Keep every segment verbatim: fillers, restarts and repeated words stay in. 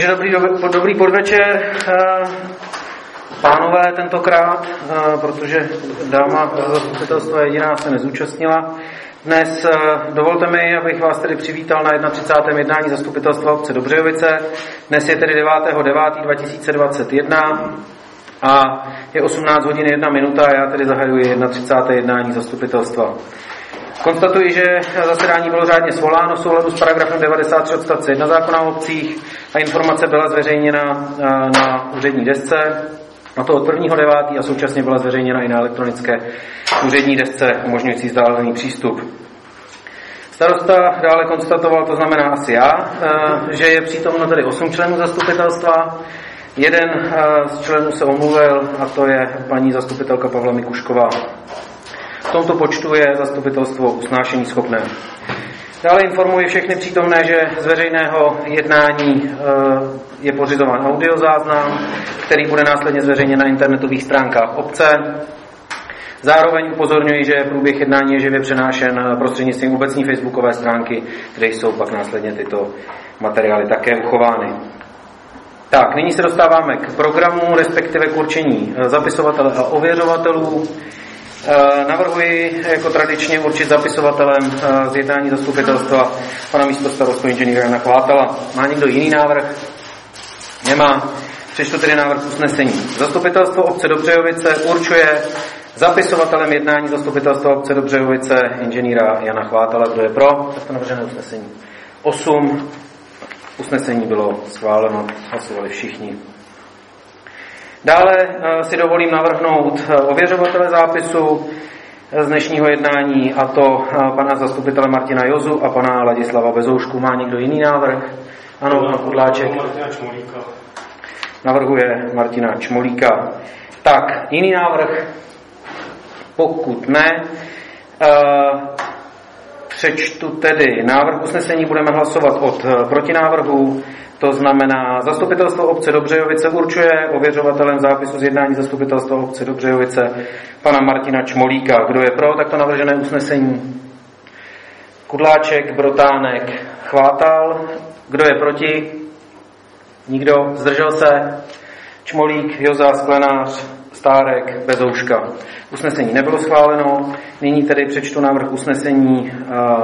Dobrý, dobrý podvečer, pánové, tentokrát, protože dáma zastupitelstva jediná se nezúčastnila. Dnes dovolte mi, abych vás tedy přivítal na třicátém prvním jednání zastupitelstva obce Dobřejovice. Dnes je tedy devátého devátého dva tisíce dvacet jedna a je osmnáct hodin jedna minuta a já tedy zahajuji třicátém prvním jednání zastupitelstva. Konstatuji, že zasedání bylo řádně svoláno v souladu s paragrafem devadesát tři odstavce jedna zákona o obcích a informace byla zveřejněna na úřední desce, a to od prvního devátého a současně byla zveřejněna i na elektronické úřední desce umožňující vzdálený přístup. Starosta dále konstatoval, to znamená asi já, že je přítomno tedy osm členů zastupitelstva. Jeden z členů se omluvil a to je paní zastupitelka Pavla Mikušková. V tomto počtu je zastupitelstvo usnášení schopné. Dále informuji všechny přítomné, že z veřejného jednání je pořizován audiozáznam, který bude následně zveřejněn na internetových stránkách obce. Zároveň upozorňuji, že průběh jednání je živě přenášen prostřednictvím obecní facebookové stránky, kde jsou pak následně tyto materiály také uchovány. Tak, nyní se dostáváme k programu, respektive k určení zapisovatele a ověřovatelů. Navrhuji jako tradičně určit zapisovatelem z jednání zastupitelstva pana místostarostu inženýra Jana Chvátala. Má někdo jiný návrh? Nemá. Přečtu tedy návrh usnesení. Zastupitelstvo obce Dobřejovice určuje zapisovatelem jednání zastupitelstva obce Dobřejovice inženýra Jana Chvátala. Kdo je pro takto navržené usnesení? Osm. Usnesení bylo schváleno. Hlasovali všichni. Dále si dovolím navrhnout ověřovatele zápisu z dnešního jednání, a to pana zastupitele Martina Jozu a pana Ladislava Bezoušku. Má někdo jiný návrh? Ano, pan Kudláček. Navrhuje Martina Čmolíka. Tak, jiný návrh? Pokud ne, přečtu tedy návrh usnesení, budeme hlasovat od protinávrhu. To znamená, zastupitelstvo obce Dobřejovice určuje ověřovatelem zápisu z jednání zastupitelstva obce Dobřejovice pana Martina Čmolíka. Kdo je pro takto navržené usnesení? Kudláček, Brotánek, Chvátal. Kdo je proti? Nikdo? Zdržel se? Čmolík, Joza, Sklenář, Stárek, Bezouška. Usnesení nebylo schváleno. Nyní tedy přečtu návrh usnesení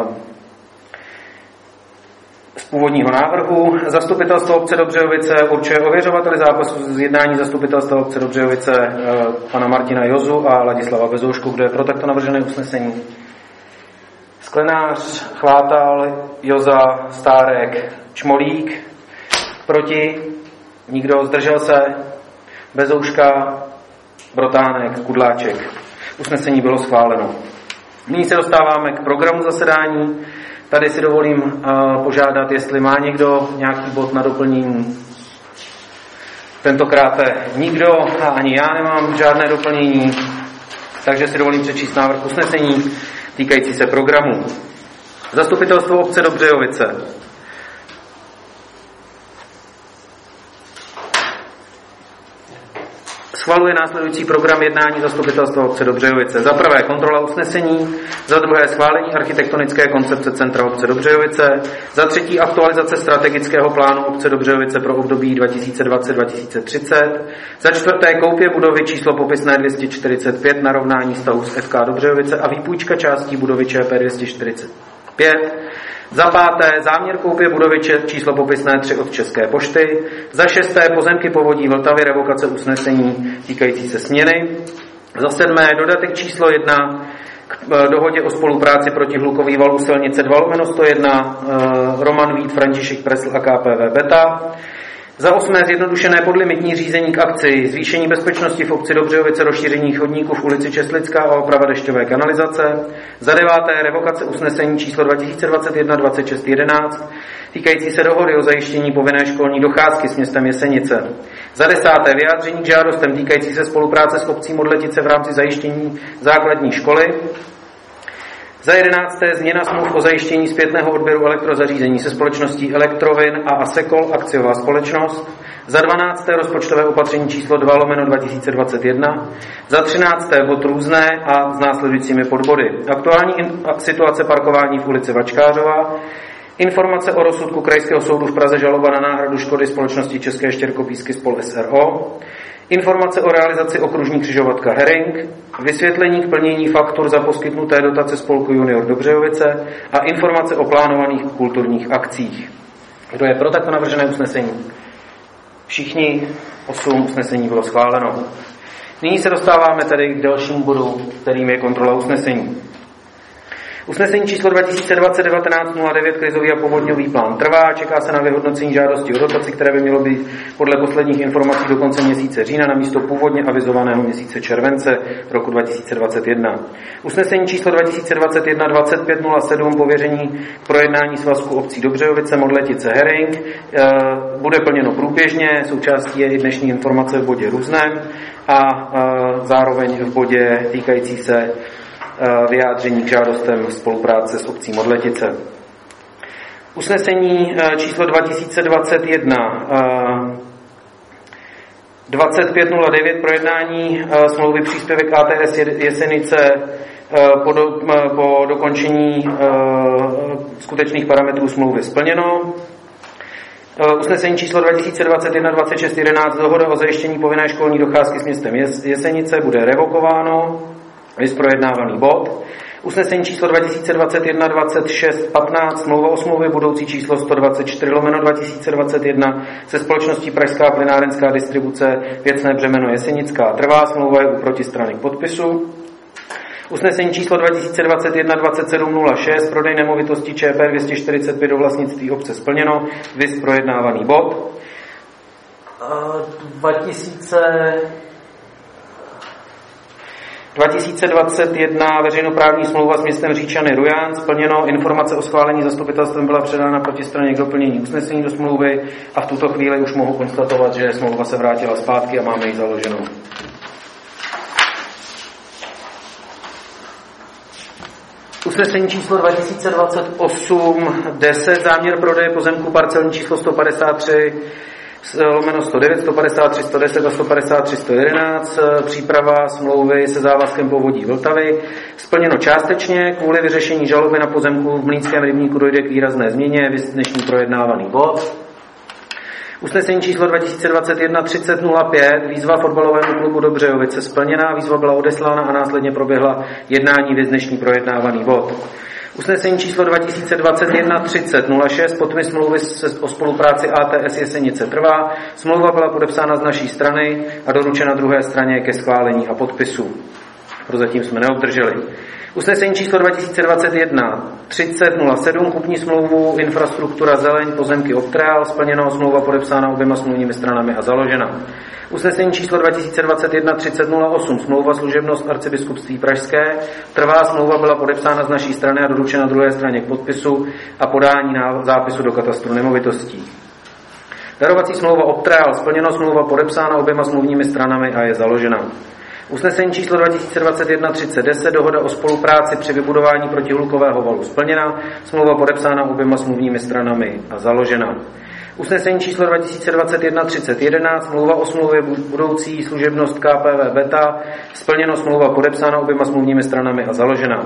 z původního návrhu. Zastupitelstvo obce Dobřejovice určuje ověřovateli zápisu z jednání zastupitelstva obce Dobřejovice pana Martina Jozu a Ladislava Bezoušku. Kdo je pro takto navržené usnesení? Sklenář, Chvátal, Joza, Stárek, Čmolík. Proti? Nikdo? Zdržel se? Bezouška, Brotánek, Kudláček. Usnesení bylo schváleno. Nyní se dostáváme k programu zasedání. Tady si dovolím uh, požádat, jestli má někdo nějaký bod na doplnění. Tentokrát nikdo a ani já nemám žádné doplnění, takže si dovolím přečíst návrh usnesení týkající se programu. Zastupitelstvo obce Dobřejovice schvaluje následující program jednání zastupitelstva obce Dobřejovice. Za prvé kontrola usnesení, za druhé schválení architektonické koncepce centra obce Dobřejovice, za třetí aktualizace strategického plánu obce Dobřejovice pro období dva tisíce dvacet až dva tisíce třicet, za čtvrté koupě budovy číslo popisné dvě stě čtyřicet pět, narovnání stavu s F K Dobřejovice a výpůjčka částí budovy Č P dvě stě čtyřicet pět, za páté záměr koupě budovy číslo popisné tři od České pošty, za šesté pozemky povodí Vltavy, revokace usnesení týkající se směny, za sedmé dodatek číslo jedna k dohodě o spolupráci proti hlukový valu silnice dva lomeno sto jedna Roman Vít, František Presl a K P V Beta, za osmé zjednodušené podlimitní řízení k akci zvýšení bezpečnosti v obci Dobřejovice, rozšíření chodníků v ulici Česlická a oprava dešťové kanalizace, za deváté revokace usnesení číslo dva tisíce dvacet jedna dvacet šest jedenáct týkající se dohody o zajištění povinné školní docházky s městem Jesenice, za desáté vyjádření k žádostem týkající se spolupráce s obcí Modletice v rámci zajištění základní školy, za jedenácté změna smluv o zajištění zpětného odběru elektrozařízení se společností Elektrovin a Asekol, akciová společnost, za dvanácté rozpočtové opatření číslo dva lomeno dva tisíce dvacet jedna, za třinácté bod různé a s následujícími podbody. Aktuální situace parkování v ulici Vačkářova, Informace o rozsudku Krajského soudu v Praze žaloba na náhradu škody společnosti České štěrkopísky spol. S R O. Informace o realizaci okružní křižovatka Herring, vysvětlení k plnění faktur za poskytnuté dotace spolku Junior Dobřejovice a informace o plánovaných kulturních akcích. Kdo je pro takto navržené usnesení? Všichni, osm usnesení bylo schváleno. Nyní se dostáváme tedy k dalšímu bodu, kterým je kontrola usnesení. Usnesení číslo dva tisíce dvacet devatenáct nula devět krizový a povodňový plán trvá, čeká se na vyhodnocení žádosti o dotaci, které by mělo být podle posledních informací do konce měsíce října na místo původně avizovaného měsíce července roku dva tisíce dvacet jedna. Usnesení číslo dva tisíce dvacet jedna dvacet pět nula sedm pověření k projednání svazku obcí Dobřejovice, Modletice, Herring bude plněno průběžně, součástí je i dnešní informace v bodě různém a zároveň v bodě týkající se vyjádření k žádostem spolupráce s obcí Modletice. Usnesení číslo dva tisíce dvacet jedna dvacet pět nula devět projednání smlouvy příspěvek A T S Jesenice po, do, po dokončení skutečných parametrů smlouvy splněno. Usnesení číslo dva tisíce dvacet jedna dvacet šest jedenáct dohoda o zajištění povinné školní docházky s městem Jesenice bude revokováno. Viz projednávaný bod. Usnesení číslo dva tisíce dvacet jedna dvacet šest patnáct smlouva o smlouvě budoucí číslo sto dvacet čtyři lomeno dva tisíce dvacet jedna se společností Pražská plynárenská distribuce věcné břemeno Jesenická trvá, smlouva je u protistrany k podpisu. Usnesení číslo dva tisíce dvacet jedna dvacet sedm nula šest prodej nemovitosti Č P dvě stě čtyřicet pět do vlastnictví obce splněno, viz projednávaný bod. dva tisíce dva tisíce dvacet jedna veřejnoprávní smlouva s městem Říčany Rujan splněno, informace o schválení zastupitelstvem byla předána protistraně k doplnění usnesení do smlouvy a v tuto chvíli už mohu konstatovat, že smlouva se vrátila zpátky a máme ji založenou. Usnesení číslo dva tisíce dvacet osm deset záměr prodeje pozemku parcelní číslo sto padesát tři lomeno sto devět, sto padesát tři, sto deset a sto padesát tři, sto jedenáct, příprava smlouvy se závazkem povodí Vltavy, splněno částečně, kvůli vyřešení žaloby na pozemku v Mlýnském rybníku dojde k výrazné změně, dnešní projednávaný bod. Usnesení číslo dva tisíce dvacet jedna třicet nula pět, výzva fotbalovému klubu Dobřejovice splněná, výzva byla odeslána a následně proběhla jednání, viz dnešní projednávaný bod. Usnesení číslo dva tisíce dvacet jedna třicet nula šest, podpis smlouvy o spolupráci A T S Jesenice trvá, smlouva byla podepsána z naší strany a doručena druhé straně ke schválení a podpisu. Prozatím jsme neobdrželi. Usnesení číslo dva tisíce dvacet jedna třicet nula sedm, kupní smlouvu infrastruktura zeleň pozemky Optreal, splněno, smlouva podepsána oběma smluvními stranami a založena. Usnesení číslo dva tisíce dvacet jedna třicet nula osm, smlouva služebnost arcibiskupství Pražské, trvá, smlouva byla podepsána z naší strany a doručena druhé straně k podpisu a podání na zápisu do katastru nemovitostí. Darovací smlouva Optreal, splněno, smlouva podepsána oběma smluvními stranami a je založena. Usnesení číslo dva tisíce dvacet jedna třicet deset, dohoda o spolupráci při vybudování protihlukového valu splněna, smlouva podepsána oběma smluvními stranami a založena. Usnesení číslo dva tisíce dvacet jedna třicet jedenáct, smlouva o smlouvě budoucí služebnost K P V Beta, splněno, smlouva podepsána oběma smluvními stranami a založena.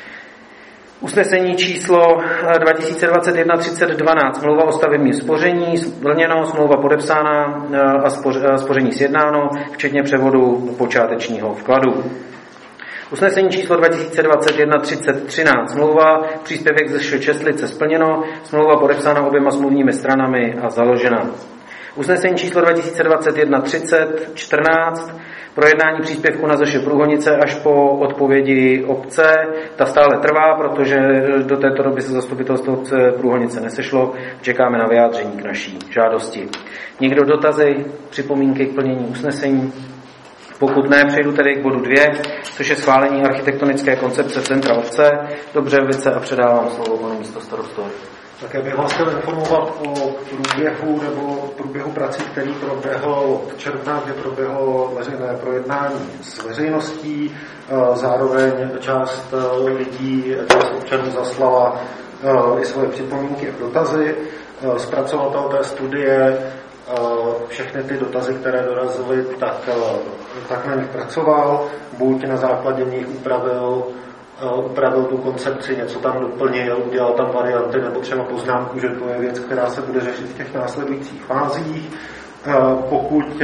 Usnesení číslo dva tisíce dvacet jedna třicet dvanáct, smlouva o stavebním spoření, splněno, smlouva podepsána a spoření sjednáno, včetně převodu počátečního vkladu. Usnesení číslo dva tisíce dvacet jedna třicet třináct, smlouva příspěvek ze Čestlice splněno, smlouva podepsána oběma smluvními stranami a založena. Usnesení číslo dva tisíce dvacet jedna třicet čtrnáct, projednání příspěvku na Zeše Průhonice až po odpovědi obce, ta stále trvá, protože do této doby se zastupitelstvo obce Průhonice nesešlo, čekáme na vyjádření k naší žádosti. Někdo dotazy, připomínky k plnění usnesení? Pokud ne, přejdu tedy k bodu dvě, což je schválení architektonické koncepce centra obce Dobřejovice a předávám slovo panu místostarostovi. Také bych vás chtěl informovat o průběhu nebo průběhu prací, který proběhl od června, kdy proběhlo veřejné projednání s veřejností. Zároveň část lidí, část občanů zaslala i svoje připomínky a dotazy. Zpracovatel té studie všechny ty dotazy, které dorazily, tak, tak na nich pracoval, buď na základě nich upravil upravil tu koncepci, něco tam doplnil, udělal tam varianty nebo třeba poznámku, že to je věc, která se bude řešit v těch následujících fázích. Pokud,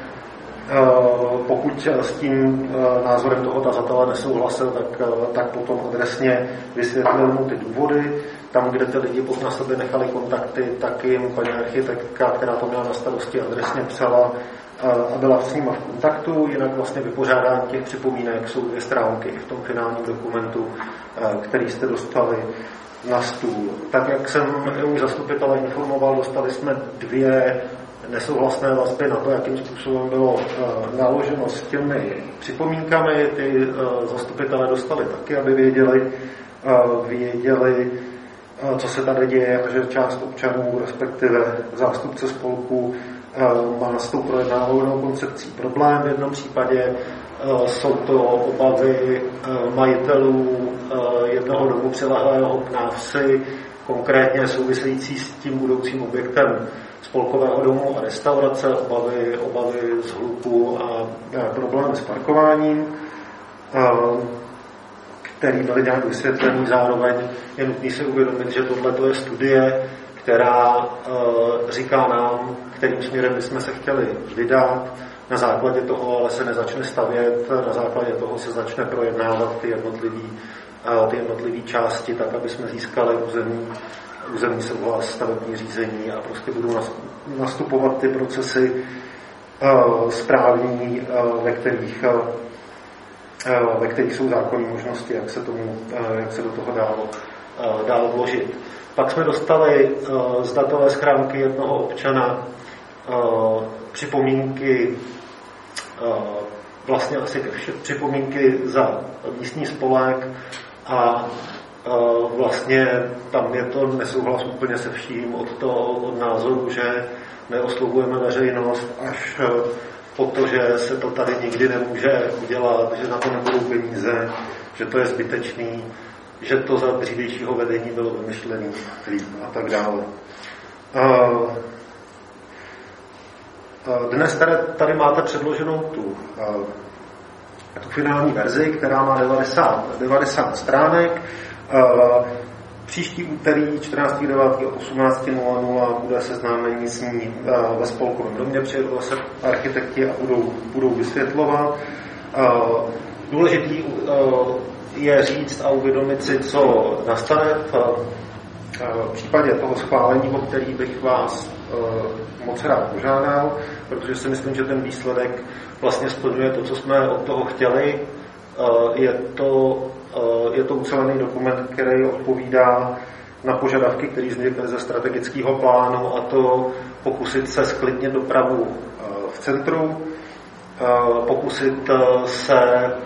pokud s tím názorem toho tazatele nesouhlasil, tak, tak potom adresně vysvětlil mu ty důvody. Tam, kde ty lidi na sebe nechali kontakty, tak jim paní architektka, která to měla na starosti, adresně psala a byla s nimi v kontaktu. Jinak vlastně vypořádání těch připomínek jsou dvě stránky v tom finálním dokumentu, který jste dostali na stůl. Tak, jak jsem už zastupitele informoval, dostali jsme dvě nesouhlasné vazby na to, jakým způsobem bylo naloženo s těmi připomínkami. Ty zastupitele dostali taky, aby věděli, věděli, co se tady děje a že část občanů, respektive zástupce spolku, má s tou projednávanou koncepcí problém. V jednom případě jsou to obavy majitelů jednoho domu přilehlého k návsi, konkrétně související s tím budoucím objektem spolkového domu a restaurace, obavy, obavy z hluku a problémy s parkováním, který byly nějak vysvětlený. Zároveň je nutné si uvědomit, že tohle je studie, která uh, říká nám, kterým směrem bychom se chtěli vydat. Na základě toho ale se nezačne stavět, na základě toho se začne projednávat ty jednotlivé uh, ty jednotlivé části, tak, aby jsme získali územní, územní souhlas, stavební řízení a prostě budou nastupovat ty procesy uh, správní, uh, ve kterých uh, ve kterých jsou zákonní možnosti, jak se, tomu, jak se do toho dál, dál vložit. Pak jsme dostali z datové schránky jednoho občana připomínky, vlastně asi připomínky za místní spolek a vlastně tam je to nesouhlas úplně se vším od, toho, od názoru, že neoslovujeme veřejnost až protože se to tady nikdy nemůže udělat, že na to nebudou peníze, že to je zbytečný, že to za dřívějšího vedení bylo vymyšlený líp a tak dále. Dnes tady, tady máte předloženou tu, tu finální verzi, která má devadesát, devadesát stránek. Příští úterý čtrnáctého devátého od osmnácti nula nula bude seznámení s ní ve spolkovém domě, přijedou zase architekti a budou, budou vysvětlovat. Důležitý je říct a uvědomit si, co nastane v případě toho schválení, o který bych vás moc rád požádal, protože si myslím, že ten výsledek vlastně splňuje to, co jsme od toho chtěli. Je to Je to ucelený dokument, který odpovídá na požadavky, které vznikly ze strategického plánu, a to pokusit se sklidnit dopravu v centru, pokusit se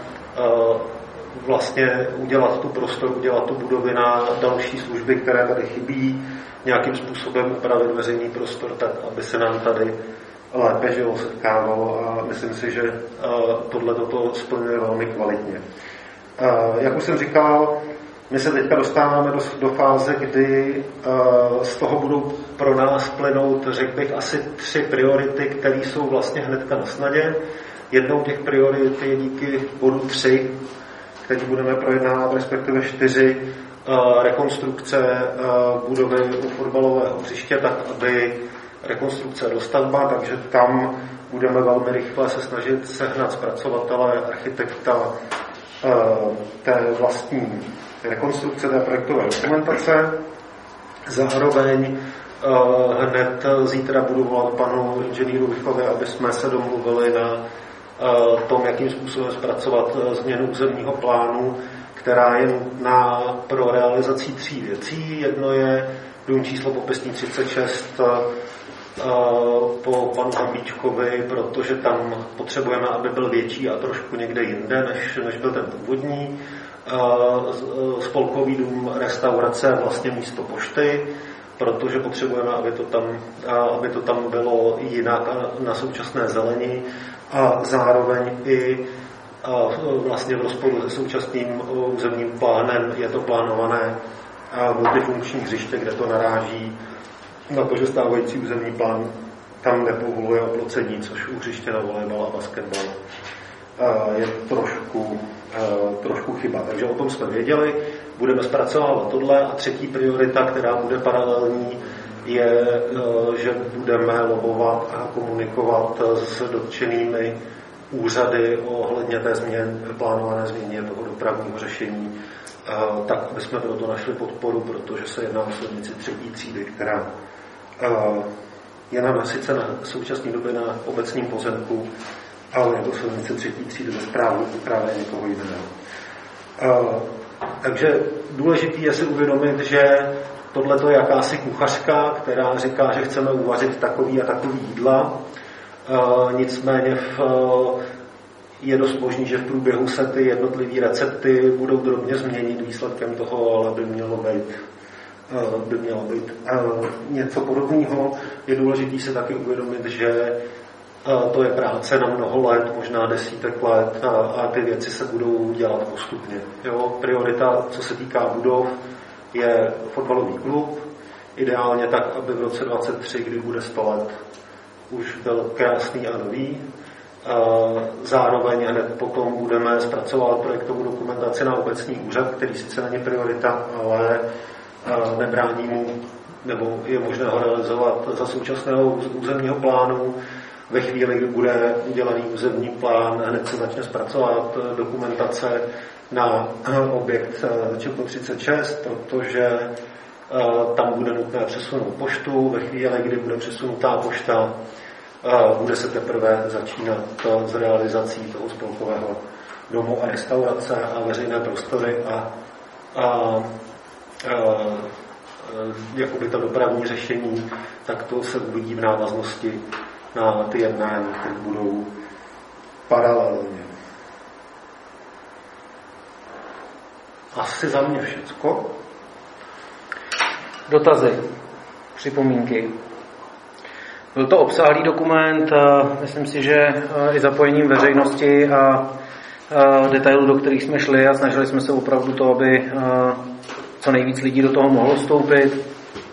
vlastně udělat tu prostor, udělat tu budovy na další služby, které tady chybí, nějakým způsobem upravit veřejný prostor tak, aby se nám tady lépe žilo, setkávalo, a myslím si, že tohle toto splňuje velmi kvalitně. Jak už jsem říkal, my se teďka dostáváme do, do fáze, kdy uh, z toho budou pro nás plynout, řekl bych, asi tři priority, které jsou vlastně hnedka na snadě. Jednou těch priorit je díky bodu tři, který budeme projednávat, respektive čtyři, uh, rekonstrukce uh, budovy u fotbalového hřiště, tak aby rekonstrukce dostavba, takže tam budeme velmi rychle se snažit sehnat zpracovatele, architekta, té vlastní rekonstrukce, té projektové dokumentace. Zároveň hned zítra budu volat panu inženýru Vichovi, aby jsme se domluvili na tom, jakým způsobem zpracovat změnu územního plánu, která je nutná pro realizaci tří věcí. Jedno je dům číslo popisný třicet šest po panu Hambíčkovi, protože tam potřebujeme, aby byl větší a trošku někde jinde, než, než byl ten původní. Spolkový dům restaurace vlastně místo pošty, protože potřebujeme, aby to tam, aby to tam bylo jinak na současné zeleni, a zároveň i vlastně v rozporu se současným územním plánem je to plánované multifunkční hřiště, kde to naráží na to, že stávající územní plán tam nepovoluje oplocení, což u hřiště na volejbal a basketbal je trošku, trošku chyba. Takže o tom jsme věděli, budeme zpracovávat tohle a třetí priorita, která bude paralelní, je, že budeme lobovat a komunikovat s dotčenými úřady ohledně té změn, plánované změně toho dopravního řešení, tak, aby jsme pro to našli podporu, protože se jedná o silnici třetí třídy, která je na, sice na současné době na obecním pozemku, ale je to silnice třetí třídy ve správu právě někoho jiného. Takže důležitý je si uvědomit, že tohle je jakási kuchařka, která říká, že chceme uvařit takový a takový jídla. Uh, nicméně v, uh, je dost možný, že v průběhu se ty jednotlivé recepty budou drobně změnit. Výsledkem toho ale by mělo být, uh, by mělo být uh, něco podobného. Je důležité si taky uvědomit, že uh, to je práce na mnoho let, možná desítek let a, a ty věci se budou dělat postupně. Jo? Priorita, co se týká budov, je fotbalový klub, ideálně tak, aby v roce dvacet tři, kdy bude sto let, už byl krásný a nový. Zároveň hned potom budeme zpracovat projektovou dokumentaci na obecní úřad, který sice není priorita, ale nebrání mu, nebo je možné ho realizovat za současného územního plánu. Ve chvíli, kdy bude udělaný územní plán, hned se začne zpracovat dokumentace na objekt Čepno třicet šest, protože tam bude nutné přesunout poštu. Ve chvíli, kdy bude přesunutá pošta, bude se teprve začínat s realizací toho spolkového domu a restaurace a veřejné prostory a, a, a jakoby to dopravní řešení, tak to se uvidí v návaznosti na ty jednání, které budou paralelně. Asi za mě všecko. Dotazy, připomínky. Byl to obsáhlý dokument, myslím si, že i zapojením veřejnosti a detailů, do kterých jsme šli a snažili jsme se opravdu to, aby co nejvíc lidí do toho mohlo vstoupit.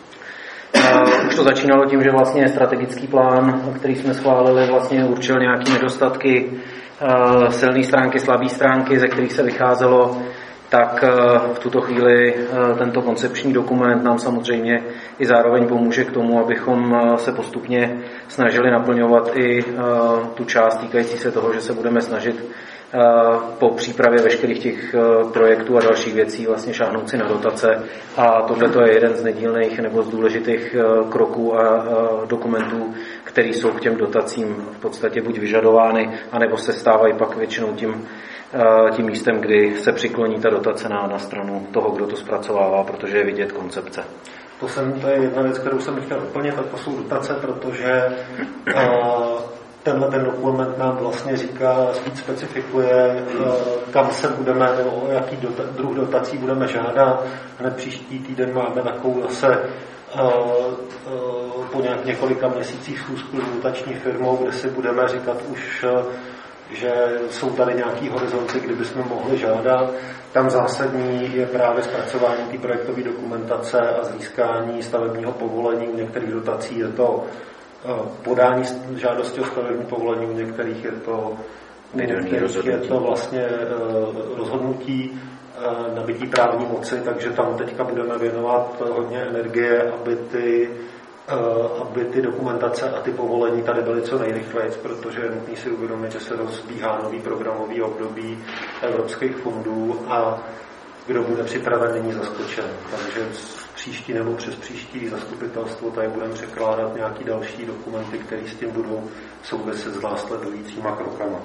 Už to začínalo tím, že vlastně strategický plán, který jsme schválili, vlastně určil nějaké nedostatky, silné stránky, slabé stránky, ze kterých se vycházelo. Tak v tuto chvíli tento koncepční dokument nám samozřejmě i zároveň pomůže k tomu, abychom se postupně snažili naplňovat i tu část týkající se toho, že se budeme snažit po přípravě veškerých těch projektů a dalších věcí vlastně šáhnout si na dotace. A tohle je jeden z nedílných nebo z důležitých kroků a dokumentů, které jsou k těm dotacím v podstatě buď vyžadovány, anebo se stávají pak většinou tím tím místem, kdy se přikloní ta dotace na, na stranu toho, kdo to zpracovává, protože je vidět koncepce. To, jsem, to je jedna věc, kterou jsem chtěl doplnit, a to jsou dotace, protože uh, tenhle ten dokument nám vlastně říká, víc specifikuje, uh, kam se budeme, nebo o jaký dota, druh dotací budeme žádat. Hned příští týden máme takovou zase uh, uh, po nějak několika měsících schůzku s dotační firmou, kde si budeme říkat už uh, že jsou tady nějaký horizonty, kdy bychom mohli žádat. Tam zásadní je právě zpracování té projektové dokumentace a získání stavebního povolení. U některých dotací je to podání žádosti o stavební povolení, u některých je to, některých je to vlastně rozhodnutí nabytí právní moci, takže tam teďka budeme věnovat hodně energie, aby ty aby ty dokumentace a ty povolení tady byly co nejrychleji, protože je nutné si uvědomit, že se rozbíhá nový programový období evropských fondů a kdo bude připraven, není zaskočen. Takže příští nebo přes příští zastupitelstvo tady budeme překládat nějaký další dokumenty, které s tím budou souviset s následujícíma krokama.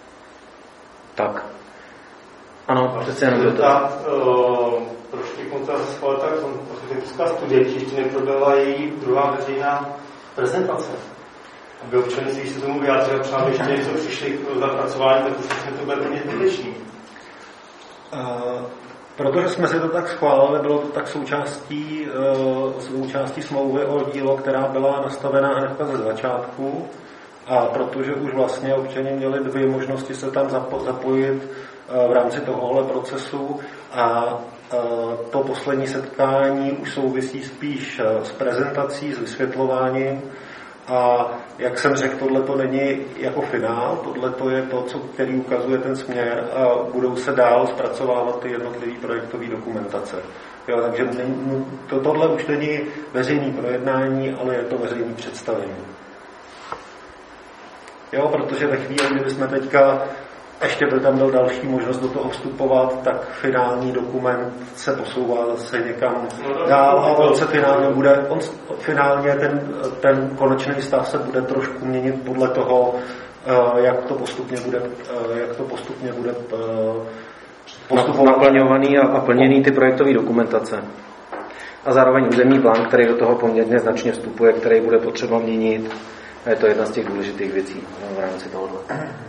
Tak. Ano, přece jenom dotaz. Proč ty konta se schválila tak politická studie, když ještě neproběhla její druhá veřejná prezentace. Aby občany si, když se tomu vyjádřili, třeba ještě něco přišli k zapracování, tak už jsme to bude plně zbytečný. Uh, protože jsme si to tak schválili, bylo to tak součástí, uh, součástí smlouvy o dílo, která byla nastavená hnedka ze začátku, a protože už vlastně občani měli dvě možnosti se tam zapo- zapojit uh, v rámci tohohle procesu a to poslední setkání už souvisí spíš s prezentací, s vysvětlováním A jak jsem řekl, tohle to není jako finál, tohle to je to, co, který ukazuje ten směr a budou se dál zpracovávat ty jednotlivé projektové dokumentace. Jo, takže to, tohle už není veřejný projednání, ale je to veřejný představení. Jo, protože ve chvíli, kdy jsme teďka ještě by tam byl další možnost do toho vstupovat, tak finální dokument se posouvá zase někam dál a on se finálně bude, on finálně ten, ten konečný stav se bude trošku měnit podle toho, jak to postupně bude, jak to postupně bude postupovat. Naplňovaný a plněný ty projektové dokumentace. A zároveň územní plán, který do toho poměrně značně vstupuje, který bude potřeba měnit. A je to jedna z těch důležitých věcí v rámci tohoto.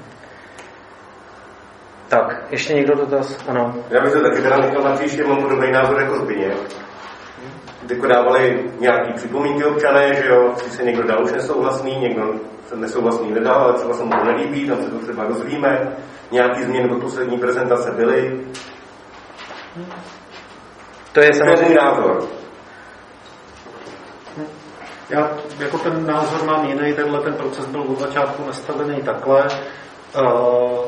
Tak, ještě někdo dotaz? Ano. Já bych to taky teda nechal na příště, mám podobný názor jako Zbyněk. Jako dávali nějaký připomínky občané, že jo, si se někdo dal už nesouhlasný, někdo se nesouhlasný nedal, ale třeba se mu to nelíbí, tam se to třeba dozvíme. Nějaký změny do poslední prezentace byly. To je samozřejmě názor. Já jako ten názor mám jiný, tenhle ten proces byl od začátku nastavený takhle. Uh,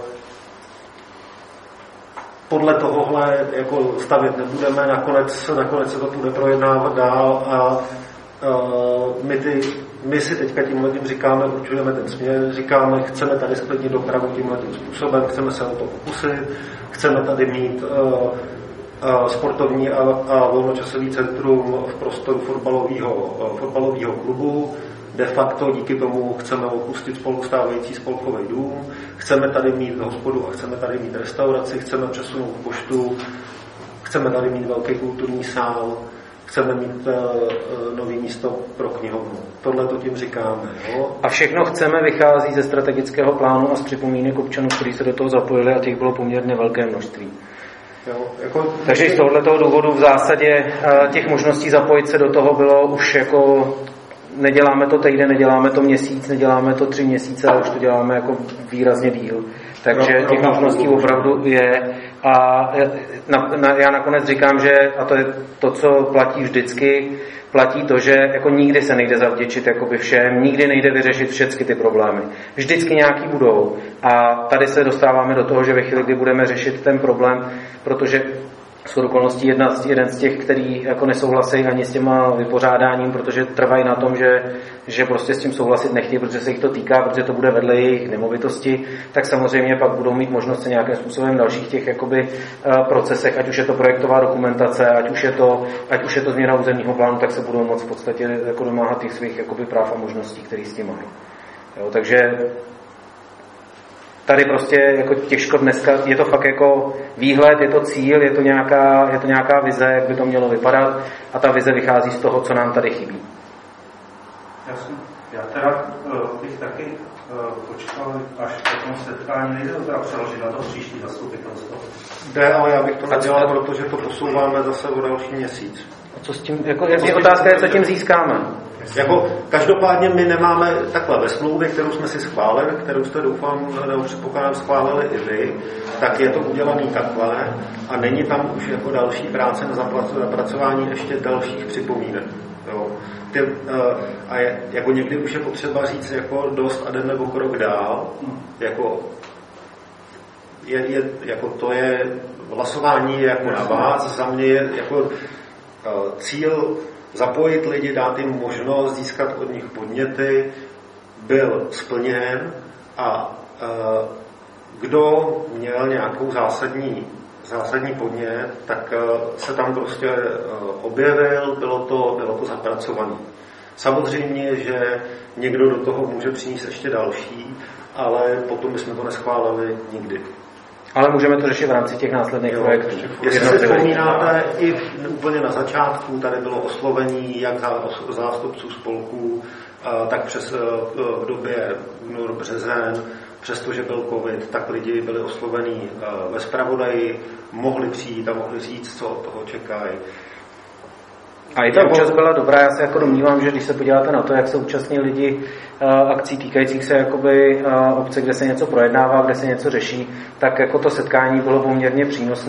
podle tohohle jako stavět nebudeme, nakonec, nakonec se to bude projednávat dál a uh, my, ty, my si teďka tímhle tím říkáme, určujeme ten směr, říkáme, chceme tady sklidnit dopravu tímhle tím způsobem, chceme se o to pokusit, chceme tady mít uh, sportovní a, a volnočasový centrum v prostoru fotbalového, fotbalového klubu. De facto díky tomu chceme opustit spolustávající spolkový dům, chceme tady mít hospodu a chceme tady mít restauraci, chceme přesunout poštu, chceme tady mít velký kulturní sál, chceme mít uh, nový místo pro knihovnu. Tohle to tím říkáme. Jo? A všechno chceme vychází ze strategického plánu a z připomínek občanů, kteří se do toho zapojili, a těch bylo poměrně velké množství. Jo, jako... Takže z tohoto důvodu v zásadě těch možností zapojit se do toho bylo už jako neděláme to týden, neděláme to měsíc, neděláme to tři měsíce, ale už to děláme jako výrazně díl. Takže no, těch možností opravdu je. A na, na, já nakonec říkám, že, a to je to, co platí vždycky, platí to, že jako nikdy se nejde zavděčit jakoby všem, nikdy nejde vyřešit všechny ty problémy. Vždycky nějaký budou. A tady se dostáváme do toho, že ve chvíli, kdy budeme řešit ten problém, protože shodou okolností jedna, jeden z těch, který jako nesouhlasí ani s těma vypořádáním, protože trvají na tom, že, že prostě s tím souhlasit nechtějí, protože se jich to týká, protože to bude vedle jejich nemovitosti, tak samozřejmě pak budou mít možnost se nějakým způsobem v dalších těch jakoby, uh, procesech, ať už je to projektová dokumentace, ať už je to, ať už je to změna územního plánu, tak se budou moct v podstatě jako domáhat těch svých jakoby, práv a možností, které s tím mají. Jo, takže tady prostě jako těžko dneska, je to fakt jako výhled, je to cíl, je to nějaká, je to nějaká vize, jak by to mělo vypadat, a ta vize vychází z toho, co nám tady chybí. Jasně. Já teda uh, bych taky uh, počkal až po tom setkání, nejde to teda přeložit na to příští zastupitelstvo. Jde, ale já bych to nedělal, protože to posouváme zase o další měsíc. A co s tím, jako, je otázka je, co tím získáme. Jako, každopádně my nemáme takhle ve smlouvě, kterou jsme si schválili, kterou jste doufám, nebo předpokládám schválili i vy, tak je to udělaný takhle a není tam už jako další práce na zapracování ještě dalších připomínek. Jo. Ty, a je, jako někdy už je potřeba říct jako dost a jdeme o krok dál. Jako, je, je, jako to je hlasování jako na vás, za mě je jako cíl zapojit lidi, dát jim možnost získat od nich podněty, byl splněn a e, kdo měl nějakou zásadní, zásadní podnět, tak e, se tam prostě e, objevil, bylo to, bylo to zapracované. Samozřejmě, že někdo do toho může přinést ještě další, ale potom bychom to neschválili nikdy. Ale můžeme to řešit v rámci těch následných jo, projektů. Jestli si vzpomínáte, i úplně na začátku tady bylo oslovení jak zástupců spolků, tak přes v době únor, březen, přestože byl covid, tak lidi byli oslovení ve zpravodaji, mohli přijít a mohli říct, co od toho čekají. A i ta účast byla dobrá, já se jako domnívám, že když se podíváte na to, jak se účastní lidi uh, akcí týkajících se jakoby, uh, obce, kde se něco projednává, kde se něco řeší, tak jako to setkání bylo poměrně přínosný.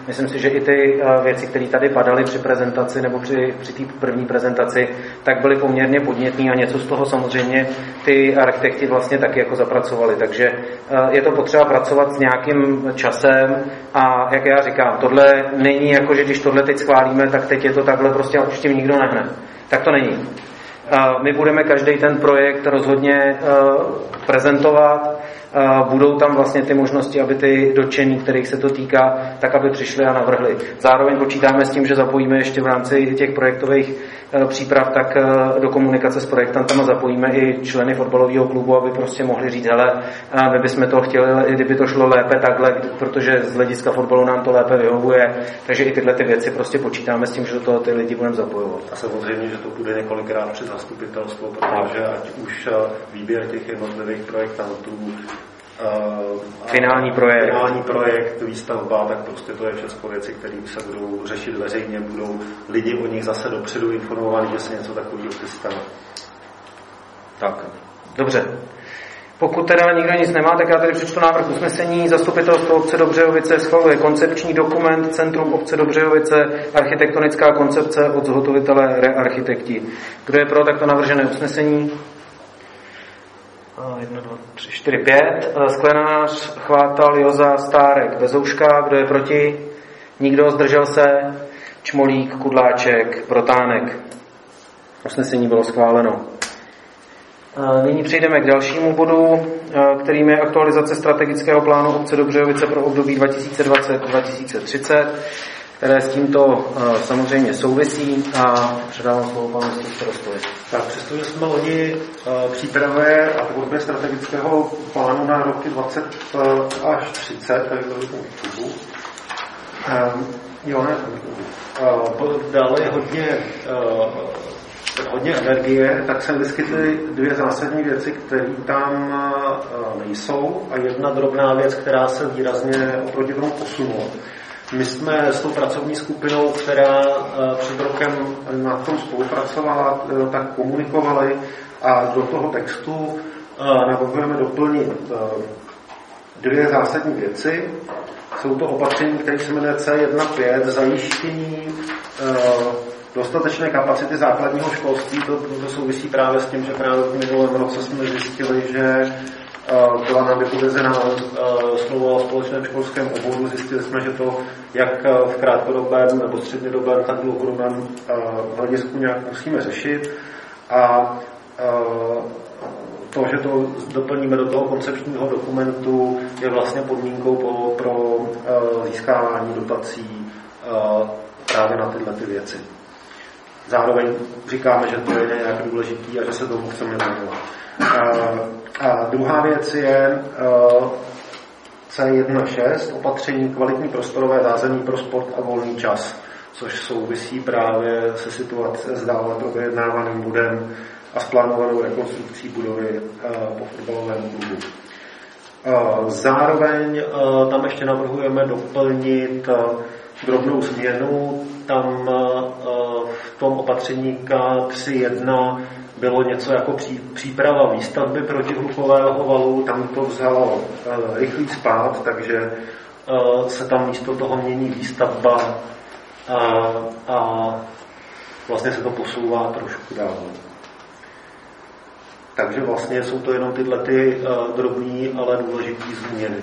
myslím si, že i ty věci, které tady padaly při prezentaci nebo při, při té první prezentaci, tak byly poměrně podnětný a něco z toho samozřejmě ty architekti vlastně taky jako zapracovali. Takže je to potřeba pracovat s nějakým časem a jak já říkám, tohle není jako, že když tohle teď schválíme, tak teď je to takhle prostě a už tím nikdo nehne. Tak to není. My budeme každý ten projekt rozhodně prezentovat, budou tam vlastně ty možnosti, aby ty dotčení, kterých se to týká, tak aby přišli a navrhli. Zároveň počítáme s tím, že zapojíme ještě v rámci těch projektových příprav, tak do komunikace s projektantama zapojíme i členy fotbalového klubu, aby prostě mohli říct, hele, my bychom to chtěli, i kdyby to šlo lépe takhle, protože z hlediska fotbalu nám to lépe vyhovuje, takže i tyhle ty věci prostě počítáme s tím, že do toho ty lidi budeme zapojovat. A samozřejmě, že to bude několikrát před zastupitelstvo, protože ať už výběr těch jednotlivých projektantů, Uh, finální projekt. finální projekt, výstavba, tak prostě to je všechno věci, které se budou řešit veřejně, budou lidi o nich zase dopředu informovaní, že se něco takového chystá. Tak, dobře. Pokud teda nikdo nic nemá, tak já tady přečtu návrh usnesení. Zastupitelstvo obce Dobřejovice schvaluje koncepční dokument Centrum obce Dobřejovice, architektonická koncepce od zhotovitele Rearchitekti. Kdo je pro takto navržené usnesení? Jedna, dva, tři, čtyři, pět. Sklenář, Chvátal, Joza, Stárek, Vezouška. Kdo je proti? Nikdo, zdržel se? Čmolík, Kudláček, Protánek. Usnesení bylo schváleno. Nyní přejdeme k dalšímu bodu, kterým je aktualizace strategického plánu obce Dobřejovice pro období dva tisíce dvacet až dva tisíce třicet, které s tímto samozřejmě souvisí a předávám slovo panu starostovi. Tak přestože jsme loni přípravě a tvorbě strategického plánu na roky dvacet až třicet, takže to je ten klubu, jo, ne, dali hodně, hodně energie, tak se vyskytly dvě zásadní věci, které tam nejsou a jedna drobná věc, která se výrazně oproti tomu posunula. My jsme s tou pracovní skupinou, která před rokem na tom spolupracovala, tak komunikovali a do toho textu navrhujeme doplnit dvě zásadní věci. Jsou to opatření, které se jmenuje C jedna pět, zajištění dostatečné kapacity základního školství. To, to souvisí právě s tím, že právě v minulém roce jsme zjistili, že byla nám vypovězená smlouva o společném školském oboru. Zjistili jsme, že to jak v krátkodobém nebo střednědobém, tak dlouhodobém hledisku nějak musíme řešit. A to, že to doplníme do toho koncepčního dokumentu, je vlastně podmínkou pro, pro získávání dotací právě na tyhle ty věci. Zároveň říkáme, že to je nějak důležitý a že se tomu chceme věnovat. A druhá věc je C jedna šest, opatření kvalitní prostorové zázemí pro sport a volný čas, což souvisí právě se situací s dále projednávaným bodem a s plánovanou rekonstrukcí budovy po fotbalovém klubu. Zároveň tam ještě navrhujeme doplnit drobnou změnu. Tam v tom opatření K tři jedna bylo něco jako příprava výstavby protihlukového valu, tam to vzalo rychlý spád, takže se tam místo toho mění výstavba a, a vlastně se to posouvá trošku dál. Takže vlastně jsou to jenom tyhle ty drobné, ale důležité změny.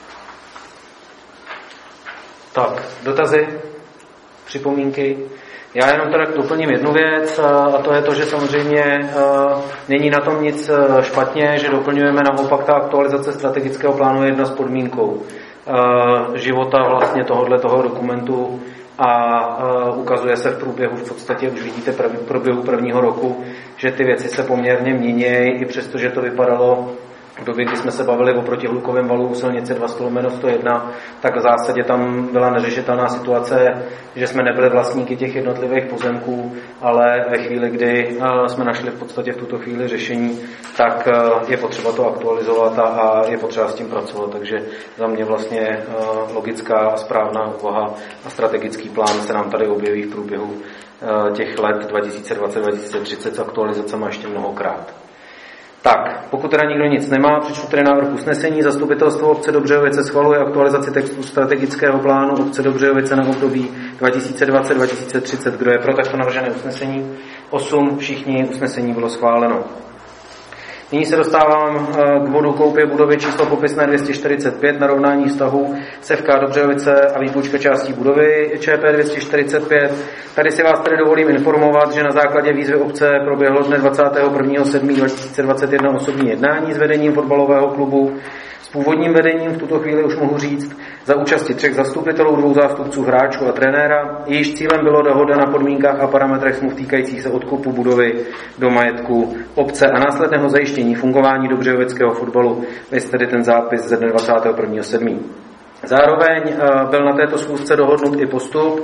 Tak, dotazy, připomínky. Já jenom teda doplním jednu věc a to je to, že samozřejmě není na tom nic špatně, že doplňujeme naopak ta aktualizace strategického plánu jedna s podmínkou života vlastně tohohle toho dokumentu a ukazuje se v průběhu, v podstatě už vidíte v průběhu prvního roku, že ty věci se poměrně mění, i přesto, že to vypadalo v době, kdy jsme se bavili o protihlukovém valu silnice dva lomeno sto jedna, tak v zásadě tam byla neřešitelná situace, že jsme nebyli vlastníky těch jednotlivých pozemků, ale ve chvíli, kdy jsme našli v podstatě v tuto chvíli řešení, tak je potřeba to aktualizovat a je potřeba s tím pracovat. Takže za mě vlastně logická a správná úvaha a strategický plán se nám tady objeví v průběhu těch let dva tisíce dvacet až dva tisíce třicet s aktualizacemi ještě mnohokrát. Tak, pokud teda nikdo nic nemá, přečtu tedy návrh usnesení. Zastupitelstvo obce Dobřejovice schvaluje aktualizaci textu strategického plánu obce Dobřejovice na období dva tisíce dvacet až dva tisíce třicet. Kdo je pro takto navržené usnesení? osm. Všichni, usnesení bylo schváleno. Nyní se dostávám k bodu koupě budovy číslo popisné dvě stě čtyřicet pět, narovnání vztahu S F K Dobřejovice a výpůjčka částí budovy Č P dvě stě čtyřicet pět. Tady si vás tedy dovolím informovat, že na základě výzvy obce proběhlo dne dvacátého prvního sedmého dva tisíce dvacet jedna osobní jednání s vedením fotbalového klubu. S původním vedením v tuto chvíli už mohu říct za účasti třech zastupitelů, dvou zástupců hráčů a trenéra. Jejíž cílem bylo dohoda na podmínkách a parametrech smluv týkajících se odkupu budovy do majetku obce a následného zajištění fungování dobřejovického fotbalu, viz tedy ten zápis ze dne dvacátého prvního sedmého Zároveň byl na této schůzce dohodnut i postup,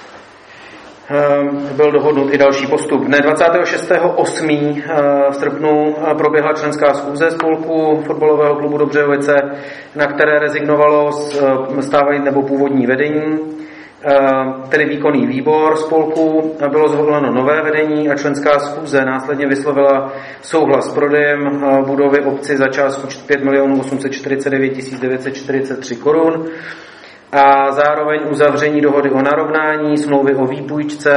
byl dohodnut i další postup. Dne dvacátého šestého osmého v srpnu proběhla členská schůze spolku fotbalového klubu Dobřejovice, na které rezignovalo stávající nebo původní vedení, tedy výkonný výbor spolku, bylo zvoleno nové vedení a členská schůze následně vyslovila souhlas s prodejem budovy obci za částku pět milionů osm set čtyřicet devět tisíc devět set čtyřicet tři korun a zároveň uzavření dohody o narovnání, smlouvy o výpůjčce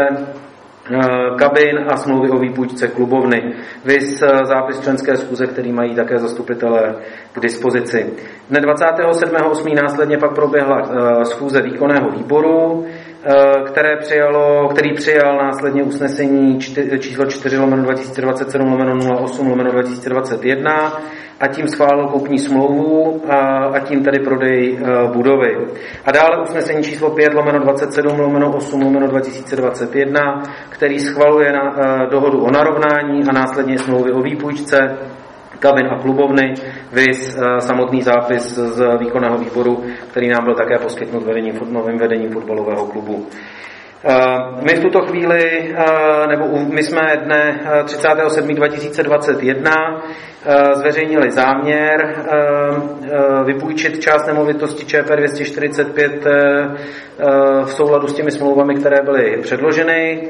kabin a smlouvy o výpůjčce klubovny. Viz zápis členské schůze, který mají také zastupitelé k dispozici. Dne dvacátého sedmého osmého následně pak proběhla schůze výkonného výboru, které přijalo, který přijal následně usnesení číslo čtyři lomeno dva tisíce dvacet sedm lomeno nula osm lomeno dva tisíce dvacet jedna a tím schválil koupní smlouvu a, a tím tedy prodej budovy. A dále usnesení číslo pět lomeno dvacet sedm lomeno osm lomeno dva tisíce dvacet jedna, který schvaluje na, dohodu o narovnání a následně smlouvy o výpůjčce kabin a klubovny, viz samotný zápis z výkonného výboru, který nám byl také poskytnut vedením, novým vedením fotbalového klubu. My v tuto chvíli, nebo my jsme dne třicátého sedmého dva tisíce dvacet jedna zveřejnili záměr vypůjčit část nemovitosti Č P dvě stě čtyřicet pět v souladu s těmi smlouvami, které byly předloženy,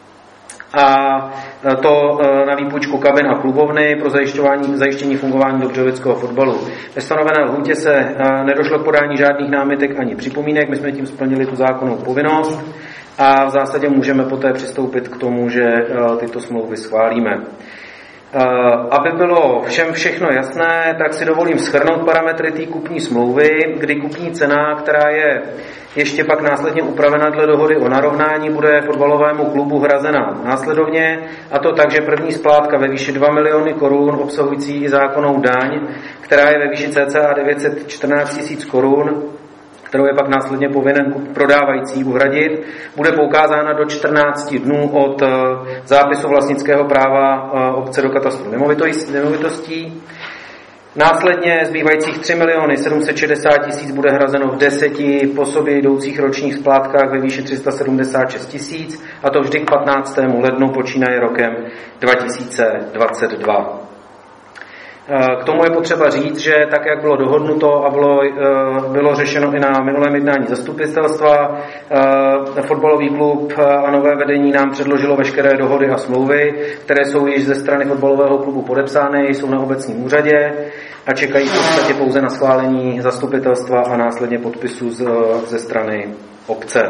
a to na výpůjčku kabin a klubovny pro zajišťování, zajištění fungování dobřejovického fotbalu. Ve stanovené lhůtě se nedošlo k podání žádných námitek ani připomínek, my jsme tím splnili tu zákonnou povinnost a v zásadě můžeme poté přistoupit k tomu, že tyto smlouvy schválíme. Aby bylo všem všechno jasné, tak si dovolím shrnout parametry té kupní smlouvy, kdy kupní cena, která je ještě pak následně upravena dle dohody o narovnání, bude fotbalovému klubu hrazena následovně, a to tak, že první splátka ve výši dva miliony korun obsahující i zákonnou daň, která je ve výši cca devět set čtrnáct tisíc korun, kterou je pak následně povinen prodávající uhradit, bude poukázána do čtrnácti dnů od zápisu vlastnického práva obce do katastru nemovitostí. Následně zbývajících tři miliony sedm set šedesát tisíc bude hrazeno v deseti po sobě jdoucích ročních splátkách ve výši tři sta sedmdesát šest tisíc, a to vždy k patnáctému lednu počínaje rokem dva tisíce dvacet dva. K tomu je potřeba říct, že tak, jak bylo dohodnuto a bylo, bylo řešeno i na minulém jednání zastupitelstva, fotbalový klub a nové vedení nám předložilo veškeré dohody a smlouvy, které jsou již ze strany fotbalového klubu podepsány, jsou na obecním úřadě a čekají v podstatě pouze na schválení zastupitelstva a následně podpisu z, ze strany obce.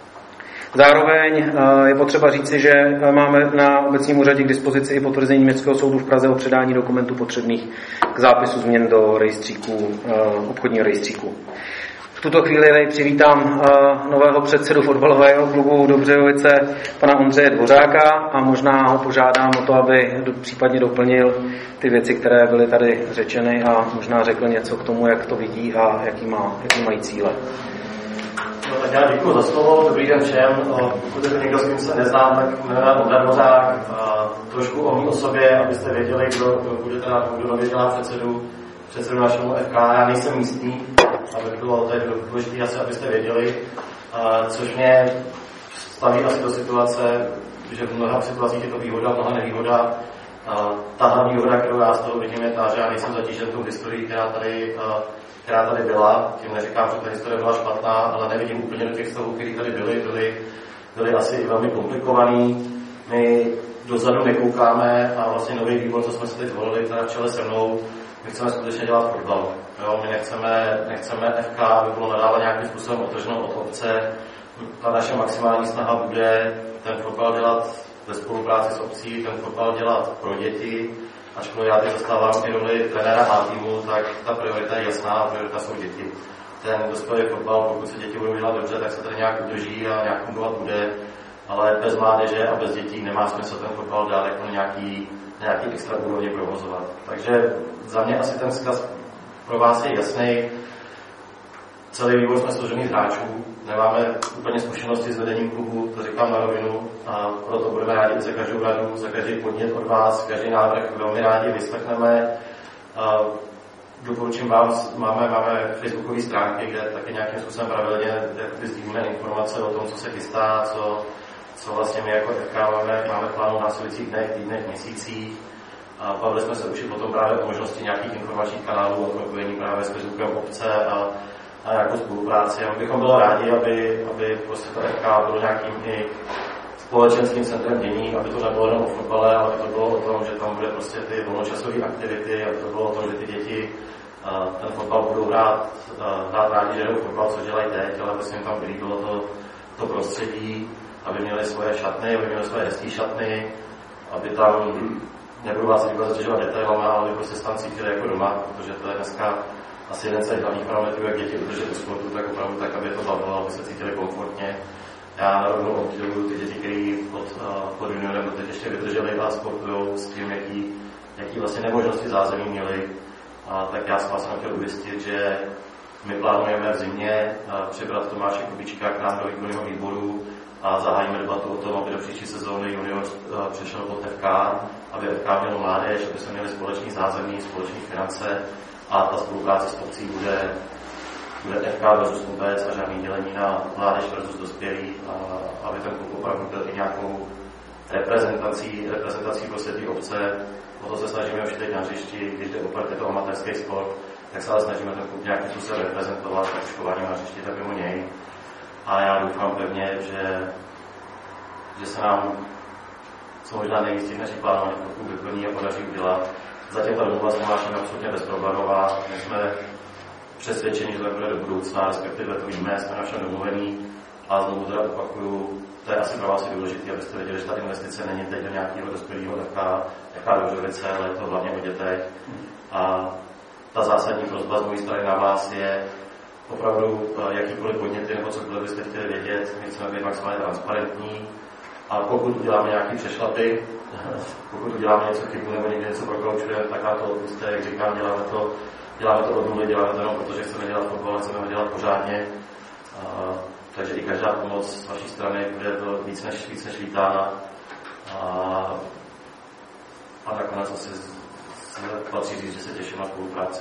Zároveň je potřeba říci, že máme na obecním úřadě k dispozici i potvrzení Městského soudu v Praze o předání dokumentů potřebných k zápisu změn do rejstříku, obchodního rejstříku. V tuto chvíli tady přivítám nového předsedu fotbalového klubu Dobřejovice, pana Ondřeje Dvořáka, a možná ho požádám o to, aby případně doplnil ty věci, které byly tady řečeny, a možná řekl něco k tomu, jak to vidí a jaký, má, jaký mají cíle. No, tak já děkuji za slovo, dobrý den všem. Pokud je to někdo, s kým se neznám, tak jmenuji Ondra Dvořák. Trošku o mý osobě, abyste věděli, kdo budete na kdo nově dělá předsedu, předsedu našemu F K. Já nejsem místní, aby bylo tady důležité asi, abyste věděli, což mě staví asi do situace, že v mnoha situacích je to výhoda, mnoha nevýhoda. Ta hlavní výhoda, kterou já z toho vidím, je ta, že já nejsem zatížen tou historií, která tady která tady byla. Tím neříkám, že ta historie byla špatná, ale nevidím úplně do těch stavů, které tady byly, byly, byly asi velmi komplikovaný. My dozadu nekoukáme a vlastně nový výbor, co jsme si teď zvolili, teda v čele se mnou, my chceme skutečně dělat fotbal. Jo, my nechceme, nechceme F K, aby bylo nadále nějakým způsobem otrženo od obce. Ta naše maximální snaha bude ten fotbal dělat ve spolupráci s obcí, ten fotbal dělat pro děti. Ačkoliv já teď zastávám i roli trenéra A týmu, tak ta priorita je jasná, a priorita jsou děti. Ten dospělý fotbal, pokud se děti budou dělat dobře, tak se tady nějak udrží a nějak fungovat bude. Ale bez mládeže a bez dětí nemá smysl ten fotbal dát jako nějaký, nějaký extra úrovni provozovat. Takže za mě asi ten vzkaz pro vás je jasný. Celý výbor jsme složený z hráčů, nemáme úplně zkušenosti s vedením klubu, to říkám na rovinu, a proto budeme rádi za každou radu, za každý podnět od vás, každý návrh velmi rádi vyslechneme. Doporučím vám, máme, máme facebookové stránky, kde taky nějakým způsobem pravidelně sdílíme informace o tom, co se chystá, co, co vlastně my jako F K máme, máme plánu v následujících dnech, týdnech, měsících. A bavili jsme se už i potom právě o možnosti nějakých informačních kanálů, o propojení právě s Facebookem obce a, a nějakou spolupráci. A my bychom byli rádi, aby, aby prostě to F K bylo nějakým i společenským centrem dění, aby to nebylo jenom o fotbale, ale aby to bylo o tom, že tam bude prostě ty volnočasové aktivity, aby to bylo o tom, že ty děti ten fotbal budou hrát, hrát rádi, že jdou fotbal, co dělají teď, ale aby se jim tam vylíbilo to, to prostředí, aby měli svoje šatny, aby měli svoje hezké šatny, aby tam, nebudu vás vůbec zatěžovat detailama, ale aby prostě tam cítili jako doma, protože to je dneska asi jeden z hlavních parametrů, jak děti udržet do sportu, tak opravdu tak, aby to bavilo, aby se cítili komfortně. Já na rovnou obdivuju ty děti, které pod, pod juniorem do teď ještě vydrželi a sportujou s tím, jaký, jaký vlastně nemožnosti zázemí měli. A tak já jsem vás chtěl ujistit, že my plánujeme v zimě přibrat Tomáše Kubíčka k nám do výkonného výboru a zahájíme debatu o tom, aby do příští sezóny junior přešel pod F K, aby F K mělo mládež, aby se měli společný zázemí, společné finance a ta spolupráce s obcí bude, bude F K versus vůbec a žádný dělení na mládež versus dospělý, a aby ten klub opravdu byl i nějakou reprezentací, reprezentací prostě té obce. O to se snažíme už teď na hřišti, když jde opět je to amatérský sport, tak se ale snažíme ten klub nějakým způsobem reprezentovat, tak školání na hřišti, tak mimo něj. A já doufám pevně, že, že se nám co možná nejistý naší plánování klub vyplní a podaří udělat. Zatím ta domluva s Tomášem je absolutně bezproblémová. My jsme přesvědčeni, že to bude do budoucna, respektive to víme, jsme na všem domluvení. A znovu teda opakuju, to je asi pro vás důležité, abyste věděli, že ta investice není teď do nějakého dospělého jaká, jaká Dobřovice, ale je to hlavně o dětech. A ta zásadní prosba z mojí strany na vás je opravdu jakýkoliv podněty nebo cokoliv byste chtěli vědět, my chceme být maximálně transparentní. A pokud uděláme nějaký přešlapy, pokud uděláme něco chybu nebo někde něco prokoučujeme, tak na to odpustíte, jak říkám, děláme to, děláme to od nuly, děláme to jenom protože chceme dělat fotbal, chceme ho dělat pořádně. A, takže i každá pomoc z vaší strany bude to víc než, víc než vítána. A, a nakonec asi patří říct, že se těším na spolupráci.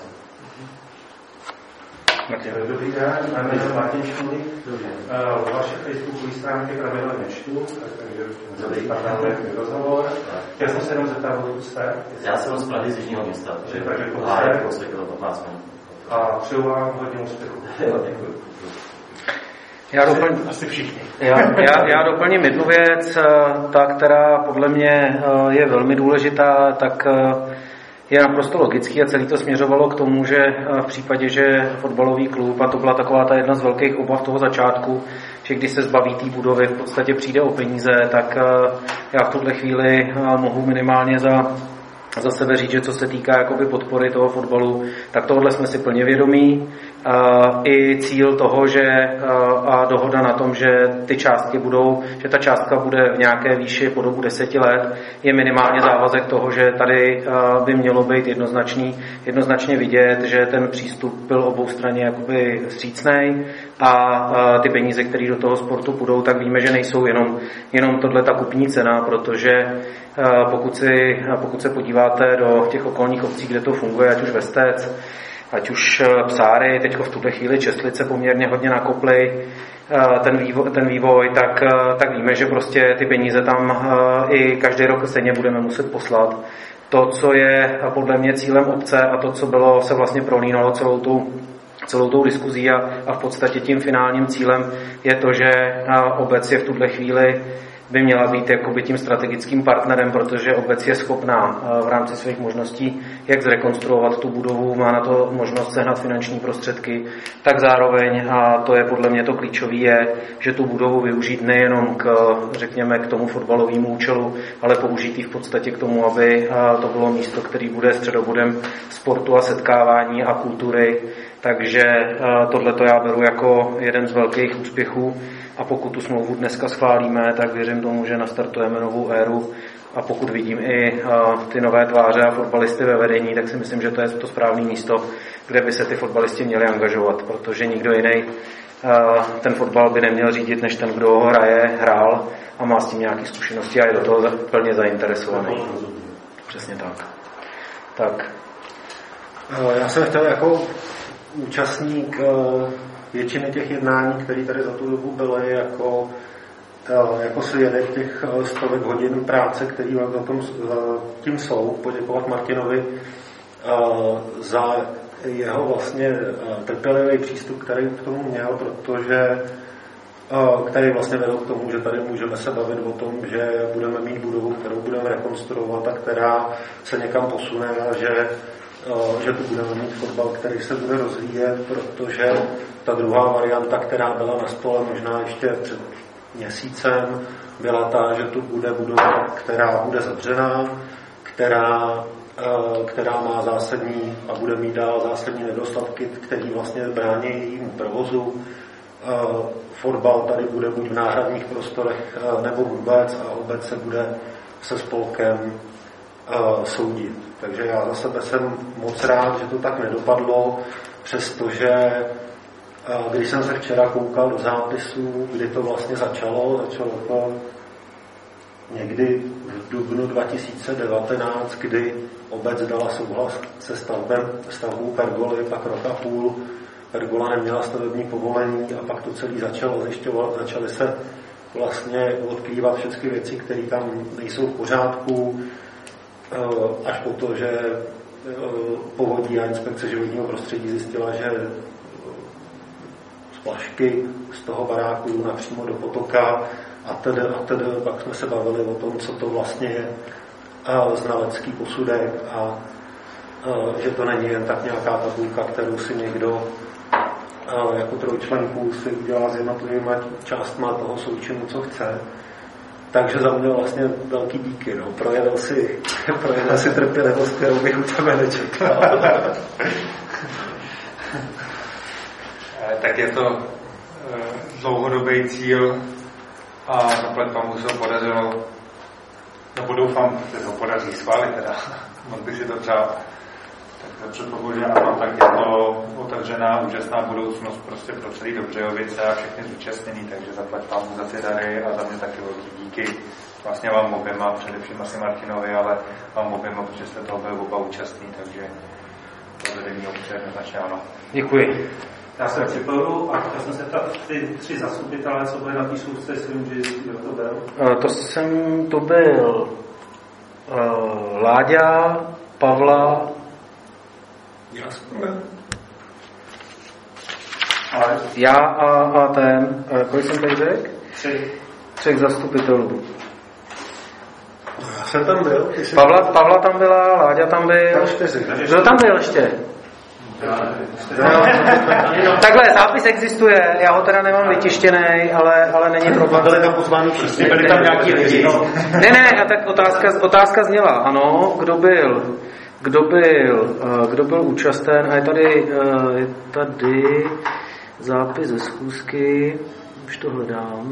Dobrý den, jmenuji se Martin Šmulík. Uh, vaše facebookové stránky pravidelně čtu, takže dobrý partner rozhovor. Chtěl jsem se jenom zeptat, odkud jste? Já jsem z Prahy z Jižního města. Takže kousek do patnáct minut. A přeju vám hodně úspěchu. Děkuji. Já doplním, asi všichni. Já, já, já doplním jednu věc, ta, která podle mě je velmi důležitá, tak je naprosto logický a celý to směřovalo k tomu, že v případě, že fotbalový klub, a to byla taková ta jedna z velkých obav toho začátku, že když se zbaví té budovy, v podstatě přijde o peníze, tak já v tuhle chvíli mohu minimálně za, za sebe říct, že co se týká jakoby podpory toho fotbalu, tak tohle jsme si plně vědomí. I cíl toho, že a dohoda na tom, že ty částky budou, že ta částka bude v nějaké výši po dobu deseti let, je minimálně závazek toho, že tady by mělo být jednoznačný, jednoznačně vidět, že ten přístup byl oboustranně jakoby vstřícnej a ty peníze, které do toho sportu půjdou, tak víme, že nejsou jenom, jenom tohle ta kupní cena, protože pokud, si, pokud se podíváte do těch okolních obcí, kde to funguje, ať už Vestec, ať už Psáry, teď v tuhle chvíli Čestlice poměrně hodně nakoply ten vývoj, ten vývoj tak, tak víme, že prostě ty peníze tam i každý rok stejně budeme muset poslat. To, co je podle mě cílem obce a to, co bylo, se vlastně prolínalo celou tou, celou tou diskuzí a, a v podstatě tím finálním cílem je to, že obec je v tuhle chvíli by měla být jakoby tím strategickým partnerem, protože obec je schopná v rámci svých možností jak zrekonstruovat tu budovu, má na to možnost sehnat finanční prostředky, tak zároveň, a to je podle mě to klíčové, je, že tu budovu využít nejenom k, řekněme, k tomu fotbalovému účelu, ale použít ji v podstatě k tomu, aby to bylo místo, který bude středobodem sportu a setkávání a kultury. Takže tohleto já beru jako jeden z velkých úspěchů. A pokud tu smlouvu dneska schválíme, tak věřím tomu, že nastartujeme novou éru. A pokud vidím i ty nové tváře a fotbalisty ve vedení, tak si myslím, že to je to správné místo, kde by se ty fotbalisti měli angažovat, protože nikdo jiný ten fotbal by neměl řídit, než ten, kdo ho hraje, hrál a má s tím nějaké zkušenosti a je do toho plně zainteresovaný. Přesně tak. Tak. Já jsem chtěl jako účastník většiny těch jednání, které tady za tu dobu byly, jako, jako svědek těch stovek hodin práce, které na tom tím jsou, poděkovat Martinovi za jeho vlastně trpělivý přístup, který k tomu měl, protože který vlastně vedl k tomu, že tady můžeme se bavit o tom, že budeme mít budovu, kterou budeme rekonstruovat a která se někam posune a že že tu budeme mít fotbal, který se bude rozvíjet, protože ta druhá varianta, která byla na stole možná ještě před měsícem, byla ta, že tu bude budova, která bude zavřená, která, která má zásadní a bude mít dál zásadní nedostatky, který vlastně brání jejímu provozu. Fotbal tady bude buď v náhradních prostorech nebo vůbec a obec se bude se spolkem soudit. Takže já za sebe jsem moc rád, že to tak nedopadlo, přestože když jsem se včera koukal do zápisů, kdy to vlastně začalo, začalo to někdy v dubnu dva tisíce devatenáct, kdy obec dala souhlas se stavbem, stavbou pergoly, pak rok a půl pergola neměla stavební povolení a pak to celé začalo zjišťovat, začaly se vlastně odkrývat všechny věci, které tam nejsou v pořádku, až po to, že povodí a inspekce životního prostředí zjistila, že splašky z toho baráku jdou napřímo do potoka a tedy a tedy. Pak jsme se bavili o tom, co to vlastně je znalecký posudek a že to není jen tak nějaká tabulka, kterou si někdo jako trojčlenku si udělá s jednotlivými částma toho součinu, co chce. Takže za mě vlastně velký díky, no. Projedl si, projedl si trpělivost, kterou bych u tebe nečekal. Tak je to dlouhodobý cíl a naplň tomu se podařilo, nebo doufám, že to podaří schválit teda, moc bych si to přál. Tak předpokladu, že ano, tak je to otevřená, úžasná budoucnost prostě pro celý Dobřejovice a všechny zúčastněný, takže zaplať pánu za ty dary a za mě taky velký díky. Vlastně vám oběma, především asi Martinovi, ale vám oběma, protože jste toho byli oba účastní, takže to vedení obce jednoznačně ano. Děkuji. Já se připoju a chtěl jsem se ptat, ty tři zastupitelé, co byly na té schůzce, si vím, že kdo to byl? To jsem, to byl uh, Láďa, Pavla, já a, a ten, kolik jsem tady řekl? Tři. Třech zastupitelů. Já jsem tam byl. Jsi... Pavla, Pavla tam byla, Láďa tam byl. Kdo tam byl ještě? Takhle, zápis existuje, já ho teda nemám vytištěný, ale, ale není problém. Byli tam pozváni všichni, byli tam nějaký lidi. Ne, ne, a tak otázka, otázka zněla, ano, kdo byl, kdo byl, kdo byl účasten, a je tady, je tady zápis ze schůzky, už to hledám,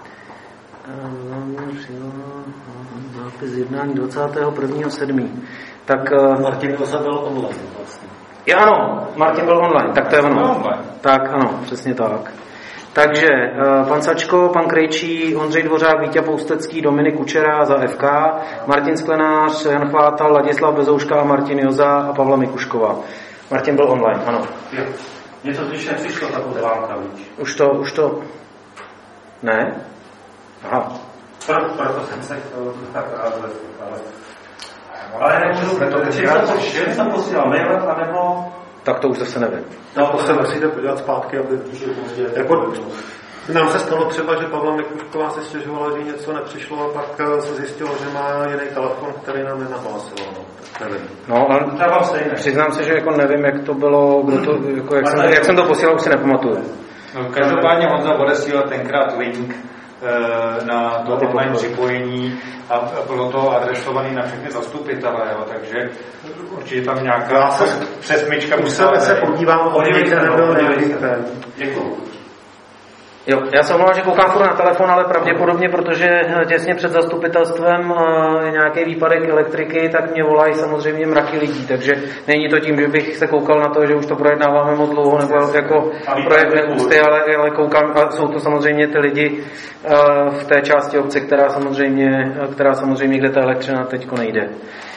zápis jednání dvacátého prvního sedmého Tak Martin Kosa byl online vlastně. Jo, ano, Martin byl online, tak to je ono. Tak ano, přesně tak. Takže pan Sačko, pan Krejčí, Ondřej Dvořák, Vítěz Poustecký, Dominik Kučera za F K, Martin Sklenář, Jan Chvátal, Ladislav Bezouška, Martin Joza a Pavla Mikušková. Martin byl online, ano. Mně to když nepřišlo, tak odvánka, víš. Už to, už to... Ne? Aha. Proto, proto jsem se chtěl tak rád, ale... Ale nemůžu, čím jsem posílal mail, anebo... Tak to už zase nevím. No, to se musíte podívat zpátky, aby... Jako, Nám se stalo třeba, že Pavla Mikušková se stěžovala, že něco nepřišlo a pak se zjistilo, že má jiný telefon, který nám nenahlásilo. No, tak nevím. No, ale přiznám se, že jako nevím, jak to bylo, kdo to, jako jak, jsem, jak jsem to posílal, už si nepamatuju. No, každopádně Honza odesílal tenkrát link na to online připojení a bylo to adresované na všechny zastupitele, jo, takže určitě tam nějaká přesmička musela. Se podívám, o někde nebyl nějaký ten. Děkuju. Jo, já se omlouvám, že koukám furt na telefon, ale pravděpodobně, protože těsně před zastupitelstvem je nějaký výpadek elektriky, tak mě volají samozřejmě mraky lidí, takže není to tím, že bych se koukal na to, že už to projednáváme moc dlouho, nebo jako projekt neústy, ale, ale koukám, a jsou to samozřejmě ty lidi v té části obce, která samozřejmě, která samozřejmě kde ta elektřina teďko nejde.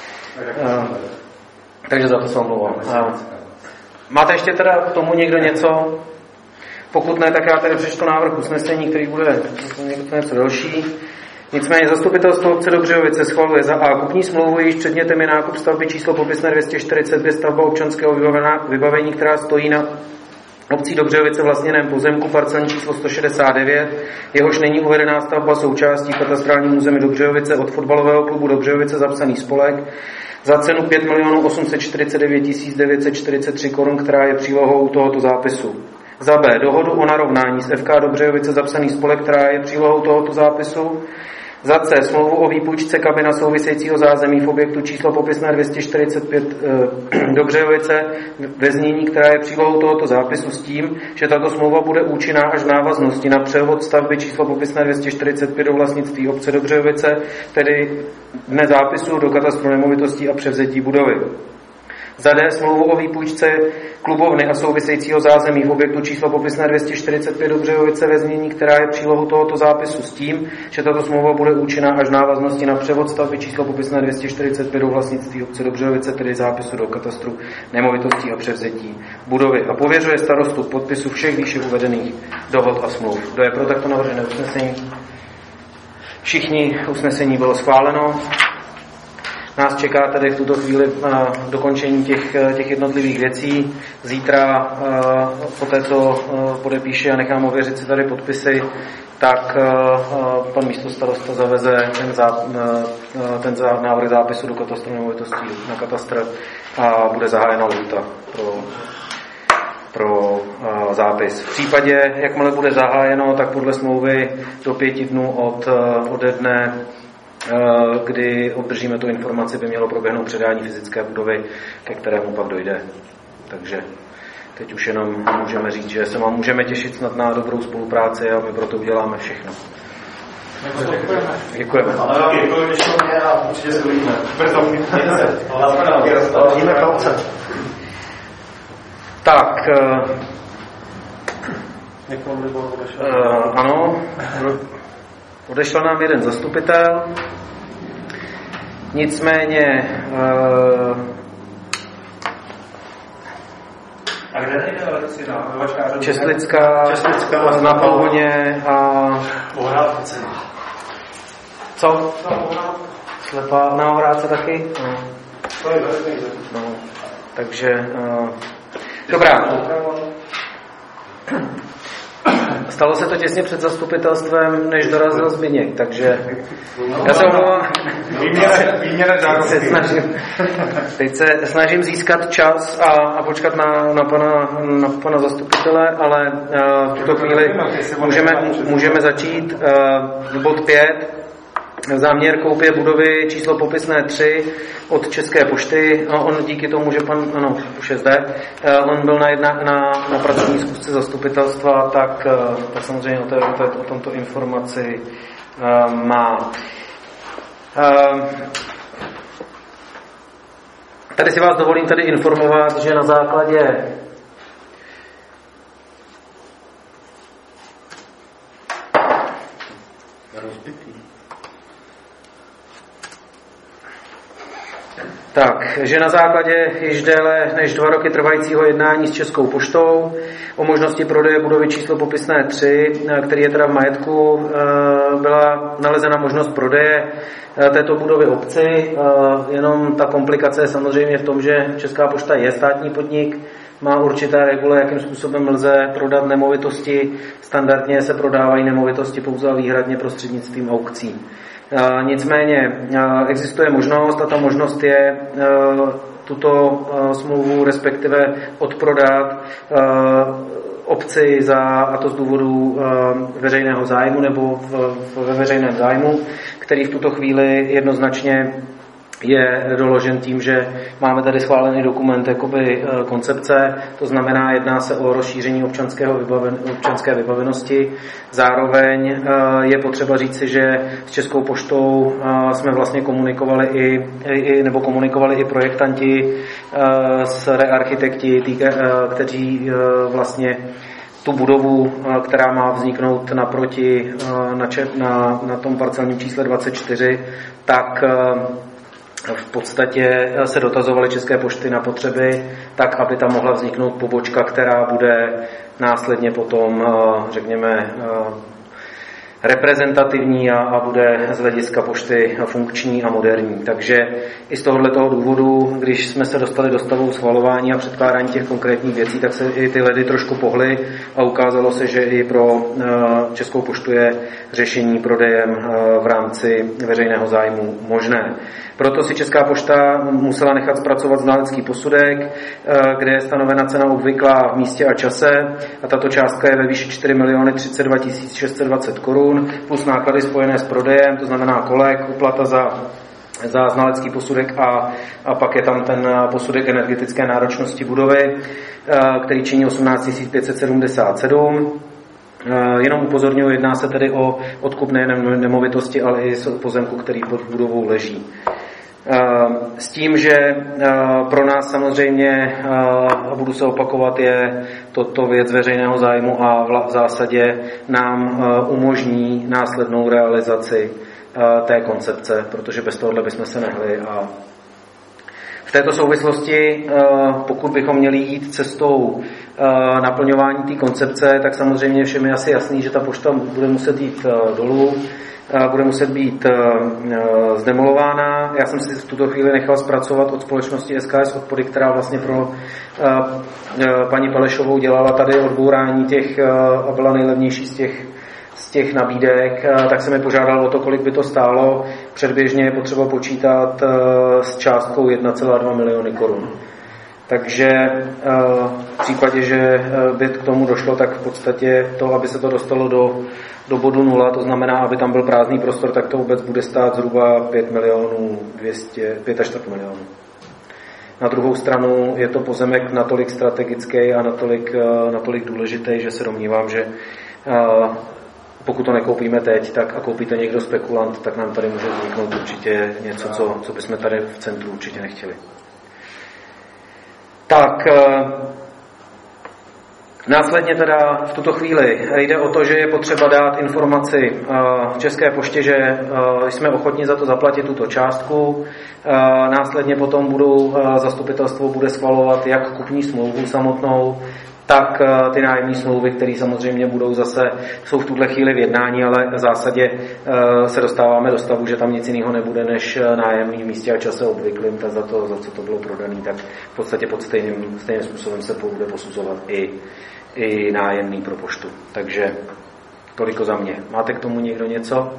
Takže za to se omlouvám. Máte ještě teda k tomu někdo něco? Pokud ne, tak já tady přečtu návrh usnesení, který bude něco další. Nicméně zastupitelstvo obce Dobřejovice schvaluje za A kupní smlouvu, jejíž předmětem je nákup stavby číslo popisné dvě stě čtyřicet dvě stavba občanského vybavení, která stojí na obcí Dobřejovice vlastněném pozemku parcelní číslo sto šedesát devět, jehož není uvedená stavba součástí katastrálního území Dobřejovice od fotbalového klubu Dobřejovice zapsaný spolek za cenu pět milionů osm set čtyřicet devět tisíc devět set čtyřicet tři korun, která je přílohou tohoto zápisu. Za B. Dohodu o narovnání s F K Dobřejovice zapsaný spolek, která je přílohou tohoto zápisu. Za C. Smlouvu o výpůjčce kabina souvisejícího zázemí v objektu číslo popisné dvě stě čtyřicet pět e, Dobřejovice ve znění, která je přílohou tohoto zápisu s tím, že tato smlouva bude účinná až v návaznosti na převod stavby číslo popisné dvě stě čtyřicet pět do vlastnictví obce Dobřejovice, tedy dne zápisu do katastru nemovitostí a převzetí budovy. Za D. Smlouvu o výpůjčce klubovny a souvisejícího zázemí v objektu číslo popisné dvě stě čtyřicet pět Dobřejovice ve znění, která je přílohou tohoto zápisu s tím, že tato smlouva bude účinná až v návaznosti na převod stavby číslo popisné dvě stě čtyřicet pět do vlastnictví obce Dobřejovice, tedy zápisu do katastru nemovitostí a převzetí budovy. A pověřuje starostu podpisu všech výše uvedených dohod a smluv. Kdo je pro takto navržené usnesení? Všichni, usnesení bylo schváleno. Nás čeká tady v tuto chvíli na dokončení těch, těch jednotlivých věcí. Zítra po té, co podepíše a nechám ověřit si tady podpisy, tak pan místostarosta zaveze ten, zá, ten zá, návrh zápisu do katastru nemovitostí na katastr a bude zahájena lhůta pro, pro zápis. V případě, jakmile bude zahájeno, tak podle smlouvy do pěti dnů od, ode dne, kdy obdržíme tu informaci, by mělo proběhnout předání fyzické budovy, ke kterému pak dojde. Takže teď už jenom můžeme říct, že se vám můžeme těšit snad na dobrou spolupráci a my proto uděláme všechno. Děkujeme. Děkujeme. Ale děkuji, když to mě a určitě se uvidíme. Vidíme palce. Tak, uh, ano, odešel nám jeden zastupitel, nicméně uh, a kde nejde elektřina? Česlická, Česlická na Polhoně a co? Slepá na Ohrádce taky? No. No. Takže uh, dobrá. Stalo se to těsně před zastupitelstvem, než dorazil Zbyněk, takže já se omlouvám. Teď se snažím získat čas a, a počkat na, na, pana, na pana zastupitele, ale uh, v tuto chvíli můžeme, můžeme začít. Uh, bod pět. Záměr koupě budovy číslo popisné tři od České pošty. No, on díky tomu, že pan, ano, už je zde, on byl na, jedna, na, na pracovní schůzce zastupitelstva, tak, tak samozřejmě o, té, o, té, o tomto informaci uh, má. Uh, tady si vás dovolím tady informovat, že na základě Tak, že na základě již déle než dva roky trvajícího jednání s Českou poštou o možnosti prodeje budovy číslo popisné tři, který je teda v majetku, byla nalezena možnost prodeje této budovy obci. Jenom ta komplikace je samozřejmě v tom, že Česká pošta je státní podnik, má určité regule, jakým způsobem lze prodat nemovitosti. Standardně se prodávají nemovitosti pouze a výhradně prostřednictvím aukcí. Nicméně existuje možnost, a ta možnost je tuto smlouvu respektive odprodat obci za, a to z důvodu veřejného zájmu nebo v, v, ve veřejném zájmu, který v tuto chvíli jednoznačně je doložen tím, že máme tady schválený dokument jakoby koncepce, to znamená, jedná se o rozšíření občanského vybaven, občanské vybavenosti. Zároveň je potřeba říci, že s Českou poštou jsme vlastně komunikovali i, i nebo komunikovali i projektanti s rearchitekti, tý, kteří vlastně tu budovu, která má vzniknout naproti na, na, na tom parcelním čísle dvacet čtyři, tak v podstatě se dotazovaly České pošty na potřeby, tak aby tam mohla vzniknout pobočka, která bude následně potom, řekněme, reprezentativní a, a bude z hlediska pošty funkční a moderní. Takže i z tohoto důvodu, když jsme se dostali do stavu schvalování a předkládání těch konkrétních věcí, tak se i ty ledy trošku pohly a ukázalo se, že i pro Českou poštu je řešení prodejem v rámci veřejného zájmu možné. Proto si Česká pošta musela nechat zpracovat znalecký posudek, kde je stanovena cena obvyklá v místě a čase a tato částka je ve výši čtyři miliony třicet dva tisíc šest set dvacet korun plus náklady spojené s prodejem, to znamená kolek, úplata za, za znalecký posudek a, a pak je tam ten posudek energetické náročnosti budovy, který činí osmnáct tisíc pět set sedmdesát sedm. Jenom upozorňuji, jedná se tedy o odkup nejen nemovitosti, ale i pozemku, který pod budovou leží. S tím, že pro nás samozřejmě, a budu se opakovat, je toto věc veřejného zájmu a v zásadě nám umožní následnou realizaci té koncepce, protože bez tohohle bychom se nehli. A v této souvislosti, pokud bychom měli jít cestou naplňování té koncepce, tak samozřejmě všem je asi jasný, že ta pošta bude muset jít dolů, bude muset být zdemolována. Já jsem si v tuto chvíli nechal zpracovat od společnosti S K S Odpady, která vlastně pro paní Palešovou dělala tady odbourání těch a byla nejlevnější z těch, z těch nabídek, tak se mi požádal o to, kolik by to stálo. Předběžně je potřeba počítat s částkou jedna celá dva miliony korun. Takže v případě, že by k tomu došlo, tak v podstatě to, aby se to dostalo do, do bodu nula, to znamená, aby tam byl prázdný prostor, tak to vůbec bude stát zhruba pět milionů dvěstě, pět až čtvrt milionů. Na druhou stranu je to pozemek natolik strategický a natolik, natolik důležitý, že se domnívám, že pokud to nekoupíme teď, tak a koupí to někdo spekulant, tak nám tady může vzniknout určitě něco, co, co bychom tady v centru určitě nechtěli. Tak, následně teda v tuto chvíli jde o to, že je potřeba dát informaci České poště, že jsme ochotni za to zaplatit tuto částku. Následně potom budou, zastupitelstvo bude schvalovat jak kupní smlouvu samotnou, tak ty nájemní smlouvy, které samozřejmě budou zase, jsou v tuhle chvíli v jednání, ale v zásadě se dostáváme do stavu, že tam nic jiného nebude než nájemný v místě a čase obvyklým, tak za to, za co to bylo prodané, tak v podstatě pod stejným, stejným způsobem se bude posuzovat i, i nájemný pro poštu. Takže toliko za mě. Máte k tomu někdo něco?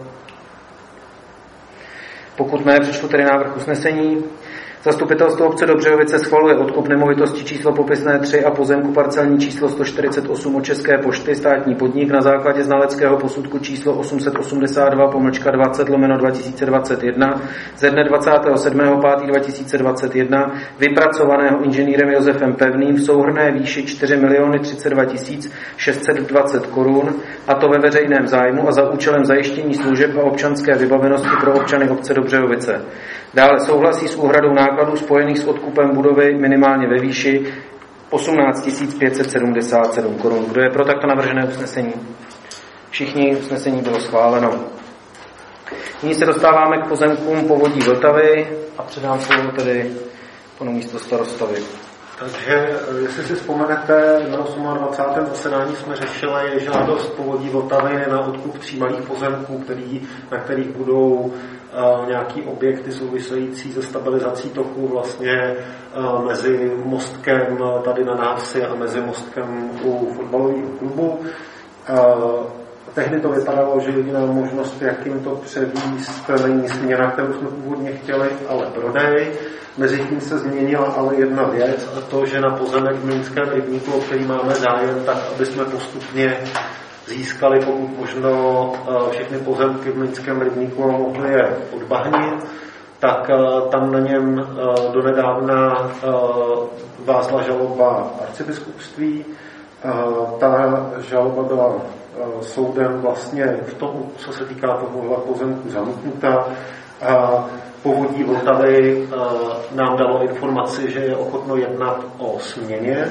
Pokud ne, přečtu tedy návrh usnesení. Zastupitelstvo obce Dobřejovice schvaluje odkup nemovitosti číslo popisné tři a pozemku parcelní číslo sto čtyřicet osm od České pošty, státní podnik, na základě znaleckého posudku číslo osm set osmdesát dva pomlčka dvacet lomeno dva tisíce dvacet jedna ze dne dvacátého sedmého pátého dva tisíce dvacet jedna, vypracovaného inženýrem Josefem Pevným v souhrnné výši čtyři miliony třicet dva tisíc šest set dvacet korun, a to ve veřejném zájmu a za účelem zajištění služeb a občanské vybavenosti pro občany obce Dobřejovice. Dále souhlasí s úhradou nákladů spojených s odkupem budovy minimálně ve výši osmnáct tisíc pět set sedmdesát sedm korun. Kdo je pro takto navržené usnesení? Všichni, usnesení bylo schváleno. Nyní se dostáváme k pozemkům povodí Vltavy a předám slovo tedy panu místostarostovi. Takže, jestli si vzpomenete, na dvacátém osmém zasedání jsme řešili žádost Povodí Vltavy na odkup tří malých pozemků, který, na kterých budou uh, nějaký objekty související se stabilizací toku vlastně uh, mezi mostkem tady na návsi a mezi mostkem u fotbalového klubu. Uh, tehdy to vypadalo, že jediná možnost, jak jim to převíst, není směna, kterou jsme původně chtěli, ale prodej. Mezitím se změnila ale jedna věc, a to, že na pozemek v Mlýnském rybníku, o který máme zájem, tak aby jsme postupně získali pokud možno všechny pozemky v Mlýnském rybníku a mohli je odbahnit, tak tam na něm donedávna vázla žaloba arcibiskupství. Ta žaloba byla soudem vlastně v tom, co se týká tohohle pozemku, zamítnuta. Povodí Vltavy nám dalo informaci, že je ochotno jednat o směně.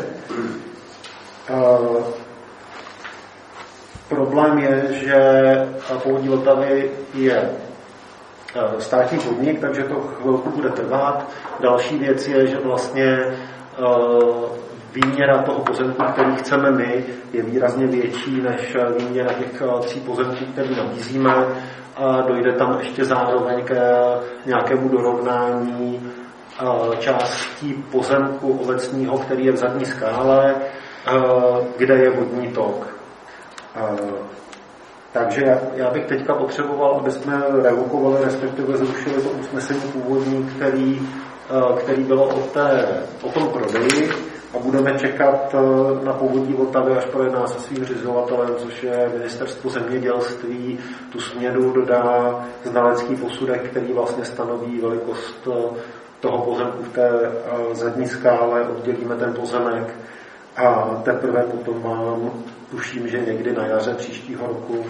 Problém je, že Povodí Vltavy je státní podnik, takže to chvilku bude trvat. Další věc je, že vlastně výměra toho pozemku, který chceme my, je výrazně větší než výměra těch tří pozemků, který nabízíme. A dojde tam ještě zároveň k nějakému dorovnání částí pozemku obecního, který je v zadní skále, kde je vodní tok. Takže já bych teďka potřeboval, aby jsme revokovali, respektive zrušili to usnesení původní, který, který bylo o, té, o tom prodeji, a budeme čekat na Povodí Vltavy, až projedná se svým zřizovatelem, což je Ministerstvo zemědělství. Tu směnu dodá znalecký posudek, který vlastně stanoví velikost toho pozemku v té zadní skále, oddělíme ten pozemek a teprve potom mám, tuším, že někdy na jaře příštího roku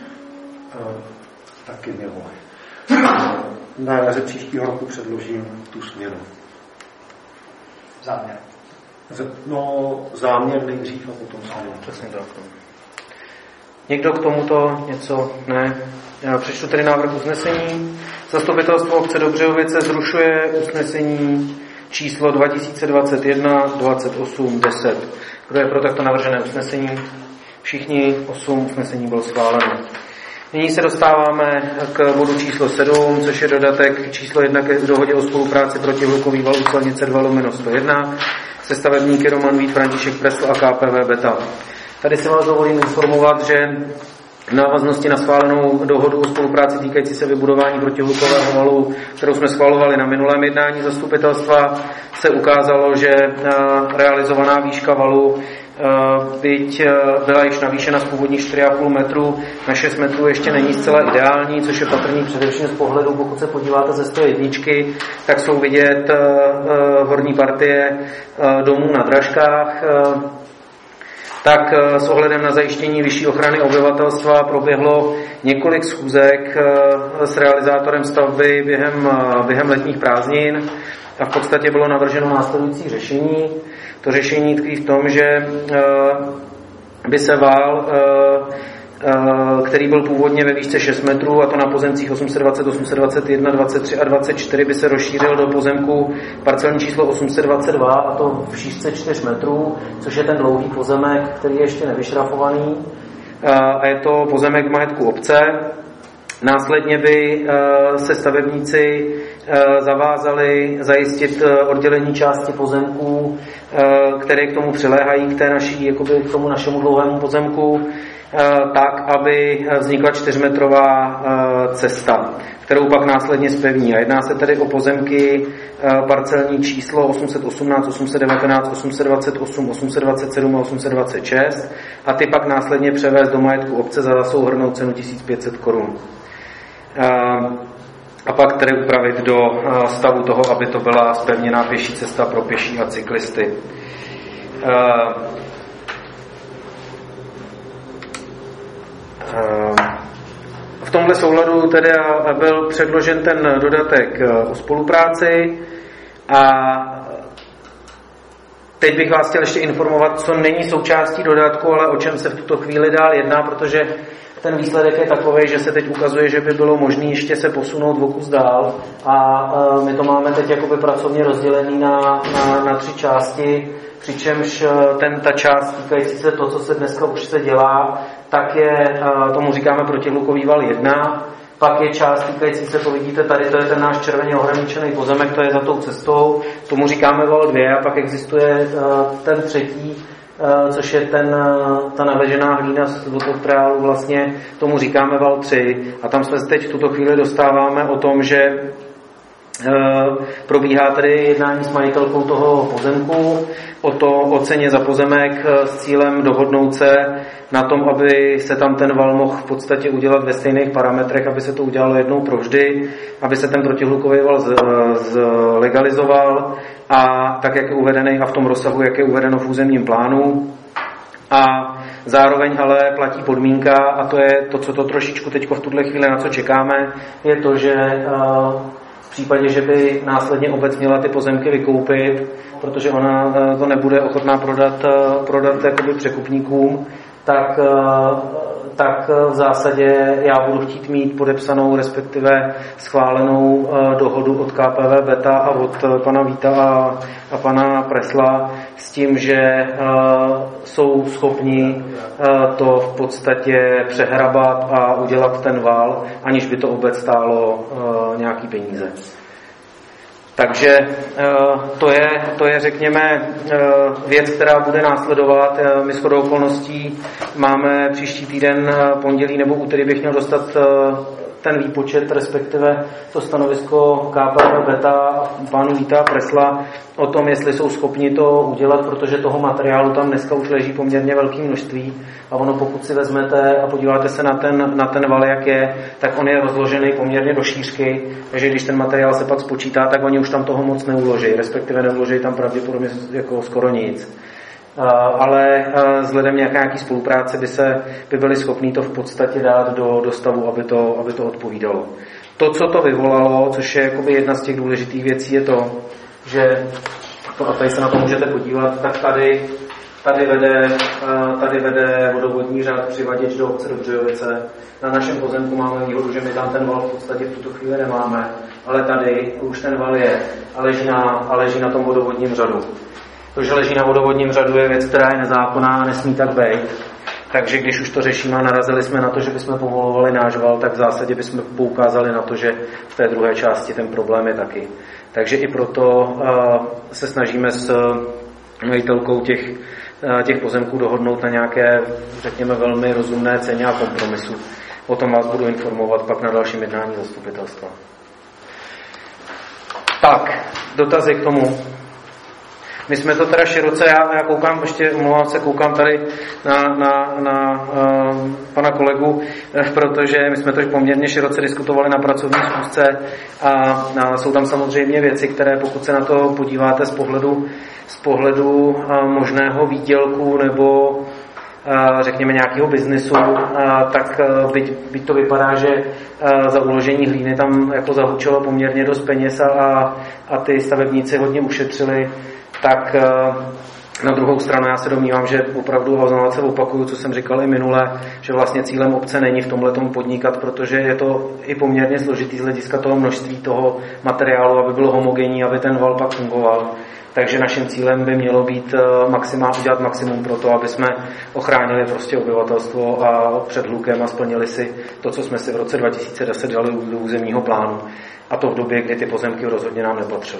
taky mě volí. Na jaře příštího roku předložím tu směnu. Záměr. No, záměr nejdřív a potom směnu. Přesně tak. Někdo k tomuto něco? Ne. Já přečtu tedy návrh usnesení. Zastupitelstvo obce Dobřejovice zrušuje usnesení číslo dva tisíce dvacet jedna dvacet osm deset. Kdo je pro takto navržené usnesení? Všichni, osm usnesení bylo schváleno. Nyní se dostáváme k bodu číslo sedm, což je dodatek číslo jedna k dohodě o spolupráci proti hlukový valu silnice dva lomeno sto jedna se stavebníky Roman Vít, František Presl a K P V Beta. Tady si vás dovolím informovat, že v návaznosti na schválenou dohodu o spolupráci týkající se vybudování protihlukového valu, kterou jsme schvalovali na minulém jednání zastupitelstva, se ukázalo, že realizovaná výška valu, byť byla již navýšena z původních čtyři a půl metru na šest metrů, ještě není zcela ideální, což je patrný především z pohledu, pokud se podíváte ze sto jedna, tak jsou vidět horní partie domů na Dražkách. Tak s ohledem na zajištění vyšší ochrany obyvatelstva proběhlo několik schůzek s realizátorem stavby během, během letních prázdnin a v podstatě bylo navrženo následující řešení. To řešení tkví v tom, že by se val, který byl původně ve výšce šest metrů, a to na pozemcích osm set dvacet, osm set dvacet jedna, dvacet tři a dvacet čtyři, by se rozšířil do pozemku parcelní číslo osm set dvacet dva, a to v šířce čtyři metrů, což je ten dlouhý pozemek, který je ještě nevyšrafovaný, a je to pozemek v majetku obce. Následně by se stavebníci zavázali zajistit oddělení části pozemků, které k tomu přiléhají, k, té naší, jakoby k tomu našemu dlouhému pozemku, tak, aby vznikla čtyřmetrová cesta, kterou pak následně zpevní. A jedná se tedy o pozemky parcelní číslo osm set osmnáct, osm set devatenáct, osm set dvacet osm, osm set dvacet sedm a osm set dvacet šest a ty pak následně převést do majetku obce za souhrnnou cenu tisíc pět set korun. A pak tedy upravit do stavu toho, aby to byla zpevněná pěší cesta pro pěší a cyklisty. V tomhle souladu tedy byl předložen ten dodatek o spolupráci a teď bych vás chtěl ještě informovat, co není součástí dodatku, ale o čem se v tuto chvíli dál jedná, protože ten výsledek je takový, že se teď ukazuje, že by bylo možné ještě se posunout o kus dál a my to máme teď jakoby pracovně rozdělený na, na, na tři části, přičemž ten, ta část týkající se to, co se dneska už se dělá, tak je, tomu říkáme protihlukový val jedna, pak je část týkající se, to vidíte tady, to je ten náš červeně ohraničený pozemek, to je za tou cestou, tomu říkáme val dvě a pak existuje ten třetí, což je ten, ta navežená hlína z vodoktrálu, vlastně tomu říkáme val tři a tam jsme se teď v tuto chvíli dostáváme o tom, že probíhá tady jednání s majitelkou toho pozemku o to o ceně za pozemek s cílem dohodnout se na tom, aby se tam ten val mohl v podstatě udělat ve stejných parametrech, aby se to udělalo jednou provždy, aby se ten protihlukový val zlegalizoval a tak, jak je uvedený a v tom rozsahu, jak je uvedeno v územním plánu. A zároveň ale platí podmínka, a to je to, co to trošičku teď v tuhle chvíli na co čekáme, je to, že v případě, že by následně obec měla ty pozemky vykoupit, protože ona to nebude ochotná prodat, prodat jakoby překupníkům, tak, tak v zásadě já budu chtít mít podepsanou, respektive schválenou dohodu od K P V Beta a od pana Víta a, a pana Presla s tím, že jsou schopni to v podstatě přehrabat a udělat ten val, aniž by to obec stálo nějaký peníze. Takže to je, to je, řekněme, věc, která bude následovat. My shodou okolností máme příští týden pondělí nebo úterý bych měl dostat ten výpočet, respektive to stanovisko K P V Beta a pánu Víta Presla o tom, jestli jsou schopni to udělat, protože toho materiálu tam dneska už leží poměrně velké množství a ono, pokud si vezmete a podíváte se na ten, na ten val, jak je, tak on je rozložený poměrně do šířky, takže když ten materiál se pak spočítá, tak oni už tam toho moc neuloží, respektive neuloží tam pravděpodobně jako skoro nic. Ale vzhledem nějaké nějaký spolupráce by se by byli schopni to v podstatě dát do, do stavu, aby to, aby to odpovídalo. To, co to vyvolalo, což je jakoby jedna z těch důležitých věcí, je to, že to, a tady se na to můžete podívat, tak tady, tady, vede, tady vede vodovodní řád přivaděč do obce Dobřejovice. Na našem pozemku máme výhodu, že my tam ten val v podstatě v tuto chvíli nemáme, ale tady už ten val je a leží na, a leží na tom vodovodním řadu. To, že leží na vodovodním řadu, je věc, která je nezákonná a nesmí tak být. Takže když už to řešíme a narazili jsme na to, že bychom povolovali náš val, tak v zásadě bychom poukázali na to, že v té druhé části ten problém je taky. Takže i proto uh, se snažíme s majitelkou těch, uh, těch pozemků dohodnout na nějaké, řekněme, velmi rozumné ceně a kompromisu. O tom vás budu informovat pak na dalším jednání zastupitelstva. Tak, dotazy k tomu. My jsme to teda široce, já, já koukám, ještě omlouvám se, koukám tady na, na, na uh, pana kolegu, eh, protože my jsme to poměrně široce diskutovali na pracovní schůzce a, a jsou tam samozřejmě věci, které pokud se na to podíváte z pohledu, z pohledu uh, možného výdělku nebo uh, řekněme nějakého biznesu, uh, tak uh, byť, byť to vypadá, že uh, za uložení hlíny tam jako zahučilo poměrně dost peněz a, a ty stavebníci hodně ušetřili, tak na druhou stranu já se domnívám, že opravdu, a znovu se opakuju, co jsem říkal i minule, že vlastně cílem obce není v tomhletom podnikat, protože je to i poměrně složitý z hlediska toho množství toho materiálu, aby bylo homogenní, aby ten val pak fungoval. Takže naším cílem by mělo být maximál, udělat maximum pro to, aby jsme ochránili prostě obyvatelstvo a před hlukem a splnili si to, co jsme si v roce dva tisíce deset dali do územního plánu. A to v době, kdy ty pozemky rozhodně nám nepatřily.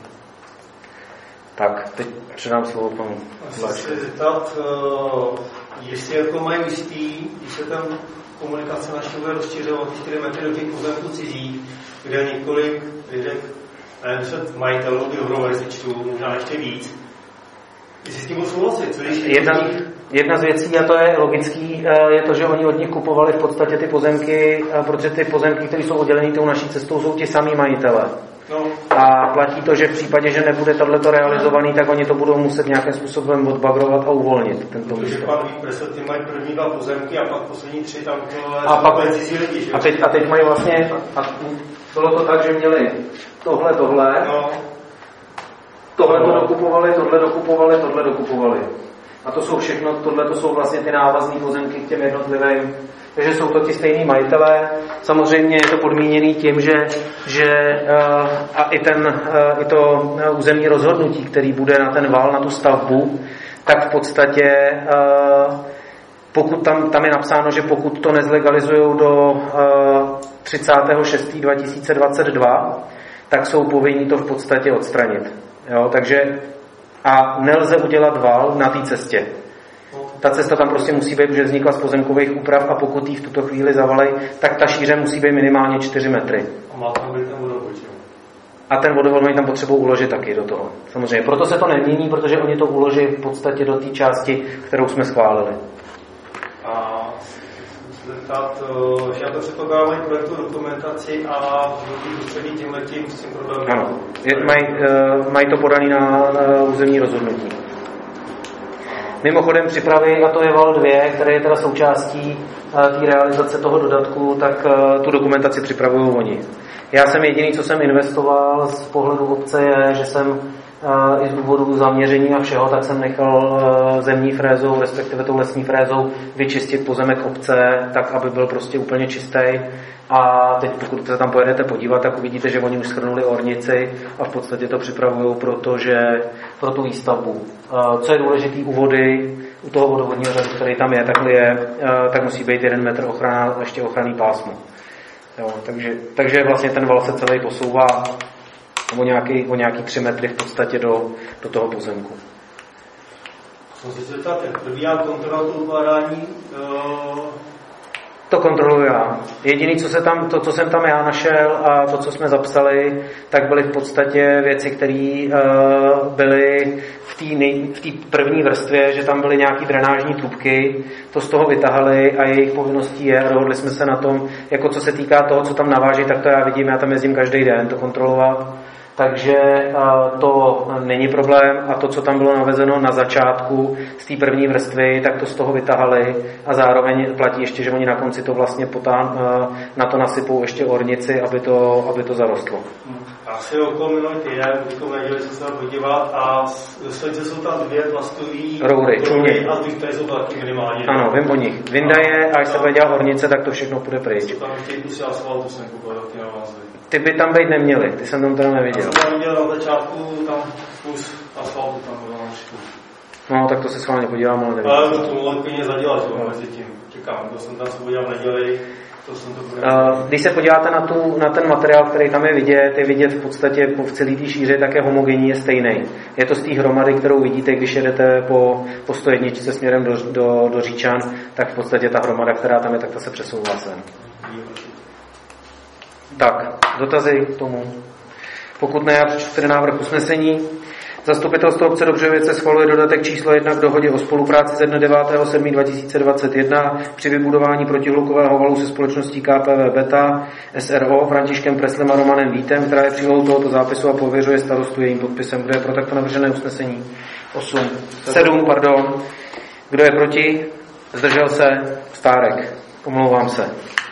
Tak, teď předám slovo panu. Chci se zeptat, jestli jako mají jistý, když se tam komunikace naše bude rozšířovat čtyři metry do těch pozemků cizích, kde několik lidek, nevím, před majitelů dohromady se čtu, možná ještě víc. Jestli s tím budu souhlasit, co když jedna, jedna z věcí, a to je logický, je to, že oni od nich kupovali v podstatě ty pozemky, protože ty pozemky, které jsou oddělené tou naší cestou, jsou ti samý majitele. No. A platí to, že v případě, že nebude tohleto realizovaný, tak oni to budou muset nějakým způsobem odbagrovat a uvolnit tento místo. Protože pan Presl, ty mají první dva pozemky a pak poslední tři tam a, pak, cizí lidi, že? a, teď, a teď mají vlastně, a bylo to tak, že měli tohle, tohle, no. tohle to dokupovali, tohle dokupovali, tohle dokupovali. A to jsou všechno, tohle to jsou vlastně ty návazné pozemky k těm jednotlivým. Takže jsou to ti stejní majitelé. Samozřejmě je to podmíněný tím, že, že a i, ten, i to územní rozhodnutí, který bude na ten val, na tu stavbu, tak v podstatě pokud tam, tam je napsáno, že pokud to nezlegalizují do třicátého šestého dva tisíce dvacet dva, tak jsou povinni to v podstatě odstranit. Jo, takže a nelze udělat val na té cestě. Ta cesta tam prostě musí být, protože vznikla z pozemkových úprav a pokud ji v tuto chvíli zavalej, tak ta šíře musí být minimálně čtyři metry. A má tam být ten vodovod. A ten vodovod mají tam potřebu uložit taky do toho. Samozřejmě. Proto se to nemění, protože oni to uloží v podstatě do té části, kterou jsme schválili. A zeptat, že já to předpokládají projektu dokumentaci a životní prostředí tímhletím s tím problémem. Ano, mají maj to podaný na, na územní rozhodnutí. Mimochodem připraví, a to je val dva, který je teda součástí té realizace toho dodatku, tak tu dokumentaci připravují oni. Já jsem jediný, co jsem investoval z pohledu obce, je, že jsem i z důvodu zaměření a všeho, tak jsem nechal zemní frézou, respektive tou lesní frézou, vyčistit pozemek obce, tak, aby byl prostě úplně čistý. A teď, pokud se tam pojedete podívat, tak uvidíte, že oni už shrnuli ornici a v podstatě to připravují protože, pro tu výstavbu. Co je důležité u vody, u toho vodovodního řadu, který tam je, tak, je, tak musí být jeden metr ochrana, ještě ochranný pásmo. Jo, takže, takže vlastně ten val se celý posouvá o nějaký, o nějaký tři metry v podstatě do, do toho pozemku. Jsem si zeptat, jak probíhá kontrola toho ukládání? Uh... To kontroluji já. Jediné, co, se tam, to, co jsem tam já našel a to, co jsme zapsali, tak byly v podstatě věci, které uh, byly v té v té první vrstvě, že tam byly nějaké drenážní trubky, to z toho vytahali a jejich povinností je, a dohodli jsme se na tom, jako co se týká toho, co tam naváží, tak to já vidím, já tam jezdím každý den to kontrolovat. Takže to není problém a to, co tam bylo navezeno na začátku z té první vrstvy, tak to z toho vytahali a zároveň platí ještě, že oni na konci to vlastně potán, na to nasypou ještě ornici, aby to, aby to zarostlo. Asi okolo minulý týden, bychom neděli se se podívat a doslečně jsou tam dvě plastový roury, čumě. A ty, které jsou taky minimálně. Ano, vím o nich. Vyndaje a až se bude dělat ornice, tak to všechno půjde pryč. Tam chtějí kusy asfaltu, jsem koupil taky na vás. Ty by tam být neměly, ty jsem tam teda neviděl. Já jsem tam viděl na začátku, tam kus asfaltu tam bylo na školu. No, tak to se schválně podívám, ale nevím. Ale už to mohlo klidně zadělat, jo, mezi tím. Čekám, to jsem tam se podíval v neděli, to jsem to bude... Uh, když se podíváte na, tu, na ten materiál, který tam je vidět, je vidět v podstatě po v celé té šíři, tak je homogenní, je stejný. Je to z té hromady, kterou vidíte, když jedete po, po sto jedničce směrem do, do, do Říčan, tak v podstatě ta hromada, která tam je, tak ta se přesouvá sem. Tak, dotazy k tomu. Pokud ne, já přečtu tedy návrh usnesení. Zastupitelstvo obce Dobřejovice schvaluje dodatek číslo jedna k dohodě o spolupráci ze dne devátého sedmého dva tisíce dvacet jedna při vybudování protihlukového valu se společností K P V Beta S R O Františkem Preslem a Romanem Vítem, která je přílohou tohoto zápisu a pověřuje starostu jejím podpisem. Kdo je pro takto navržené usnesení? osm. sedm, pardon. Kdo je proti? Zdržel se? Stárek. Omlouvám se.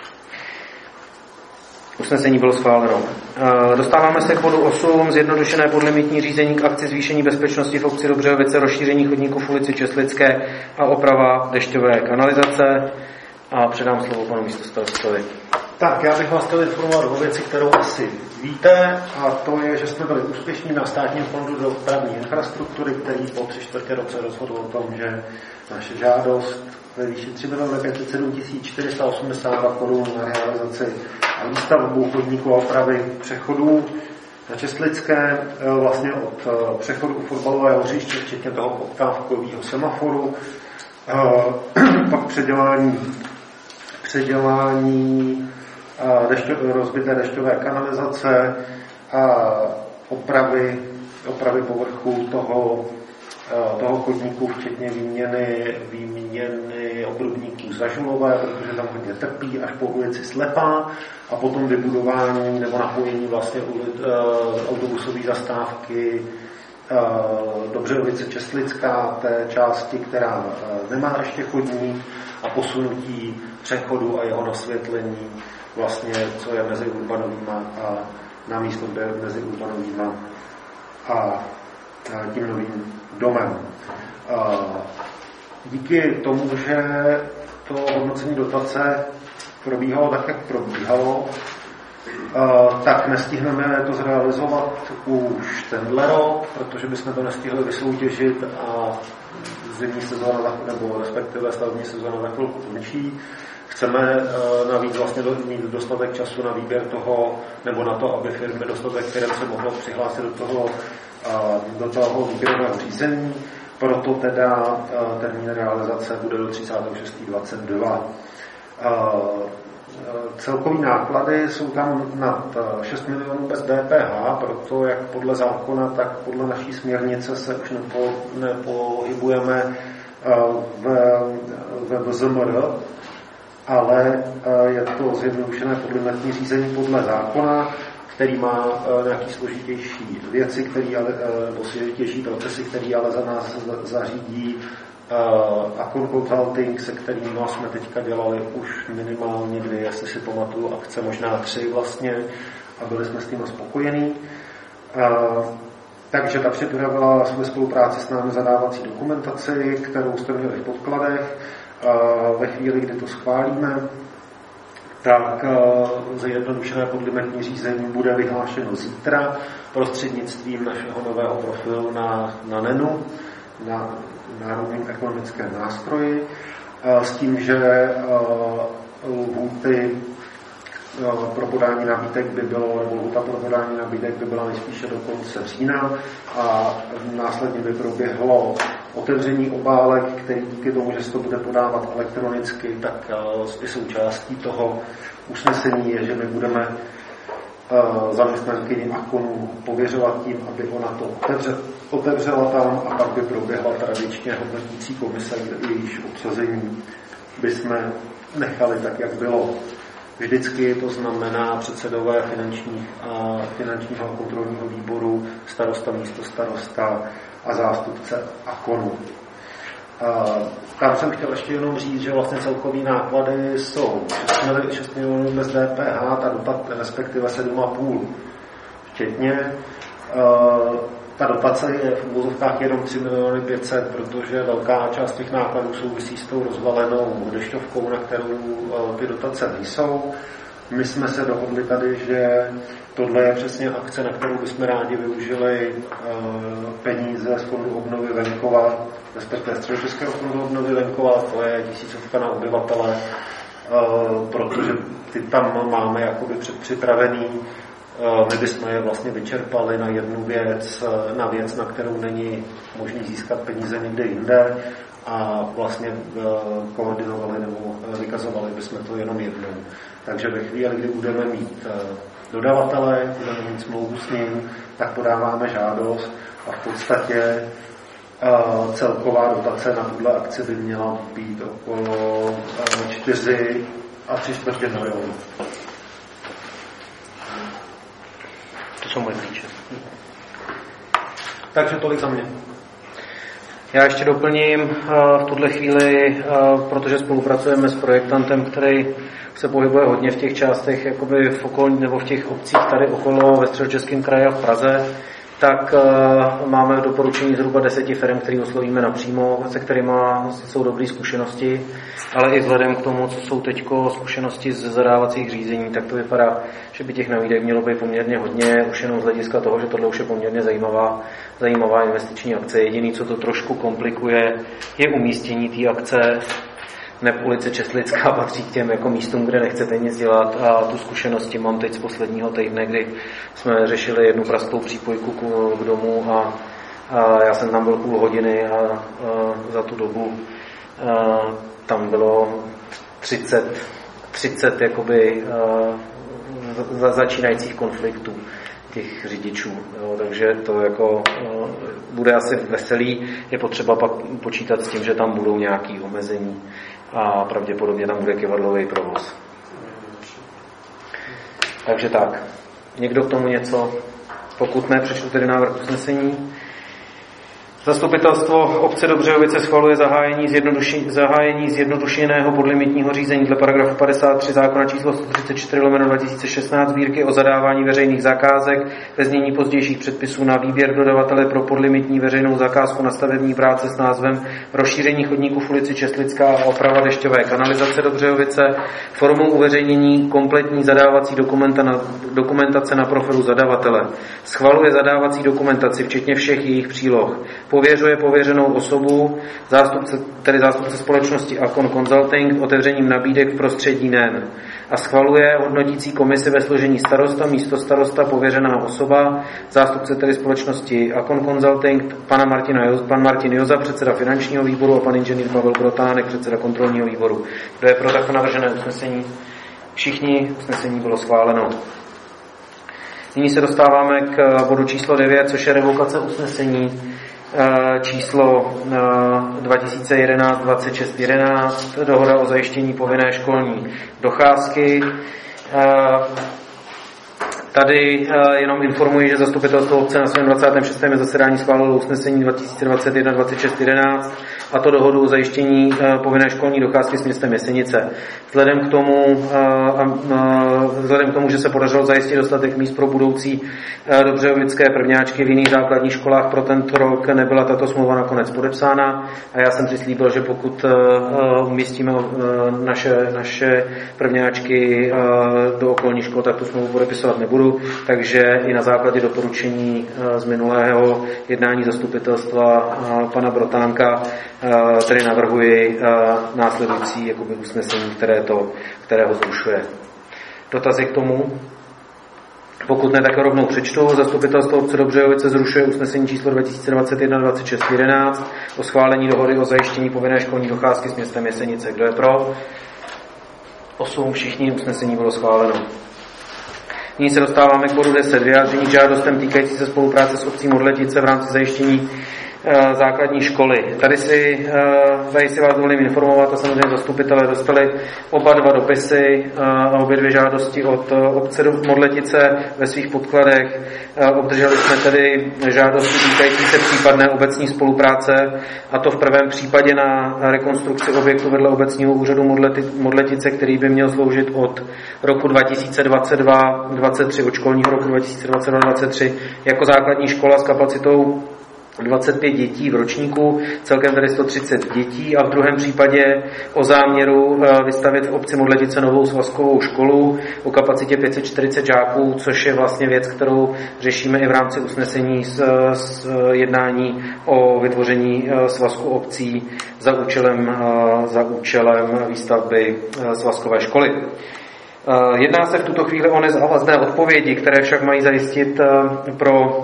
Usnesení bylo schváleno. Dostáváme se k bodu osm, zjednodušené podlimitní řízení k akci zvýšení bezpečnosti v obci Dobřejovice, rozšíření chodníků v ulici Česlické a oprava dešťové kanalizace. A předám slovo panu místostarostovi. Tak, já bych vás chtěl informovat o věci, kterou asi víte, a to je, že jsme byli úspěšní na Státním fondu dopravní infrastruktury, který po tři čtvrtě roce rozhodl o tom, že naše žádost ve výši tři miliony pět set sedm tisíc čtyři sta osmdesát dva korun na realizaci a výstavbu chodníků a opravy přechodů na Česlické, vlastně od přechodu fotbalového hřiště, včetně toho poptávkového semaforu, pak předělání, předělání dešťo, rozbité dešťové kanalizace a opravy, opravy povrchu toho, toho chodníku, včetně výměny, výměny obrubníků zažulové, protože tam hodně trpí až po ulici Slepá, a potom vybudování nebo napojení vlastně autobusové zastávky Dobřejovice Česlická, té části, která nemá ještě chodník, a posunutí přechodu a jeho nasvětlení vlastně, co je mezi Urbanovýma a na místo, kde je mezi Urbanovýma a tím novým domem. díky tomu, že to hodnocení dotace probíhalo tak, jak probíhalo, tak nestihneme to zrealizovat už tenhle rok, protože bychom to nestihli vysoutěžit a zimní sezóna, nebo respektive stavební sezóna za chvilku končí. Chceme navíc vlastně mít dostatek času na výběr toho, nebo na to, aby firmy dostatek firm se mohlo přihlásit do toho, do toho výběrového řízení. Proto teda termín realizace bude do třicátého šestého dvacet dva. Celkový náklady jsou tam nad šest milionů bez D P H, proto jak podle zákona, tak podle naší směrnice se už nepo, nepohybujeme ve, ve B Z M R, ale je to zjednodušené podlimitní řízení podle zákona, který má nějaký složitější věci, který ale, nebo složitější procesy, který ale za nás zařídí Uh, Accon Consulting, se kterým jsme teďka dělali už minimálně kdy, jestli si pamatuju, akce možná tři vlastně a byli jsme s tím spokojení. Uh, takže ta připravila ve spolupráci s námi zadávací dokumentaci, kterou jste měli v podkladech. Uh, ve chvíli, kdy to schválíme, tak uh, zjednodušené podlimitní řízení bude vyhlášeno zítra prostřednictvím našeho nového profilu na, na NENu, na národním ekonomickém nástroji, s tím, že lhůty pro podání nabídek by bylo, nebo lhůta pro podání nabídek by byla nejspíše do konce října a následně by proběhlo otevření obálek, který díky tomu, že se to bude podávat elektronicky, tak i součástí toho usnesení je, že my budeme zaměstnankyni Acconu pověřovat tím, aby ona to otevře, otevřela tam a pak by proběhla tradičně hodnotící komise, jejíž obsazení bychom nechali tak, jak bylo vždycky, to znamená předsedové finančních a finančního a kontrolního výboru, starosta, místo starosta a zástupce Acconu. Tam jsem chtěl ještě jenom říct, že vlastně celkový náklady jsou šest milionů bez D P H, ta dotace, respektive sedm a půl včetně. Ta dotace je v uvozovkách jenom tři miliony pět set, protože velká část těch nákladů souvisí s tou rozvalenou dešťovkou, na kterou ty dotace nejsou. My jsme se dohodli tady, že tohle je přesně akce, na kterou bychom rádi využili peníze z Fondu obnovy venkova, respektive Středočeského fondu obnovy venkova, to je tisícovka na obyvatele, protože ty tam máme jakoby předpřipravený. My bychom je vlastně vyčerpali na jednu věc, na věc, na kterou není možné získat peníze někde jinde a vlastně koordinovali nebo vykazovali bychom to jenom jednou. Takže ve chvíli, kdy budeme mít dodavatele, budeme mít smlouvu s ním, tak podáváme žádost a v podstatě celková dotace na tuhle akci by měla být okolo čtyři a tři čtvrtě milionů. To jsou moje klíče. Takže tolik za mě. Já ještě doplním v tuhle chvíli, protože spolupracujeme s projektantem, který se pohybuje hodně v těch částech, jakoby v okolí, nebo v těch obcích tady okolo ve Středočeském kraji a v Praze, tak uh, máme doporučení zhruba deseti firm, který oslovíme napřímo, se kterými jsou dobré zkušenosti, ale i vzhledem k tomu, co jsou teď zkušenosti z zadávacích řízení, tak to vypadá, že by těch nabídek mělo být poměrně hodně, už jenom z hlediska toho, že tohle už je poměrně zajímavá, zajímavá investiční akce. Jediný, co to trošku komplikuje, je umístění té akce. Neb ulice Česlická patří k těm jako místům, kde nechcete nic dělat a tu zkušenosti mám teď z posledního týdne, kdy jsme řešili jednu pražskou přípojku k, k domu a, a já jsem tam byl půl hodiny a, a za tu dobu a, tam bylo třicet, třicet jakoby a, za, začínajících konfliktů těch řidičů, jo, takže to jako a, bude asi veselý, je potřeba pak počítat s tím, že tam budou nějaké omezení a pravděpodobně tam bude kyvadlový provoz. Takže tak. Někdo k tomu něco? Pokud ne, přečtu tedy návrh usnesení. Zastupitelstvo obce Dobřejovice schvaluje zahájení, zjednoduši, zahájení zjednodušeného podlimitního řízení dle paragrafu padesát tři zákona číslo sto třicet čtyři lomeno dva tisíce šestnáct sbírky o zadávání veřejných zakázek ve znění pozdějších předpisů na výběr dodavatele pro podlimitní veřejnou zakázku na stavební práce s názvem rozšíření chodníků v ulici Česlická a oprava dešťové kanalizace Dobřejovice formou uveřejnění kompletní zadávací dokumenta na, dokumentace na profilu zadavatele. Schvaluje zadávací dokumentaci včetně všech jejich příloh. Pověřuje pověřenou osobu, zástupce, tedy zástupce společnosti Akon Consulting, otevřením nabídek v prostředí N E N a schvaluje hodnotící komisi ve složení starosta, místo starosta, pověřená osoba, zástupce tedy společnosti Akon Consulting, pana Martina, pan Martin Joza, předseda finančního výboru a pan inženýr Pavel Grotánek, předseda kontrolního výboru. Kdo je pro takto navržené usnesení? Všichni, usnesení bylo schváleno. Nyní se dostáváme k bodu číslo devět, což je revokace usnesení číslo dva tisíce jedenáct dvacet šest jedenáct, dohoda o zajištění povinné školní docházky. Tady jenom informuji, že zastupitelstvo obce na svém dvacátém šestém zasedání schválilo usnesení dva tisíce dvacet jedna dvacet šest jedenáct a to dohodu o zajištění povinné školní docházky s městem Jesenice. Vzhledem k tomu, vzhledem k tomu, že se podařilo zajistit dostatek míst pro budoucí dobřejovické prvňáčky v jiných základních školách, pro tento rok nebyla tato smlouva nakonec podepsána a já jsem přislíbil, že pokud umístíme naše, naše prvňáčky do okolních škol, tak tu smlouvu podepisovat nebudu, takže i na základě doporučení z minulého jednání zastupitelstva pana Brotánka tedy navrhuji následující jakoby usnesení, které, to, které ho zrušuje. Dotazy k tomu? Pokud ne, tak rovnou přečtu. Zastupitelstvo obce Dobřejovice zrušuje usnesení číslo dva tisíce dvacet jedna dvacet šest jedenáct o schválení dohody o zajištění povinné školní docházky s městem Jesenice. Kdo je pro? osm. Všichni, usnesení bylo schváleno. Nyní se dostáváme k bodu deset. Vyjádření k žádostem týkající se spolupráce s obcí Modletice v rámci zajištění základní školy. Tady si, tady si vás dovolím informovat a samozřejmě zastupitelé dostali oba dva dopisy a obě dvě žádosti od obce Modletice ve svých podkladech. Obdrželi jsme tedy žádosti týkající se případné obecní spolupráce a to v prvém případě na rekonstrukci objektu vedle obecního úřadu Modletice, který by měl sloužit od roku dva tisíce dvacet dva dvacet tři, od školního roku dva tisíce dvacet dva dvacet tři jako základní škola s kapacitou dvacet pět dětí v ročníku, celkem tedy sto třicet dětí a v druhém případě o záměru vystavět v obci Modletice novou svazkovou školu o kapacitě pět set čtyřicet žáků, což je vlastně věc, kterou řešíme i v rámci usnesení z, z jednání o vytvoření svazku obcí za účelem, za účelem výstavby svazkové školy. Jedná se v tuto chvíli o nezávazné odpovědi, které však mají zajistit pro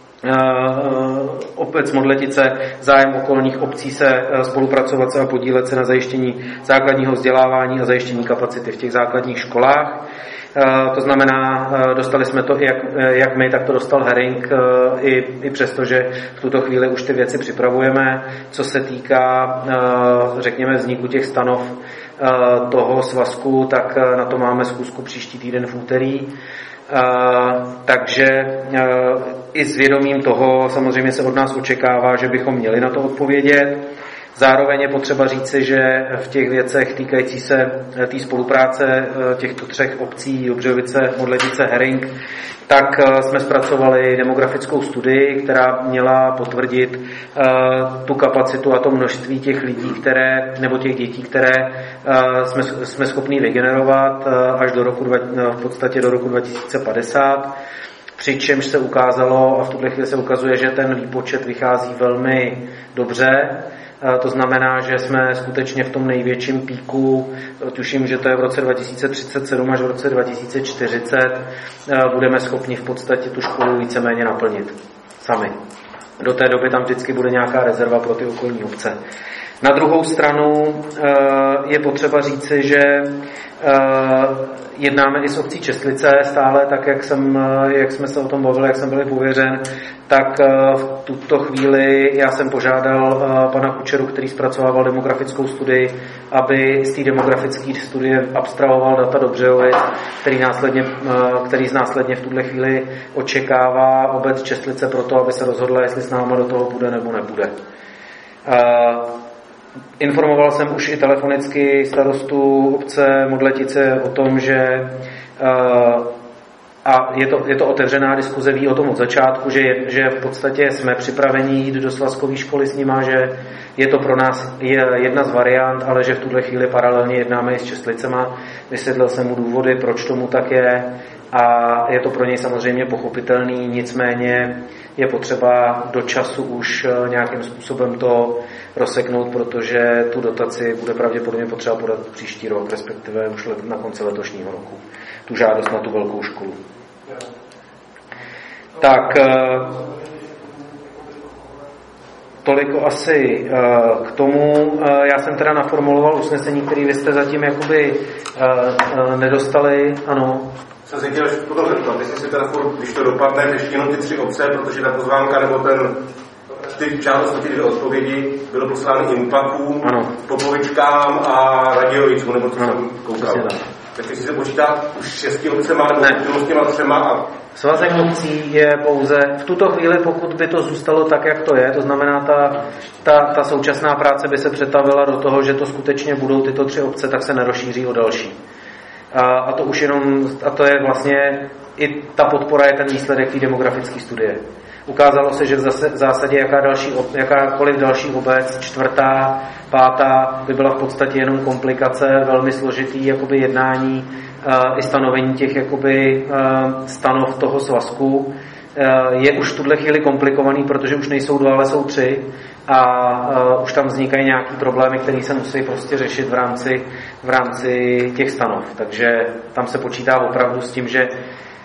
obec Modletice zájem okolních obcí se spolupracovat se a podílet se na zajištění základního vzdělávání a zajištění kapacity v těch základních školách. To znamená, dostali jsme to jak, jak my, tak to dostal Herring, i, i přesto, že v tuto chvíli už ty věci připravujeme. Co se týká, řekněme, vzniku těch stanov toho svazku, tak na to máme schůzku příští týden v úterý. Uh, takže uh, i s vědomím toho samozřejmě se od nás očekává, že bychom měli na to odpovědět. Zároveň je potřeba říci, že v těch věcech týkající se té tý spolupráce těchto třech obcí, Dobřejovice, Modletice, Herring, tak jsme zpracovali demografickou studii, která měla potvrdit uh, tu kapacitu a to množství těch lidí, které, nebo těch dětí, které uh, jsme, jsme schopni vygenerovat uh, až do roku, v podstatě do roku dva tisíce padesát. Přičemž se ukázalo, a v tuhle chvíli se ukazuje, že ten výpočet vychází velmi dobře. To znamená, že jsme skutečně v tom největším píku, tuším, že to je v roce dva tisíce třicet sedm až v roce dva tisíce čtyřicet, budeme schopni v podstatě tu školu víceméně naplnit sami. Do té doby tam vždycky bude nějaká rezerva pro ty okolní obce. Na druhou stranu je potřeba říci, že jednáme i s obcí Čestlice stále, tak jak, jsem, jak jsme se o tom bavili, jak jsem byl pověřen, tak v tuto chvíli já jsem požádal pana Kučeru, který zpracovával demografickou studii, aby z té demografické studie abstrahoval data do Břejovic, který, následně, který následně v tuhle chvíli očekává obec Čestlice pro to, aby se rozhodla, jestli s náma do toho bude nebo nebude. Informoval jsem už i telefonicky starostu obce Modletice o tom, že a je to, je to otevřená diskuze, ví o tom od začátku, že, je, že v podstatě jsme připraveni jít do svazkové školy s nima, že je to pro nás je jedna z variant, ale že v tuhle chvíli paralelně jednáme i s Čestlicema. Vysvětlil jsem mu důvody, proč tomu tak je a je to pro něj samozřejmě pochopitelný, nicméně je potřeba do času už nějakým způsobem to rozseknout, protože tu dotaci bude pravděpodobně potřeba podat příští rok, respektive už na konci letošního roku. Tu žádost na tu velkou školu. Tak toliko asi k tomu. Já jsem teda naformuloval usnesení, které vy jste zatím jakoby nedostali. Ano. Jsem se chtěl potom zeptat, jestli si teda, když to dopadne, ještě jenom ty tři obce, protože ta pozvánka nebo ten ty části, ty odpovědi bylo poslány Impakům, Popovičkám a Radějovicům, nebo co jsem koukal. Tak jestli se počítá už šesti obcema, nebo s těma třema a... Svazek obcí je pouze v tuto chvíli, pokud by to zůstalo tak, jak to je, to znamená, ta, ta, ta současná práce by se přetavila do toho, že to skutečně budou tyto tři obce, tak se nerozšíří o další. A, a to už jenom, a to je vlastně, i ta podpora je ten výsledek té demografické studie. Ukázalo se, že v zásadě jaká další, jakákoliv další obec, čtvrtá, pátá, by byla v podstatě jenom komplikace, velmi složitý jakoby jednání uh, i stanovení těch jakoby, uh, stanov toho svazku. Uh, je už v tuhle chvíli komplikovaný, protože už nejsou dva, ale jsou tři a uh, už tam vznikají nějaké problémy, které se musí prostě řešit v rámci, v rámci těch stanov. Takže tam se počítá opravdu s tím, že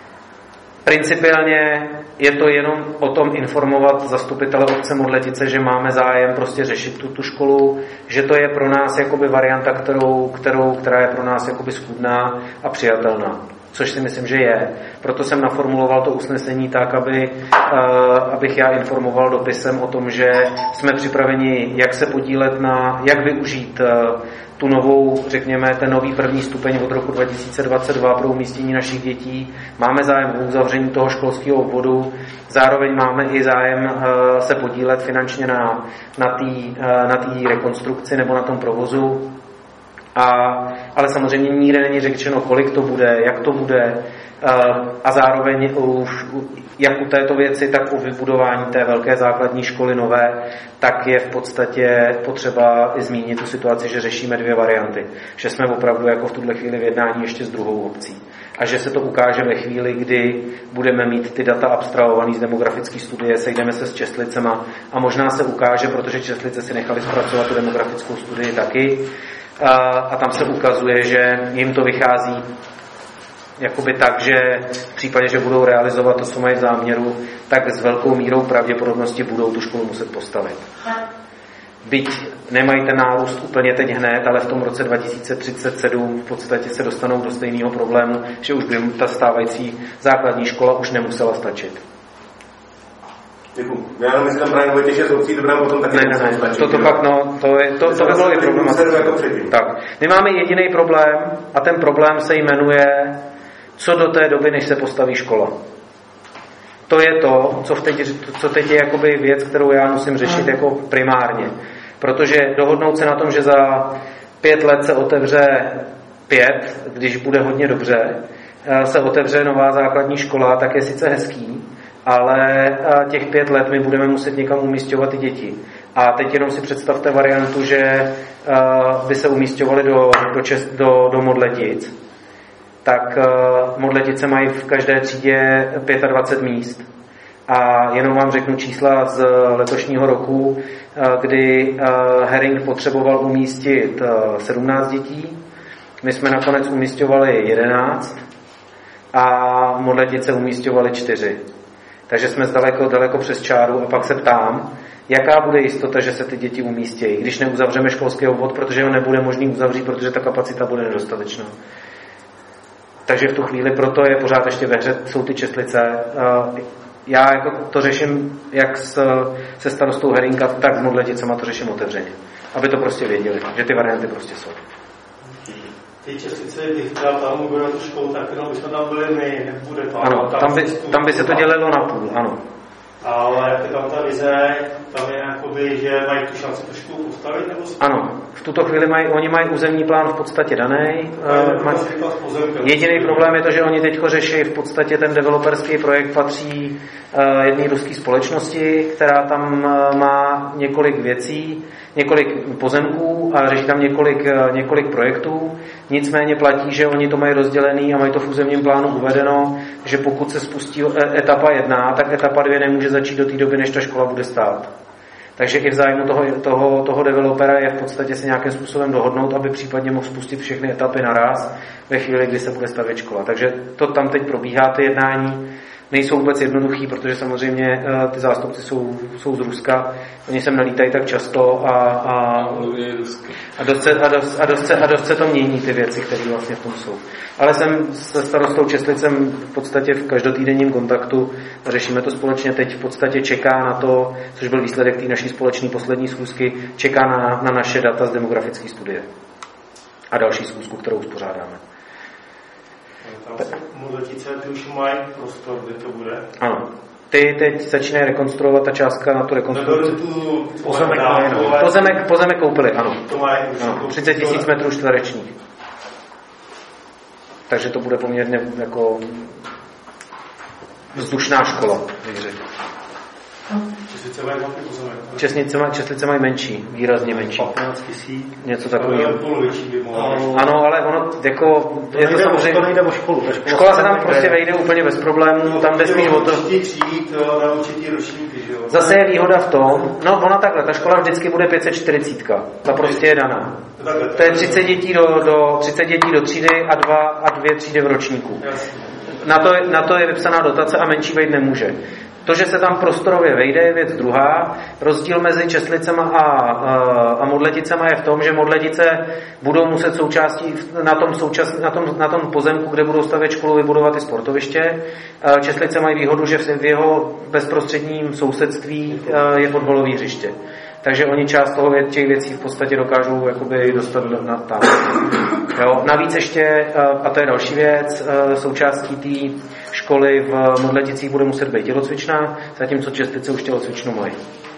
principiálně je to jenom o tom informovat zastupitele obce Modletice, že máme zájem prostě řešit tu, tu školu, že to je pro nás jakoby varianta, kterou, kterou, která je pro nás jakoby schůdná a přijatelná. Což si myslím, že je. Proto jsem naformuloval to usnesení tak, aby, uh, abych já informoval dopisem o tom, že jsme připraveni, jak se podílet na, jak využít uh, tu novou, řekněme, ten nový první stupeň od roku dva tisíce dvacet dva pro umístění našich dětí. Máme zájem o uzavření toho školského obvodu, zároveň máme i zájem uh, se podílet finančně na, na té uh, na té rekonstrukci nebo na tom provozu. A, ale samozřejmě nikde není řečeno, kolik to bude, jak to bude a zároveň už jak u této věci, tak u vybudování té velké základní školy nové, tak je v podstatě potřeba i zmínit tu situaci, že řešíme dvě varianty. Že jsme opravdu jako v tuhle chvíli v jednání ještě s druhou obcí. A že se to ukáže ve chvíli, kdy budeme mít ty data abstrahované z demografické studie, sejdeme se s Čestlicema a možná se ukáže, protože Čestlice si nechali zpracovat tu demografickou studii taky, A, a tam se ukazuje, že jim to vychází jakoby tak, že v případě, že budou realizovat to, co mají v záměru, tak s velkou mírou pravděpodobnosti budou tu školu muset postavit. Byť nemají ten nárůst úplně teď hned, ale v tom roce dva tisíce třicet sedm v podstatě se dostanou do stejného problému, že už by ta stávající základní škola už nemusela stačit. Děkuji. Já jenom myslím, že tam právě budete že z obcí, to budeme potom taky ne, ne, ne, to, to pak, no, to, je, to, to by bylo i problematické. Tak, my máme jediný problém a ten problém se jmenuje, co do té doby, než se postaví škola. To je to, co, v teď, co teď je jakoby věc, kterou já musím řešit jako primárně. Protože dohodnout se na tom, že za pět let se otevře pět, když bude hodně dobře, se otevře nová základní škola, tak je sice hezký, ale těch pět let my budeme muset někam umísťovat i děti. A teď jenom si představte variantu, že by se umísťovali do, do, Čes, do, do Modletic. Tak Modletice mají v každé třídě dvacet pět míst. A jenom vám řeknu čísla z letošního roku, kdy Herring potřeboval umístit sedmnáct dětí. My jsme nakonec umísťovali jedenáct a Modletice umísťovali čtyři. Takže jsme daleko, daleko přes čáru a pak se ptám, jaká bude jistota, že se ty děti umístějí, když neuzavřeme školský obvod, protože ho nebude možný uzavřít, protože ta kapacita bude nedostatečná. Takže v tu chvíli proto je pořád ještě ve hře, jsou ty česlice. Já jako to řeším jak s, se starostou Herinka, tak s Modleticema to řeším otevřeně. Aby to prostě věděli, že ty varianty prostě jsou. Ty česlice, když teda tam bude na tu školu, tak jenom bychom tam byli my, nebude tam. Ano, tam by, tam by se to dělilo na půl, ano. Ale jak je tam ta vize, tam je jakoby, že mají tu šanci tu školu postavit, nebo si... Ano, v tuto chvíli mají, oni mají územní plán v podstatě daný. Jediný problém je to, že oni teď řeší v podstatě ten developerský projekt patří uh, jedné ruské společnosti, která tam uh, má několik věcí, několik pozemků a řeší tam několik, uh, několik projektů. Nicméně platí, že oni to mají rozdělený a mají to v územním plánu uvedeno, že pokud se spustí etapa jedna, tak etapa dvě nemůže začít do té doby, než ta škola bude stát. Takže i v zájmu toho, toho, toho developera je v podstatě se nějakým způsobem dohodnout, aby případně mohl spustit všechny etapy naraz ve chvíli, kdy se bude stavět škola. Takže to tam teď probíhá, ty jednání nejsou vůbec jednoduchý, protože samozřejmě ty zástupci jsou, jsou z Ruska, oni sem nelítají tak často a, a, a, dost se, a, dost, a, dost se, a dost se to mění, ty věci, které vlastně v tom jsou. Ale jsem se starostou Česlicem v podstatě v každotýdenním kontaktu, řešíme to společně, teď v podstatě čeká na to, což byl výsledek té naší společné poslední schůzky, čeká na, na naše data z demografické studie a další schůzku, kterou uspořádáme. Modletice, ty už mají prostor, kde to bude? Ano. Ty teď začínají rekonstruovat ta částka na tu rekonstrukci. Pozemek, pozemek, pozemek koupili, ano. To mají ano. třicet tisíc metrů čtverečních. Takže to bude poměrně jako vzdušná škola, bych řekl. Česlice mají velký pozemek. Česlice, Česlice mají menší, výrazně menší. patnáct tisíc. Něco takového. No. Ano, ale ono jako to je to nejde, samozřejmě. To nejde o školu. Škola, škola se tam prostě vejde úplně bez problémů, tam jde spíš o to. Zase je výhoda v tom, no ona takhle, ta škola vždycky bude pět set čtyřicet, ta prostě je daná. To je třicet dětí do, do, třicet dětí do třídy a, dva, a dvě třídy v ročníku. Na to, na to je vypsaná dotace a menší vejít nemůže. To, že se tam prostorově vejde, je věc druhá. Rozdíl mezi Česlicema a, a, a Modleticema je v tom, že Modletice budou muset součástí na tom, součas, na, tom, na tom pozemku, kde budou stavět školu, vybudovat i sportoviště. Česlice mají výhodu, že v jeho bezprostředním sousedství je fotbalové hřiště. Takže oni část toho těch věcí v podstatě dokážou jakoby dostat na tam. Jo, navíc ještě, a to je další věc, součástí té školy v Modleticích bude muset být tělocvičná, zatímco Česlice už tělocvičnou mají.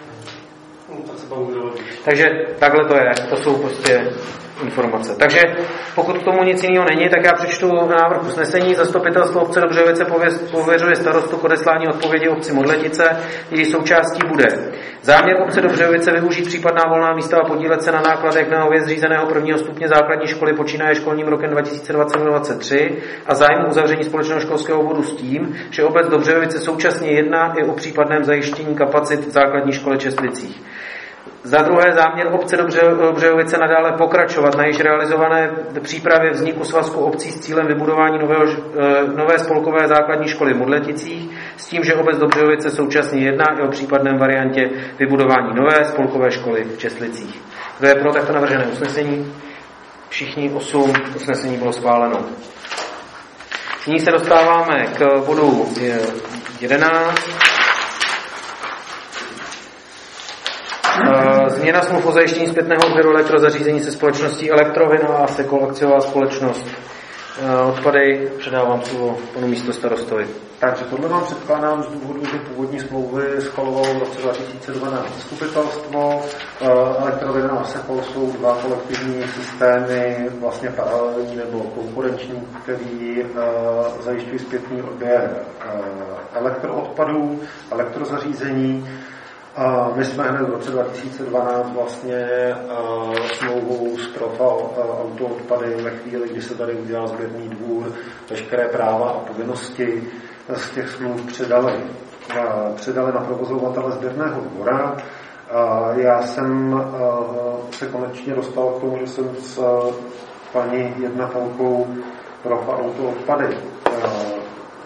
Takže takhle to je, to jsou prostě informace. Takže pokud k tomu nic jiného není, tak já přečtu návrh usnesení. Zastupitelstvo obce Dobřejovice pověřuje starostu k odeslání odpovědi obci Modletice, její součástí bude záměr obce Dobřejovice využít případná volná místa a podílet se na nákladech na nově zřízeného prvního stupně základní školy počínaje školním rokem dva tisíce dvacet dvacet tři a zájmu uzavření společného školského obvodu s tím, že obec Dobřejovice současně jedná i o případném zajištění kapacit základní školy Česlicích. Za druhé záměr obce Dobřejovice nadále pokračovat na již realizované přípravě vzniku svazku obcí s cílem vybudování nového, nové spolkové základní školy v Modleticích, s tím, že obec Dobřejovice současně jedná i o případném variantě vybudování nové spolkové školy v Česlicích. Kdo je pro takto navržené usnesení? Všichni osm usnesení bylo schváleno. Nyní se dostáváme k bodu jedenáct. Změna smluv o zajištění zpětného odběru elektrozařízení se společností Elektrovina a Sekol akciová společnost. Odpady předávám slovo panu místostarostovi. Takže tohle vám předkládám z důvodu, že původní smlouvy schvalovalo v roce dva tisíce dvanáct zastupitelstvo. Elektrovina a Sekol jsou dva kolektivní systémy, vlastně paralelní nebo konkurenční, který zajišťují zpětný odběr elektroodpadů, elektrozařízení. A my jsme hned v roce dva tisíce dvanáct vlastně uh, smlouvou s Profal uh, autoodpady ve chvíli, kdy se tady udělal sběrný dvůr, veškeré práva a povinnosti z těch smluv předali, uh, předali na provozovatele sběrného dvora. Uh, já jsem uh, se konečně dostal k tomu, že jsem s uh, paní jednatelkou Profal autoodpady uh,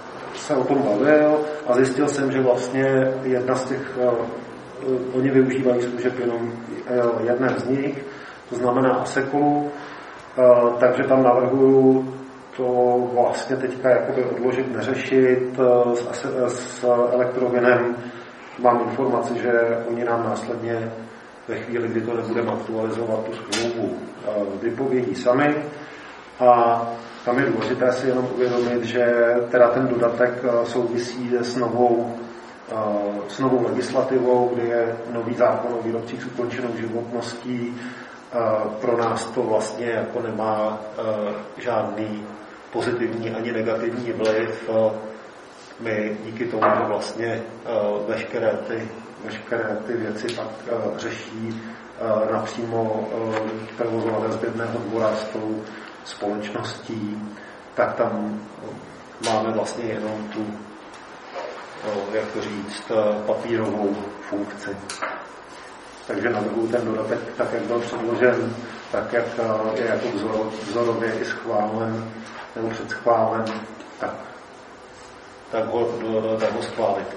se o tom bavil a zjistil jsem, že vlastně jedna z těch, oni využívají služeb jenom jedné z nich, to znamená Asekolu, takže tam navrhuju to vlastně teďka jakoby odložit, neřešit s, s Elektrovinem. Mám informaci, že oni nám následně ve chvíli, kdy to nebudeme aktualizovat, tu smlouvu vypovědí sami. A tam je důležité si jenom uvědomit, že teda ten dodatek souvisí s novou, s novou legislativou, kdy je nový zákon o výrobcích s ukončenou životností. Pro nás to vlastně jako nemá žádný pozitivní ani negativní vliv. My díky tomu, že vlastně veškeré ty, veškeré ty věci pak řeší napřímo provozovatel sběrného dvora s tou společností, tak tam máme vlastně jenom tu, jak to říct, papírovou funkci. Takže navrhuji ten dodatek tak, jak byl předložen, tak, jak je jako vzorově i schválen nebo předschválen, tak, tak, ho, tak ho schválit.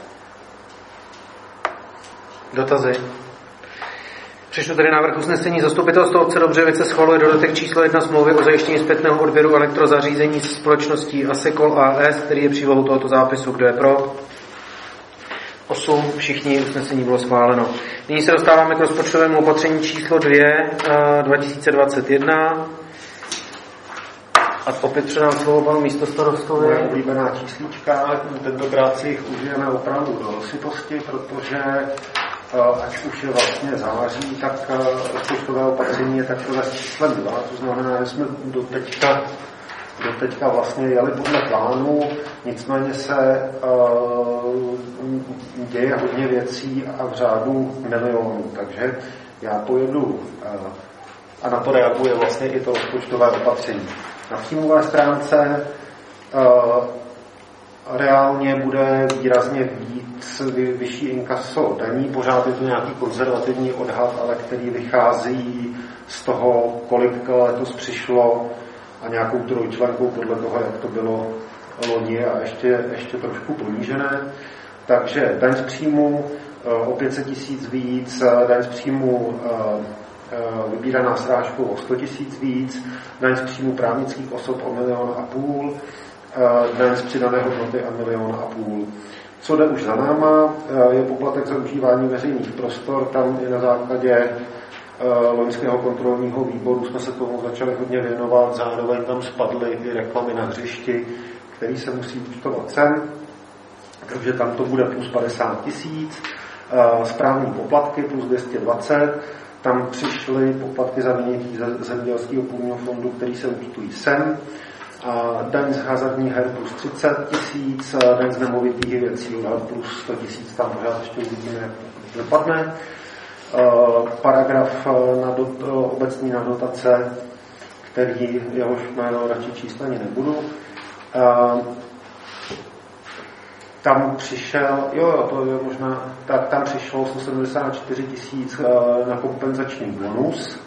Dotazy? Přečtu tedy návrh usnesení. Zastupitelstvo obce Dobřevice schvaluje dodatek číslo jedna smlouvy o zajištění zpětného odběru elektrozařízení se společností Asekol A S, který je přílohou tohoto zápisu. Kdo je pro? osm. Všichni, usnesení bylo schváleno. Nyní se dostáváme k rozpočtovému opatření číslo dvě dva tisíce dvacet jedna. A opět předám slovo panu místostarostovi. Moje oblíbená číslička, tentokrát si jich užijeme opravdu do rozsytosti, protože ať už je vlastně září, tak rozpočtové opatření je takové s číslem dva, to znamená, že jsme do teďka, do teďka vlastně jeli podle plánu, nicméně se uh, děje hodně věcí a v řádu milionů, takže já pojedu uh, a na to reaguje vlastně i to rozpočtové opatření. Na příjmové stránce uh, reálně bude výrazně víc vyšší inkaso daní, pořád je to nějaký konzervativní odhad, ale který vychází z toho, kolik letos přišlo a nějakou trojčlenkou podle toho, jak to bylo loni a ještě, ještě trošku ponížené. Takže daň z příjmu o pět set tisíc víc, daň z příjmu vybíraná srážkou o sto tisíc víc, daň z příjmu právnických osob o milion a půl, daň z přidané hodnoty a milion a půl. Co jde už za náma, je poplatek za užívání veřejných prostor, tam i na základě loňského kontrolního výboru jsme se tomu začali hodně věnovat, zároveň tam spadly i reklamy na hřišti, který se musí účtovat sem, takže tam to bude plus padesát tisíc, správní poplatky plus dvě stě dvacet, tam přišly poplatky za vynětí ze zemědělského půdního fondu, který se účtují sem, a daň z hazardních her plus třicet tisíc, daň z nemovitých věcí plus sto tisíc, tam pořád ještě uvidíme, jak to dopadne. Paragraf na do, obecní na dotace, který jehož jméno radši číst ani nebudu. Tam přišel, jo, jo, to je možná, tak tam přišlo sto sedmdesát čtyři tisíc na kompenzační bonus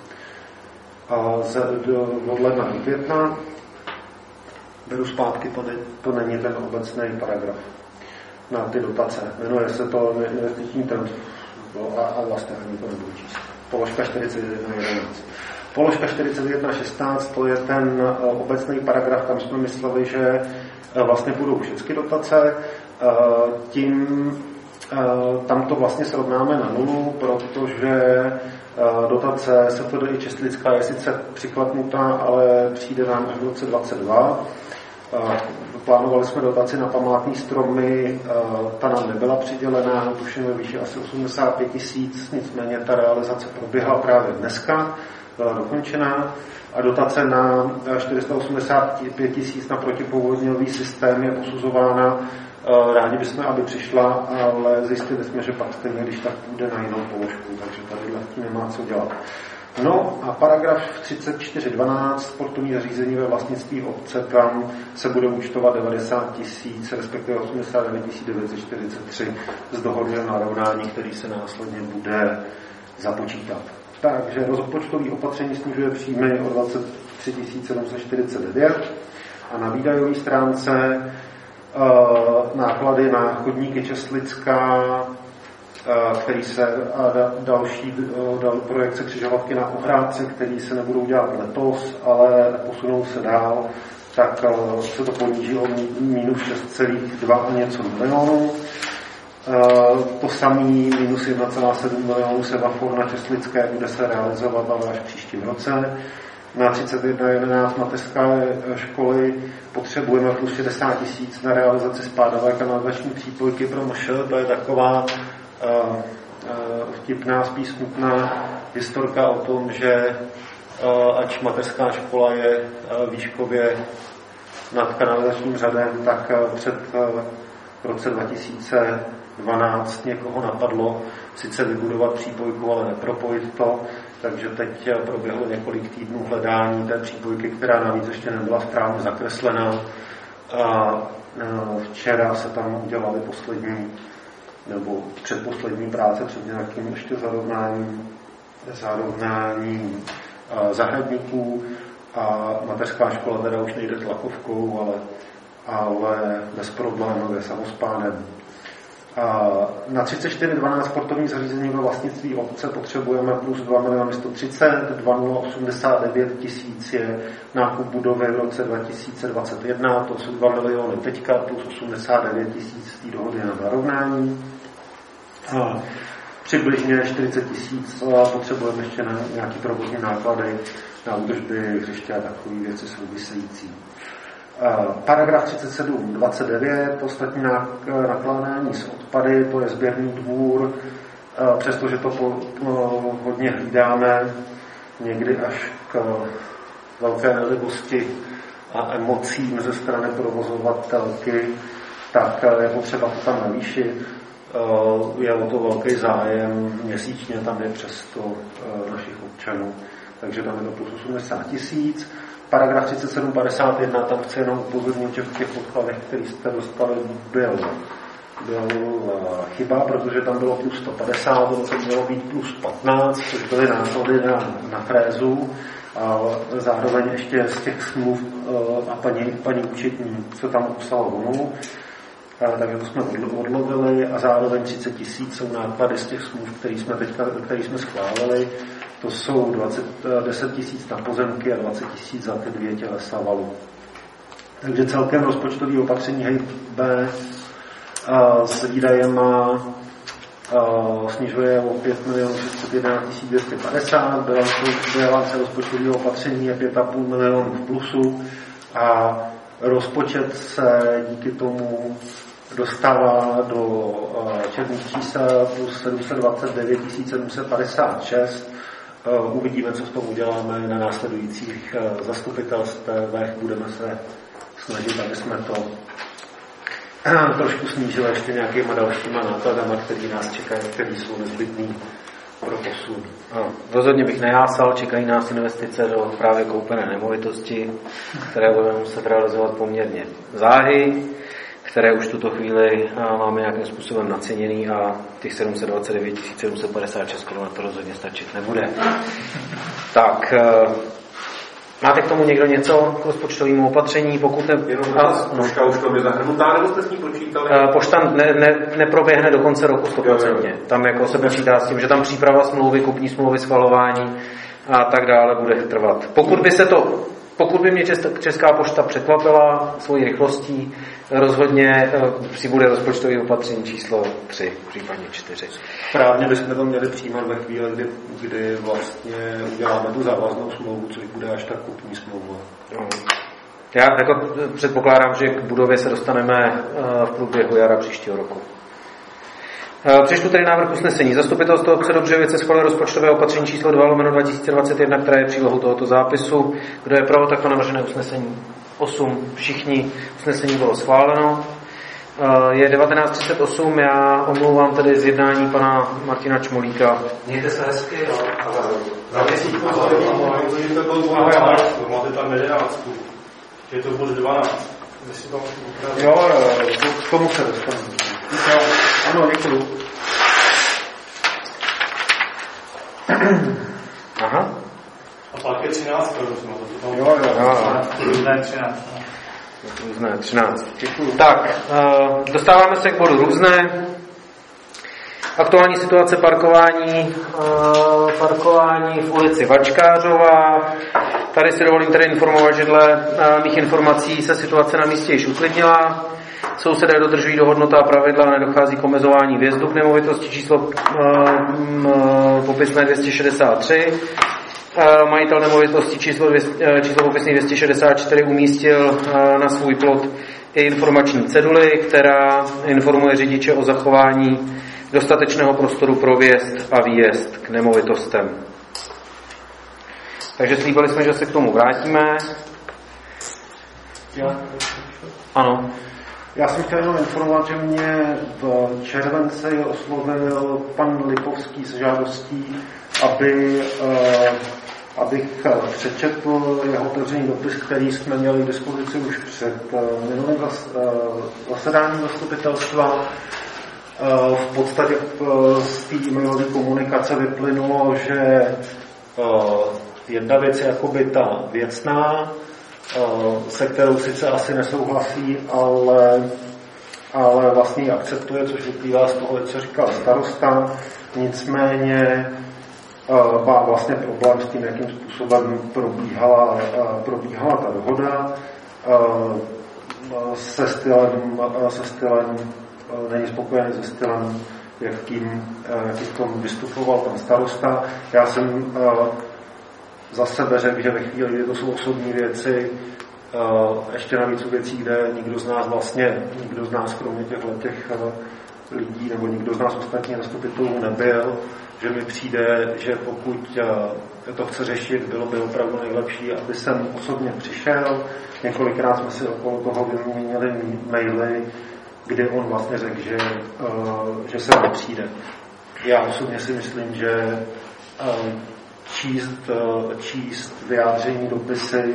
od ledna do května. Beru zpátky, to, ne, to není ten obecný paragraf na ty dotace. Jmenuje se to investiční trend a, a vlastně ani to nebudu číst. Položka čtyřicet jedna jedenáct. Položka čtyřicet jedna šestnáct, to je ten obecný paragraf, tam jsme mysleli, že vlastně budou všechny dotace. Tím tam to vlastně srovnáme na nulu, protože dotace S F D I Čestlická je sice přiklepnutá, ale přijde nám až v roce dvacet dva. Plánovali jsme dotaci na památní stromy, ta nám nebyla přidělená, tuším ve výši asi osmdesát pět tisíc, nicméně ta realizace proběhla právě dneska, byla dokončená. A dotace na čtyři sta osmdesát pět tisíc na protipovodňový systém je posuzována. Rádi bychom, aby přišla, ale zjistili jsme, že pak stejně, když tak půjde na jinou položku, takže tady tím nemá co dělat. No a paragraf třicet čtyři dvanáct, sportovní zařízení ve vlastnictví obce, tam se bude účtovat devadesát tisíc, respektive osmdesát devět tisíc devět set čtyřicet tři z dohody o narovnání, který se následně bude započítat. Takže rozpočtový opatření snižuje příjmy o dvacet tři tisíc sedm set čtyřicet devět a na výdajové stránce náklady na chodníky Česlická, který se a další dal projekce křižovatky na Ohrádce, který se nebudou dělat letos, ale posunou se dál, tak se to poníží o minus šest celá dva a něco milionů. To samý minus jedna celá sedm milionů semafor na Česlické bude se realizovat ale až v příštím roce. Na třicet jedna jedenáct mateřské školy potřebujeme plus šedesát tisíc na realizaci spádavé kanalizační přípojky pro M Š. To je taková uh, uh, vtipná, spíš smutná historka o tom, že uh, ač mateřská škola je uh, výškově nad kanalizačním řadem, tak uh, před uh, v roce dva tisíce dvanáct někoho napadlo sice vybudovat přípojku, ale nepropojit to, takže teď proběhlo několik týdnů hledání té přípojky, která navíc ještě nebyla správně zakreslená. A včera se tam udělaly poslední nebo předposlední práce před nějakým ještě zarovnáním, zarovnáním zahradníků a mateřská škola teda už nejde tlakovkou, ale, ale bez problémů je samospánem. Na třicet čtyři dvanáct sportovní zařízení ve vlastnictví obce potřebujeme plus dva miliony sto třicet, dva nula osmdesát devět tisíc je nákup budovy v roce dva tisíce dvacet jedna, to jsou dva miliony teďka plus osmdesát devět tisíc té dohody na zarovnání. A přibližně čtyřicet tisíc potřebujeme ještě na nějaké provozní náklady na údržby hřiště a takové věci související. Paragraf třicet sedm dvacet devět, ostatní nakládání s odpady, to je sběrný dvůr, přestože to po, po, hodně hlídáme, někdy až k velké nelibosti a emocím ze strany provozovatelky, tak je potřeba to tam navýšit. Je o to velký zájem, měsíčně tam je přes sto našich občanů, takže tam je to plus osmdesát tisíc. Paragraf třicet sedm padesát jedna, tam chci jenom upozornit, že v těch podkladech, který jste dostali, byl, byl chyba, protože tam bylo plus sto padesát, ono to mělo být plus patnáct, což byly náklady na, na frézu. A zároveň ještě z těch smluv a paní, paní účetní, co tam obsalo vonu. Takže to jsme odlovili a zároveň třicet tisíc jsou náklady z těch smluv, který jsme teďka, který jsme schválili. To jsou dvacet, deset tisíc na pozemky a dvacet tisíc za ty dvě tělesa valu. Takže celkem rozpočtový opatření H I B s výdajema snižuje o pět milionů šest set jedenáct tisíc dvě stě padesát, bilance rozpočtového opatření je pět a půl milionů v plusu a rozpočet se díky tomu dostává do černých čísel plus sedm set dvacet devět tisíc sedm set padesát šest. Uvidíme, co s tom uděláme na následujících zastupitelstvech. Budeme se snažit, aby jsme to trošku snížili ještě nějakýma dalšíma nákladama, které nás čekají, které jsou nezbytný pro posun. Rozhodně bych nejásal, čekají nás investice do právě koupené nemovitosti, které budeme muset realizovat poměrně záhy, které už tuto chvíli máme nějakým způsobem naceněný a těch sedm set dvacet devět tisíc sedm set padesát šest korun na to rozhodně stačit nebude. Tak, máte k tomu někdo něco k rozpočtovému opatření? Pokud ne... Pošta už to by zahrnutá, nebo jste s ní počítali? Pošta ne, ne, neproběhne do konce roku sto procent. Tam jako se počítá s tím, že tam příprava smlouvy, kupní smlouvy, schvalování a tak dále bude trvat. Pokud by se to Pokud by mě Česká pošta překvapila svojí rychlostí, rozhodně si bude rozpočtový opatření číslo tři, případně čtyři. Právně bychom to měli přijímat ve chvíli, kdy, kdy vlastně uděláme tu závaznou smlouvu, což bude až ta kupní smlouva. No. Já jako předpokládám, že k budově se dostaneme v průběhu jara příštího roku. Přečtu tedy návrh usnesení. Zastupitelstvo obce Dobřejovice schválilo rozpočtové opatření číslo dva lomeno dva tisíce dvacet jedna, které je přílohou tohoto zápisu. Kdo je pro takto navržené usnesení? osm. Všichni. Usnesení bylo schváleno. Je devatenáct třicet osm, já omlouvám tedy z jednání pana Martina Čmolíka. Mějte se hezky, jo. Za měsíc to bylo dvanáct, máte tam jedenáct, je to bude dvanáct. Jo, k tomu se dostaneme. Ano, děkuju. Aha. A pak je třináct, prosím. Jo, jo. Ne, třináct. Různé, třináct. Děkuju. Tak, dostáváme se k bodu různé. Aktuální situace parkování, parkování v ulici Vačkářová. Tady si dovolím tedy informovat, že dle mých informací se situace na místě již uklidnila. Sousedé dodržují dohodnutá pravidla, nedochází k omezování vjezdu k nemovitosti číslo popisné dvě stě šedesát tři. Majitel nemovitosti číslo, číslo popisný dvě stě šedesát čtyři umístil na svůj plot i informační ceduli, která informuje řidiče o zachování dostatečného prostoru pro vjezd a výjezd k nemovitostem. Takže slíbili jsme, že se k tomu vrátíme. Já? Ano. Já jsem chtěl jenom informovat, že mě v červenci oslovil pan Lipovský s žádostí, aby, abych přečetl jeho otevřený dopis, který jsme měli k dispozici už před minulým zasedáním zastupitelstva. V podstatě z té e-mailové komunikace vyplynulo, že jedna věc je jakoby ta věcná, se kterou sice asi nesouhlasí, ale, ale vlastně ji akceptuje, což vyplývá z toho, co říkal starosta. Nicméně má vlastně problém s tím, jakým způsobem probíhala, probíhala ta dohoda. Se stylem, se stylem není spokojený se stylem, jakým, jakým tom vystupoval pan starosta. Já jsem za sebe řekl, že ve chvíli, kdy to jsou osobní věci, ještě navíc věcí, kde nikdo z nás vlastně, nikdo z nás kromě těchto těch lidí nebo nikdo z nás ostatních zastupitelů nebyl, že mi přijde, že pokud to chce řešit, bylo by opravdu nejlepší, aby jsem osobně přišel. Několikrát jsme si okolo toho vyměnili maily, kdy on vlastně řekl, že, že se nepřijde. Já osobně si myslím, že číst, číst vyjádření, dopisy,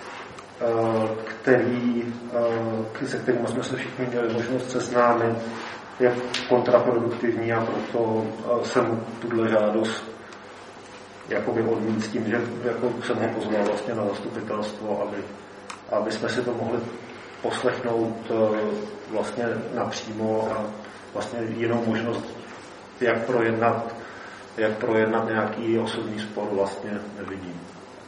který, se kterými jsme se všichni měli možnost seznámit, je kontraproduktivní a proto jsem tuhle žádost jakoby odmít s tím, že jako jsem ho pozval vlastně na zastupitelstvo, aby, aby jsme si to mohli poslechnout vlastně napřímo a vlastně jinou možnost, jak projednat, jak projednat nějaký osobní spor, vlastně nevidím.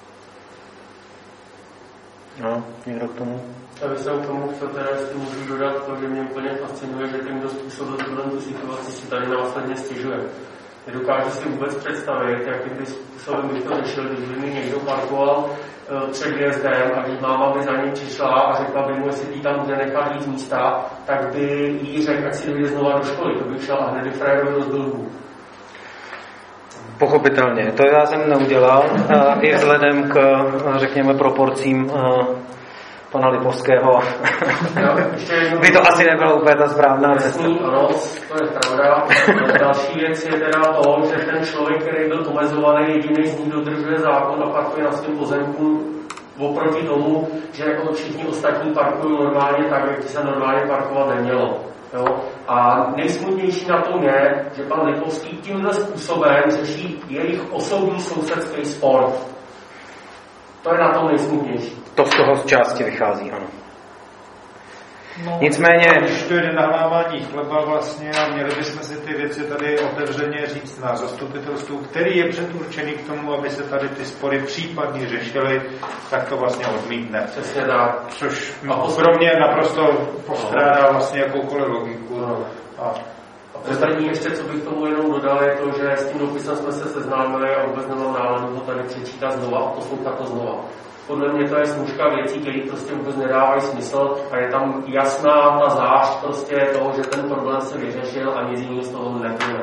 No, někdo k tomu? Já bych se k tomu chtěl teda, jestli můžu dodat to, že mě úplně fascinuje, že ten, kdo způsobil tuto situaci, si tady následně stěžuje. Nedokážu si vůbec představit, jakým způsobem bych to řešil, když by mi někdo parkoval před vjezdem a když máma by za ním přišla a řekla by mu, jestli jí tam může nechat víc místa, tak by jí řekl, ať si dojde znova do školy. To bych šel a hned by frajerovi rozbil hůl. Pochopitelně. To já jsem neudělal. I vzhledem k, řekněme, proporcím pana Lipovského. By to asi nebylo úplně ta správná cesta. Ano, to je pravda. Další věc je teda to, že ten člověk, který byl omezovaný, jediný z nich dodržuje zákon a parkuje na svém pozemku oproti tomu, že jako všichni ostatní parkují normálně tak, jak se normálně parkovat nemělo. Jo? A nejsmutnější na tom je, že pan Lipovský tímhle způsobem řeší jejich osobní sousedský spor. To je na tom nejsmutnější. To z toho z části vychází, ano. No, nicméně... Když to jde nahrávání chleba vlastně a měli bychom si ty věci tady otevřeně říct na zastupitelstvu, který je předurčený k tomu, aby se tady ty spory případně řešily, tak to vlastně odmítne. Přesně tak. Což pro mě naprosto postrádá vlastně jakoukoliv logiku. No. A poslední ještě, co bych tomu jenom dodal, je to, že s tím dopisem jsme se seznámili a vůbec nemám náladu to tady přečítat znova a poslouchat to znova. Podle mě to je snůžka věcí, které prostě vůbec nedávají smysl a je tam jasná ta zášť prostě toho, že ten problém se vyřešil a nic jiného z toho neplyne.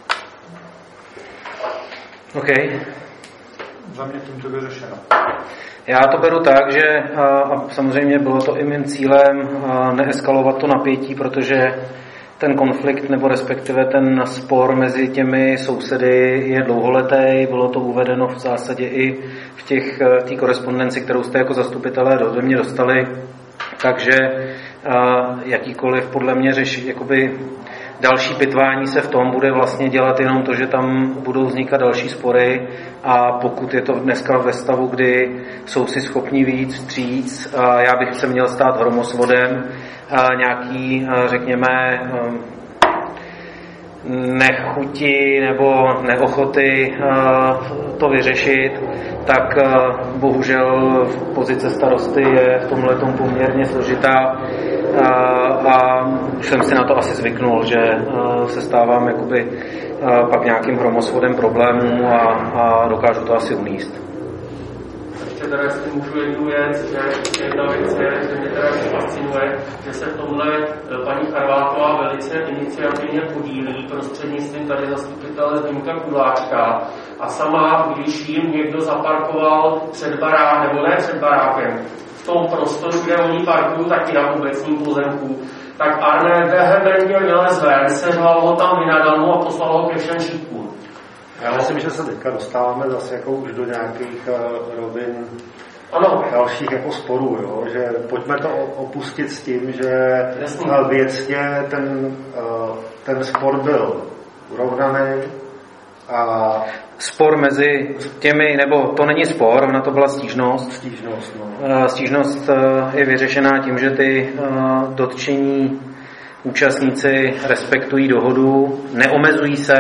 OK. Za mě tímto vyřešeno. Já to beru tak, že a samozřejmě bylo to i mým cílem neeskalovat to napětí, protože ten konflikt nebo respektive ten spor mezi těmi sousedy je dlouholetý, bylo to uvedeno v zásadě i v těch té korespondenci, kterou jste jako zastupitelé do mě dostali, takže jakýkoliv podle mě řešit, jakoby další pitvání se v tom bude vlastně dělat jenom to, že tam budou vznikat další spory a pokud je to dneska ve stavu, kdy jsou si schopni víc vstříc, já bych se měl stát hromosvodem, nějaký, řekněme, nechuti nebo neochoty to vyřešit, tak bohužel pozice starosty je v tomhletom poměrně složitá a už jsem si na to asi zvyknul, že se stávám jakoby pak nějakým hromosvodem problémů a, a dokážu to asi uníst. Ještě teda jestli můžu jednu věc, že jedna věc je, že mě teda fascinuje, že se v tomhle paní Charvátová velice iniciativně podílí prostřednictvím tady zastupitele Zdeňka Kuláčka a sama, když jim někdo zaparkoval před barákem, nebo ne před barákem, v tom prostoru, kde oni parkují, taky na obecním pozemku, tak Arne vehementně vylez ven, seřval ho tam, vynadal mu a poslal ho ke všem šípkům. Já myslím, že se teďka dostáváme zase jako už do nějakých uh, rovin ano. dalších jako sporů, jo? Že pojďme to opustit s tím, že uh, věcně ten, uh, ten spor byl urovnaný a spor mezi těmi, nebo to není spor, ona to byla stížnost. Stížnost, no. Stížnost je vyřešená tím, že ty dotčení účastníci respektují dohodu, neomezují se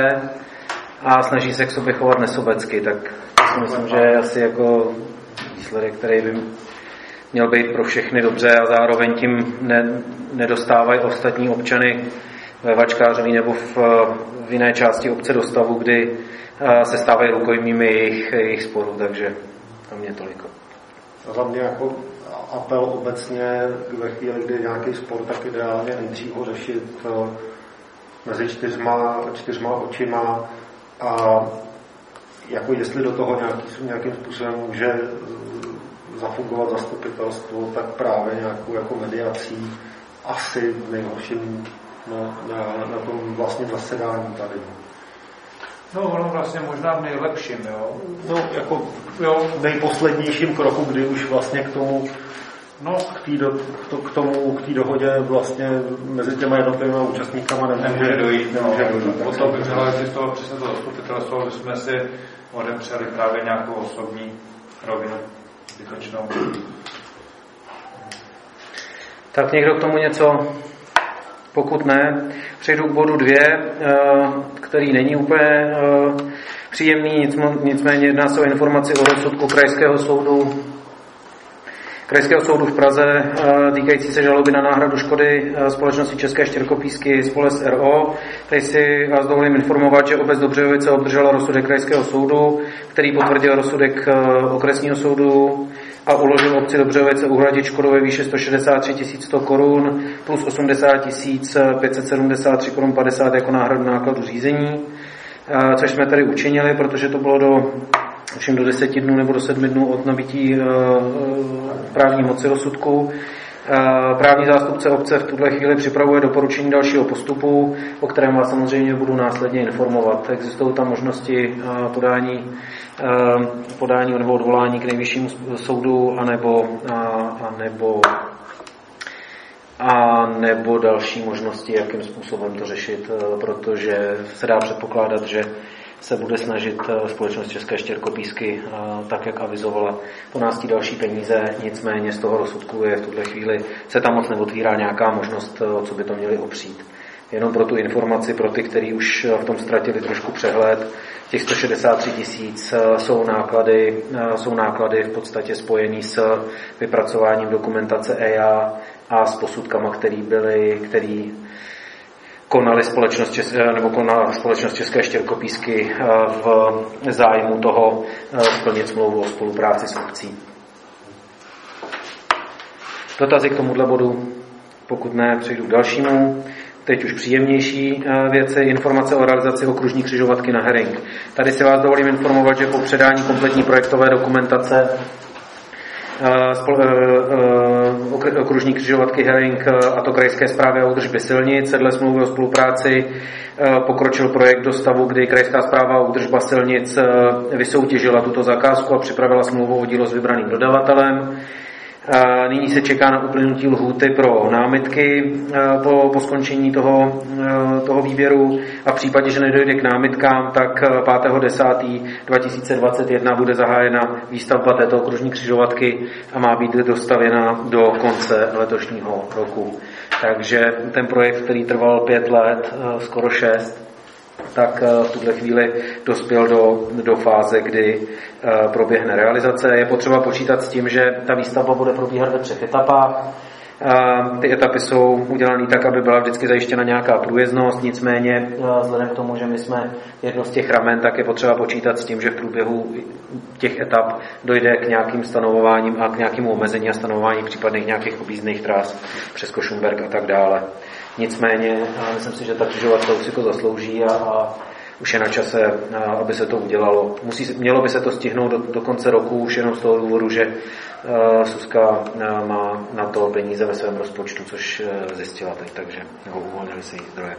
a snaží se k sobě chovat nesobecky, tak si myslím, že je asi jako výsledek, který by měl být pro všechny dobře a zároveň tím ne, nedostávají ostatní občany ve Vačkářoví nebo v, v jiné části obce do stavu, kdy se stávají rukojmími jejich, jejich sporů, takže to mě toliko. A za mě jako apel obecně ve chvíli, kdy je nějaký spor, tak ideálně nejdřív ho řešit mezi čtyřma, čtyřma očima a jako jestli do toho nějaký, nějakým způsobem může zafungovat zastupitelstvo, tak právě nějakou jako mediací asi nejhorším na, na, na tom vlastním zasedání tady. No, ono vlastně možná v nejlepším, jo. No, jako jo, v nejposlednějším kroku, kdy už vlastně k tomu, no, k, tý do, to, k tomu, k té dohodě vlastně mezi těma jednotlivými účastníkama nemůže, nemůže dojít. Nemůže no, dojít. Potom bych řekl, že z toho přesně to zastupitelstvo, že jsme si odepřeli právě nějakou osobní rovinu zbytečnou. Tak někdo k tomu něco? Pokud ne, přejdu k bodu dvě, který není úplně příjemný, nicméně jedná se o informaci o rozsudku Krajského soudu Krajského soudu v Praze týkající se žaloby na náhradu škody společnosti České štěrkopísky Spoles R O. Tady si vás dovolím informovat, že obec Dobřejovice obdržela rozsudek Krajského soudu, který potvrdil rozsudek okresního soudu a uložil obci Dobřejovice uhradit škodu ve výši sto šedesát tři tisíc sto korun plus osmdesát tisíc pět set sedmdesát tři korun padesát jako náhradu nákladu řízení, což jsme tady učinili, protože to bylo do všem do deseti dnů nebo do sedmi dnů od nabití právní moci rozsudku. Právní zástupce obce v tuhle chvíli připravuje doporučení dalšího postupu, o kterém vás samozřejmě budu následně informovat. Existují tam možnosti podání, podání nebo odvolání k nejvyššímu soudu anebo, anebo, a nebo další možnosti, jakým způsobem to řešit, protože se dá předpokládat, že se bude snažit společnost České štěrkopísky, tak jak avizovala, po nás tí další peníze, nicméně z toho rozsudku je v tuhle chvíli, se tam moc neotvírá nějaká možnost, o co by to měli opřít. Jenom pro tu informaci, pro ty, kteří už v tom ztratili trošku přehled, těch sto šedesát tři tisíc jsou náklady, jsou náklady v podstatě spojený s vypracováním dokumentace E I A a s posudkama, který byly, který konali společnost, nebo konala společnost České štěrkopísky v zájmu toho splnit smlouvu o spolupráci s obcí. Dotazy k tomuhle bodu? Pokud ne, přejdu k dalšímu. Teď už příjemnější věci, informace o realizaci okružní křižovatky na Herring. Tady si vás dovolím informovat, že po předání kompletní projektové dokumentace okružní křižovatky Herring a to krajské správy a údržby silnic. Dle smlouvy o spolupráci pokročil projekt do stavu, kdy krajská správa a údržba silnic vysoutěžila tuto zakázku a připravila smlouvu o dílo s vybraným dodavatelem. Nyní se čeká na uplynutí lhůty pro námitky po, po skončení toho, toho výběru a v případě, že nedojde k námitkám, tak pátého desátého dva tisíce dvacet jedna bude zahájena výstavba této okružní křižovatky a má být dostavěna do konce letošního roku. Takže ten projekt, který trval pět let, skoro šest, tak v tuhle chvíli dospěl do, do fáze, kdy proběhne realizace. Je potřeba počítat s tím, že ta výstavba bude probíhat ve třech etapách. Ty etapy jsou udělané tak, aby byla vždycky zajištěna nějaká průjezdnost, nicméně vzhledem k tomu, že my jsme jedno z těch ramen, tak je potřeba počítat s tím, že v průběhu těch etap dojde k nějakým stanovováním a k nějakému omezení a stanovování případných nějakých objízdných tras přes Košumberk a tak dále. Nicméně myslím si, že ta křižovatka už si to zaslouží a, a už je na čase, aby se to udělalo. Musí, mělo by se to stihnout do, do konce roku už jenom z toho důvodu, že uh, Suska uh, má na to peníze ve svém rozpočtu, což uh, zjistila teď, takže nebo uvolnili se jí zdroje.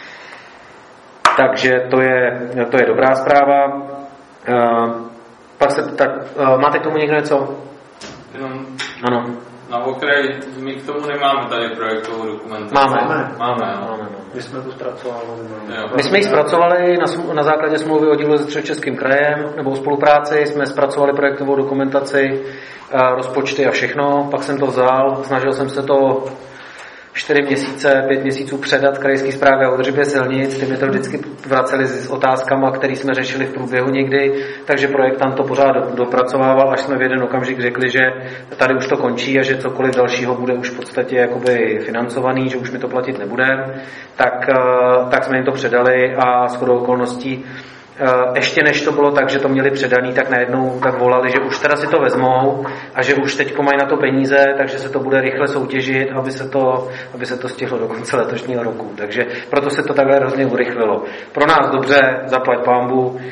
Takže to je, to je dobrá zpráva. Uh, pak se, tak, uh, máte k tomu někdo něco? Jenom ano. Na okraj, my k tomu nemáme tady projektovou dokumentaci. Máme. Máme, máme, no. máme no. My jsme to zpracovali. My jsme ji zpracovali na, na základě smlouvy o dílu se Středočeským krajem nebo o spolupráci, jsme zpracovali projektovou dokumentaci, rozpočty a všechno, pak jsem to vzal, snažil jsem se to čtyři měsíce, pět měsíců předat krajské správě a údržbě silnic, ty mi to vždycky vraceli s otázkama, které jsme řešili v průběhu někdy, takže projektant to pořád dopracovával, až jsme v jeden okamžik řekli, že tady už to končí a že cokoliv dalšího bude už v podstatě jakoby financovaný, že už mi to platit nebude, tak, tak jsme jim to předali a shodou okolností ještě než to bylo tak, že to měli předaný, tak najednou tak volali, že už teda si to vezmou a že už teďko mají na to peníze, takže se to bude rychle soutěžit, aby se to, aby se to stihlo do konce letošního roku. Takže proto se to takhle hrozně urychlilo. Pro nás dobře, zaplať pánbůh,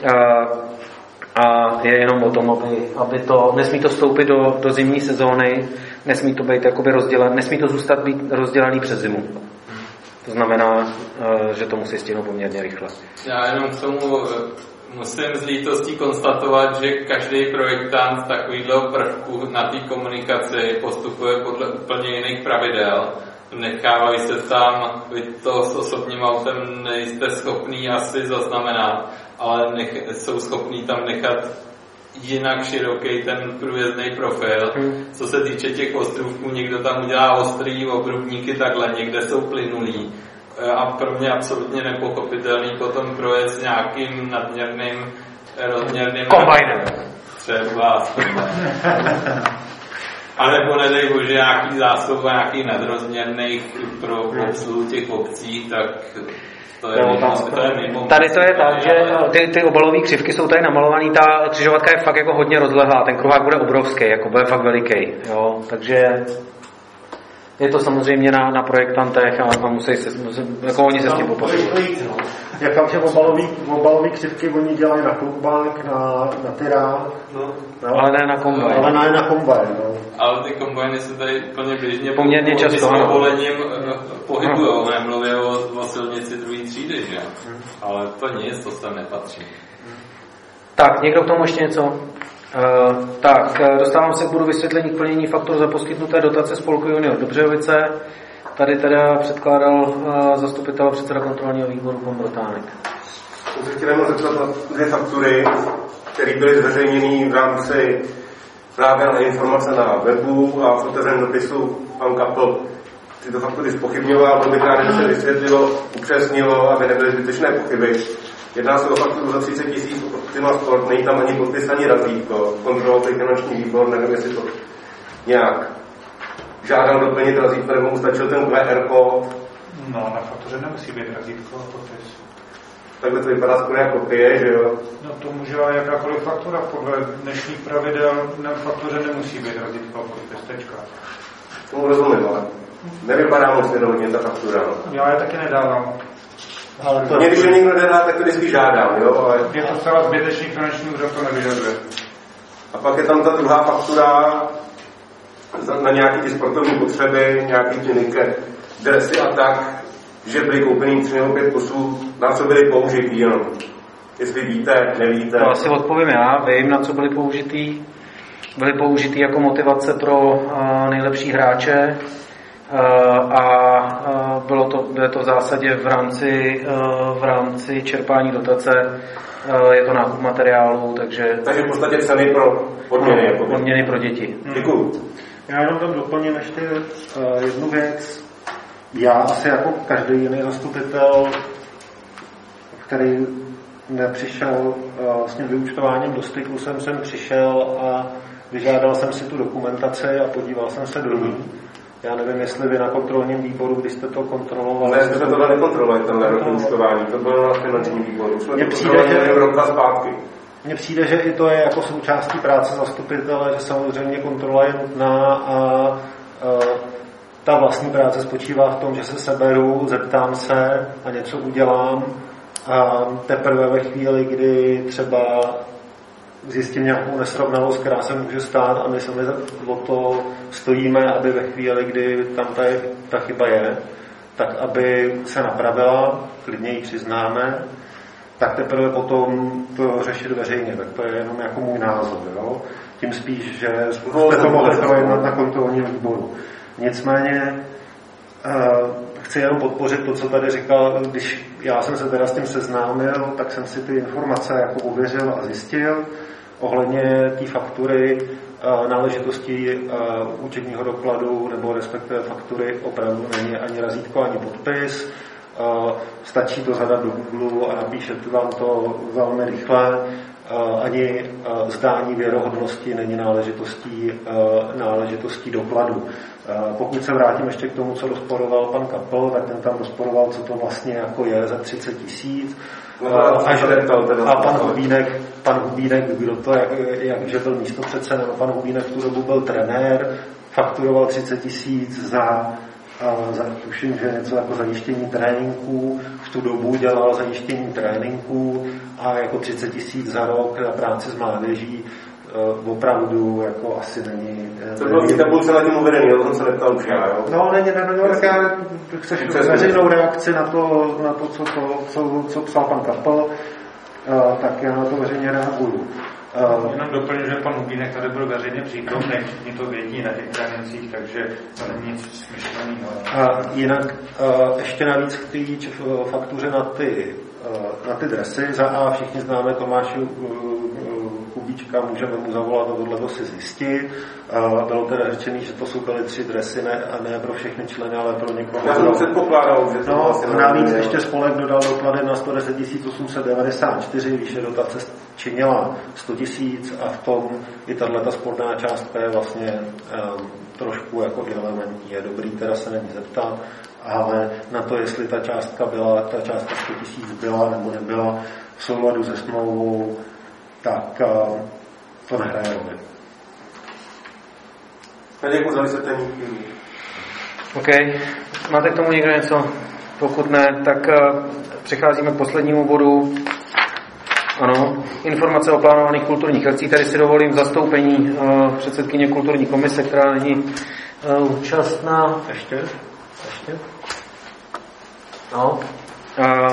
a je jenom o tom, aby, aby to, nesmí to vstoupit do, do zimní sezóny, nesmí to být jakoby rozdělen, nesmí to zůstat být rozdělaný přes zimu. To znamená, že to musí stihnout poměrně rychle. Já jenom k tomu musím s lítostí konstatovat, že každý projektant takovýhle prvku na té komunikaci postupuje podle úplně jiných pravidel. Nechávají se tam, vy to s osobním autem nejste schopný asi zaznamenat, ale nech, jsou schopní tam nechat jinak široký ten průjezdný profil. Hmm. Co se týče těch ostrůvků, někdo tam udělá ostrý obrubníky takhle, někde jsou plynulí. A pro mě absolutně nepochopitelný potom projet s nějakým nadměrným rozměrným kombajnem. Třeba. A nebo nedej bože nějaký zásob a nějaký nadrozměrných pro obsluhu těch obcí, tak to je, mimo, to je mimo. Tady to je tak, že ty, ty obalové křivky jsou tady namalovaný, ta křižovatka je fakt jako hodně rozlehlá, ten kruhák bude obrovský, jako bude fakt veliký, jo, takže je to samozřejmě na, na projektantech a, a musí se, musí, jako oni se s tím popasují. Jak tam že obalový, obalový křivky oni dělají na klubák, na, na tyrá, no. No, ale ne na kombajn. Ale ne na kombajn, no. Ale ty kombajny se tady úplně běžně poměrně po, často, s povolením pohybujou, no. Nemluvě o, o silnici druhé třídy, že? Hmm. Ale to nic, to sem nepatří. Tak, někdo k tomu ještě něco? Uh, tak, dostávám se k bodu vysvětlení k plnění faktur za poskytnuté dotace spolku Junior Dobřejovice. Tady teda předkládal uh, zastupitel a předseda kontrolního výboru pan Brotánek. Chtěl jenom zeptat na dvě faktury, které byly zveřejněny v rámci právě na informace na webu a v otevřeném dopisu pan Kapl tyto faktury zpochybňoval, byl bych rád, že se vysvětlilo, upřesnilo, aby nebyly zbytečné pochyby. Jedná se o fakturu za třicet tisíc Optima Sport, není tam ani podpis, ani razítko. Kontroloval to finanční výbor, nevím, jestli to nějak žádal doplnit razítko, nebo mu stačil ten Q R kód. No, na faktuře nemusí být razítko a podpis. Takhle to vypadá skoro jako kopie, že jo? No to může být jakákoliv faktura, podle dnešních pravidel na faktuře nemusí být razítko a podpis, tečka. Tomu rozumím, ale nevypadá moc vědomě ta faktura. Já je taky nedávám. Ale to mě, když je někdo nedá, tak to vždycky žádám, jo? Ale... Je to zcela zbytečný, finanční úřad to nevyžaduje. A pak je tam ta druhá faktura na nějaké ty sportovní potřeby, nějaký ty Nike dresy a tak, že byly koupený tři nebo pět kusů, na co byly použitý jenom. Jestli víte, nevíte. To asi odpovím já, vím, na co byly použitý. byly použity jako motivace pro nejlepší hráče a bylo to, bylo to v zásadě v rámci, v rámci čerpání dotace, je to nákup materiálu, takže... Takže v podstatě ceny pro odměny. Jako odměny pro děti. Děkuju. Já jenom tam doplním ještě jednu věc. Já asi jako každý jiný zastupitel, který nepřišel s tím vyúčtováním do styku, jsem sem přišel a vyžádal jsem si tu dokumentaci a podíval jsem se do ní. Já nevím, jestli vy na kontrolním výboru, když jste to kontrolovali... Ne, jste tohle nekontrolovali, tenhle rok vyúčtování, to bylo na finančním výboru. Jsme Mně to přijde, že... rok zpátky. Mně přijde, že i to je jako součástí práce zastupitele, že samozřejmě kontrola je nutná a, a ta vlastní práce spočívá v tom, že se seberu, zeptám se a něco udělám a teprve ve chvíli, kdy třeba zjistím nějakou nesrovnalost, která se může stát a my sami o to stojíme, aby ve chvíli, kdy tam ta, ta chyba je, tak aby se napravila, klidně ji přiznáme, tak teprve potom to řešit veřejně. Tak to je jenom jako můj názor. Jo? Tím spíš, že jste to mohli projednat na kontrolním výboru. Nicméně uh, chci jenom podpořit to, co tady říkal, když já jsem se teda s tím seznámil, tak jsem si ty informace jako ověřil a zjistil ohledně té faktury, uh, náležitosti uh, účetního dokladu nebo respektive faktury opravdu není ani razítko, ani podpis. Uh, stačí to zadat do Google a napíše vám to velmi rychle. Uh, ani uh, zdání věrohodnosti není náležitostí, uh, náležitostí dokladu. Uh, pokud se vrátím ještě k tomu, co rozporoval pan Kapl, tak ten tam rozporoval, co to vlastně jako je za třicet tisíc. Uh, a pan Hubínek, pan Hubínek, kdo to, jak, jak že byl místopředseda, nebo pan Hubínek v tu dobu byl trenér, fakturoval třicet tisíc za A za, tuším, že něco jako zajištění tréninků, v tu dobu dělal zajištění tréninků a jako třicet tisíc za rok na práci s mládeží uh, opravdu jako asi není... To bylo v tabulce na tím uvedený, o tom se neptal už já, jo? No, není, ne, ne, tak já chceš veřejnou reakci na to, na to co, to, co, co psal pan Kapl, uh, tak já na to veřejně reaguju. Uh, Jenom doplňuji, že pan Hubínek tady byl veřejně přítomný, všichni to vědí na těch trénincích, takže to není nic smyšleného. Uh, jinak uh, ještě navíc k té faktuře na ty, uh, na ty dresy. Za A všichni známe Tomáši uh, Kubíčka, můžeme mu zavolat a tohle si zjistit. Uh, bylo teda řečený, že to jsou byly tři dresy, ne, a ne pro všechny členy, ale pro někoho. Já jsem předpokládal, že to no, vlastně navíc ještě spolek dodal doklady na sto deset tisíc osm set devadesát čtyři, výše dotace činila sto tisíc a v tom i tato sporná částka je vlastně um, trošku jako irrelevantní. Je dobrý teda se není zeptat, ale na to, jestli ta částka byla, ta částka sto tisíc byla nebo nebyla v souladu se smlouvou, tak um, to nehraje roli. Děkuji za vysvětlení. OK. Máte k tomu někdo něco? Pokud ne, tak uh, přecházíme k poslednímu bodu. Ano, informace o plánovaných kulturních akcích. Tady si dovolím zastoupení uh, předsedkyně kulturní komise, která není uh, účastná. Ještě? Ještě? No. Uh,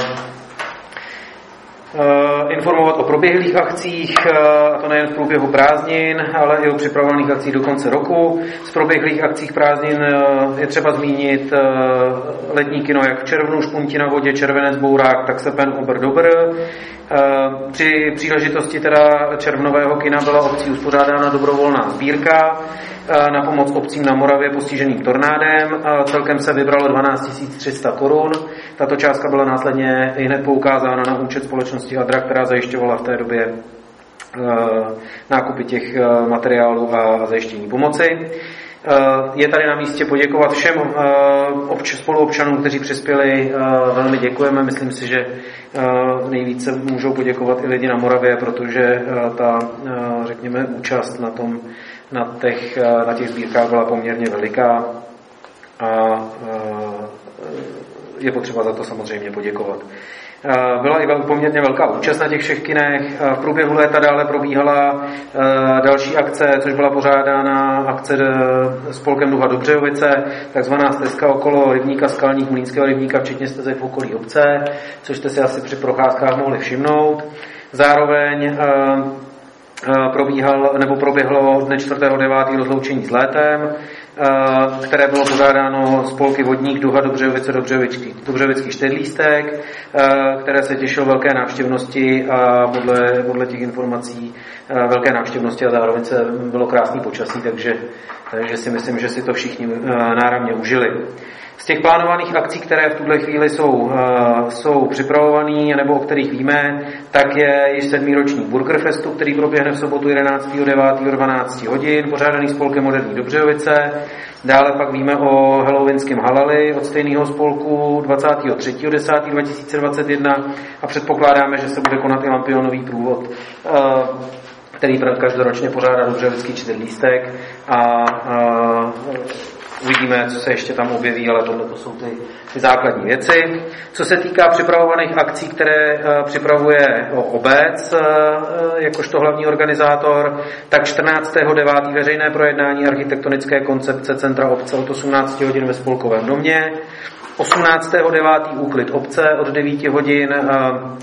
Uh, informovat o proběhlých akcích, uh, a to nejen v průběhu prázdnin, ale i o připravovaných akcích do konce roku. Z proběhlých akcích prázdnin uh, je třeba zmínit uh, letní kino jak v červnu, Špunti na vodě, Červenec, Bourák, tak se pen Obr Dobr. Uh, při příležitosti teda červnového kina byla obcí uspořádána dobrovolná sbírka uh, na pomoc obcím na Moravě postiženým tornádem. Uh, celkem se vybralo dvanáct tisíc tři sta korun. Tato částka byla následně hned poukázána na účet společnosti Adra, která zajišťovala v té době uh, nákupy těch uh, materiálů a zajištění pomoci. Uh, je tady na místě poděkovat všem uh, obč- spoluobčanům, kteří přispěli. Uh, velmi děkujeme. Myslím si, že uh, nejvíce můžou poděkovat i lidi na Moravě, protože uh, ta, uh, řekněme, účast na, tom, na, těch, uh, na těch sbírkách byla poměrně veliká a uh, je potřeba za to samozřejmě poděkovat. Byla i poměrně velká účast na těch všech kinech. V průběhu léta dále probíhala další akce, což byla pořádána akce spolkem Duha Dobřejovice, takzvaná stezka okolo rybníka Skalník, Mlýnského rybníka, včetně stezek v okolí obce, což jste si asi při procházkách mohli všimnout. Zároveň probíhal, nebo proběhlo dne čtvrtého devátého rozloučení s létem, které bylo pořádáno spolky Vodník, Duha, Dobřejovice, Dobřejovický, Dobřejovický čtyřlístek, které se těšilo velké návštěvnosti a podle, podle těch informací velké návštěvnosti a zároveň se bylo krásný počasí, takže, takže si myslím, že si to všichni náramně užili. Z těch plánovaných akcí, které v tuhle chvíli jsou, jsou připravované, nebo o kterých víme, tak je již sedmý ročník Burgerfestu, který proběhne v sobotu jedenáctého devátého dvanáct hodin, pořádaný spolkem Moderní Dobřejovice. Dále pak víme o halloweenském halali od stejného spolku dvacátého třetího desátého dva tisíce dvacet jedna a předpokládáme, že se bude konat i lampionový průvod, který každoročně pořádá Dobřejovický čtyřlístek a, a uvidíme, co se ještě tam objeví, ale tohle to jsou ty, ty základní věci. Co se týká připravovaných akcí, které uh, připravuje obec uh, jakožto hlavní organizátor, tak čtrnáctého devátého veřejné projednání architektonické koncepce centra obce od osmnácti hodin ve Spolkovém domě, osmnáctého devátého úklid obce od devíti hodin uh,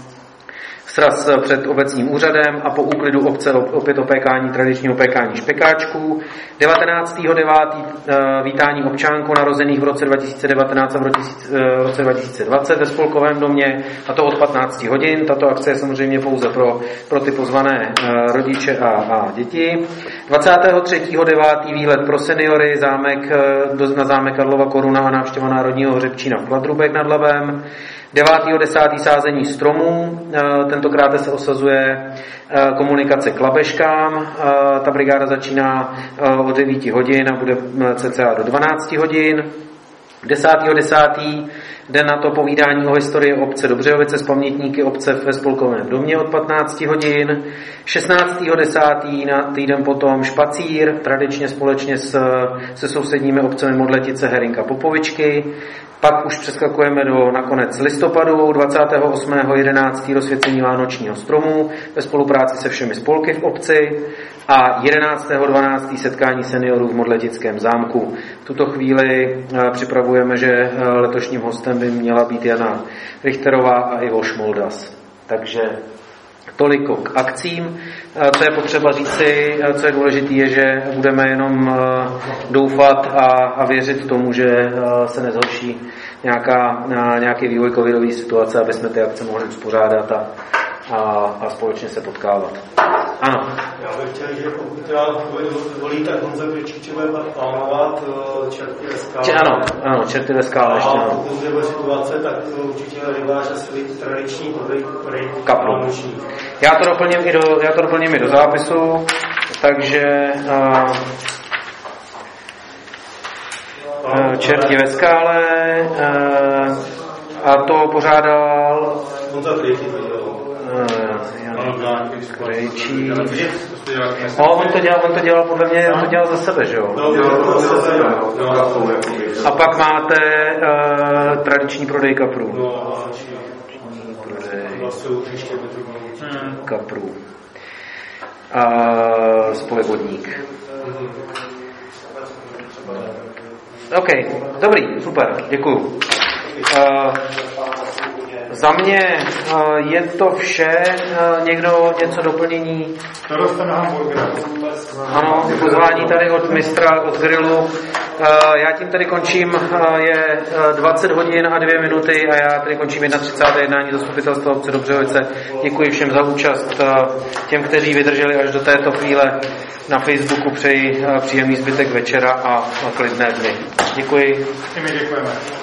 sraz před obecním úřadem a po úklidu obce opět opékání tradičního opékání špekáčků. devatenáctého devátého vítání občánků narozených v roce dva tisíce devatenáct a v roce dva tisíce dvacet ve Spolkovém domě, a to od patnácti hodin. Tato akce je samozřejmě pouze pro, pro ty pozvané rodiče a, a děti. dvacátého třetího devátého výlet pro seniory, zámek, na zámek Karlova Koruna a návštěva Národního hřebčína v Kladrubek nad Labem. devátého desátého sázení stromů, tentokrát se osazuje komunikace k Labeškám, ta brigáda začíná od devíti hodin a bude cca do dvanácti hodin. desátého desátého den na to povídání o historii obce Dobřejovice s pamětníky obce ve Spolkovém domě od patnácti hodin. šestnáctého desátého na týden potom špacír, tradičně společně s, se sousedními obcemi Modletice, Herinka, Popovičky. Pak už přeskakujeme do nakonec listopadu, dvacátého osmého jedenáctého rozsvěcení vánočního stromu ve spolupráci se všemi spolky v obci a jedenáctého dvanáctého setkání seniorů v Modletickém zámku. V tuto chvíli připravujeme, že letošním hostem by měla být Jana Richterová a Ivo Šmoldas. Takže toliko k akcím. Co je potřeba říci, co je důležité, je, že budeme jenom doufat a, a věřit tomu, že se nezhorší nějaká, nějaký vývoj covidové situace, aby jsme ty akce mohli uspořádat a, a, a společně se potkávat. Ano. Já bych chtěl, že pokud teda volí, tak Honza určitě bude plánovat čerty ve skále. Ano, ano, čerty ve skále ještě. A pokud bude situace, tak určitě ryvář a svůj tradiční prodej kapru. Já to doplním i do, já to doplním i do zápisu, takže uh, uh, čerti ve skále uh, a to pořádal Honza Krejčí. Krejčí. No, on to dělal, on to dělal podle mě, on to dělal za sebe, že jo? A pak máte uh, tradiční prodej kaprů. Kaprů. A Spojevodník. OK, dobrý, super, děkuju. Uh, za mě uh, je to vše. Uh, někdo něco doplnění? To dostane hamburger. Ano, pozvání tady od mistra, od grilu. Uh, já tím tady končím, uh, je dvacet hodin a dvě minuty a já tady končím třicáté jedna jednání zastupitelstva obce Dobřejovice. Děkuji všem za účast, uh, těm, kteří vydrželi až do této chvíle na Facebooku. Přeji uh, příjemný zbytek večera a, a klidné dny. Děkuji. I my děkujeme.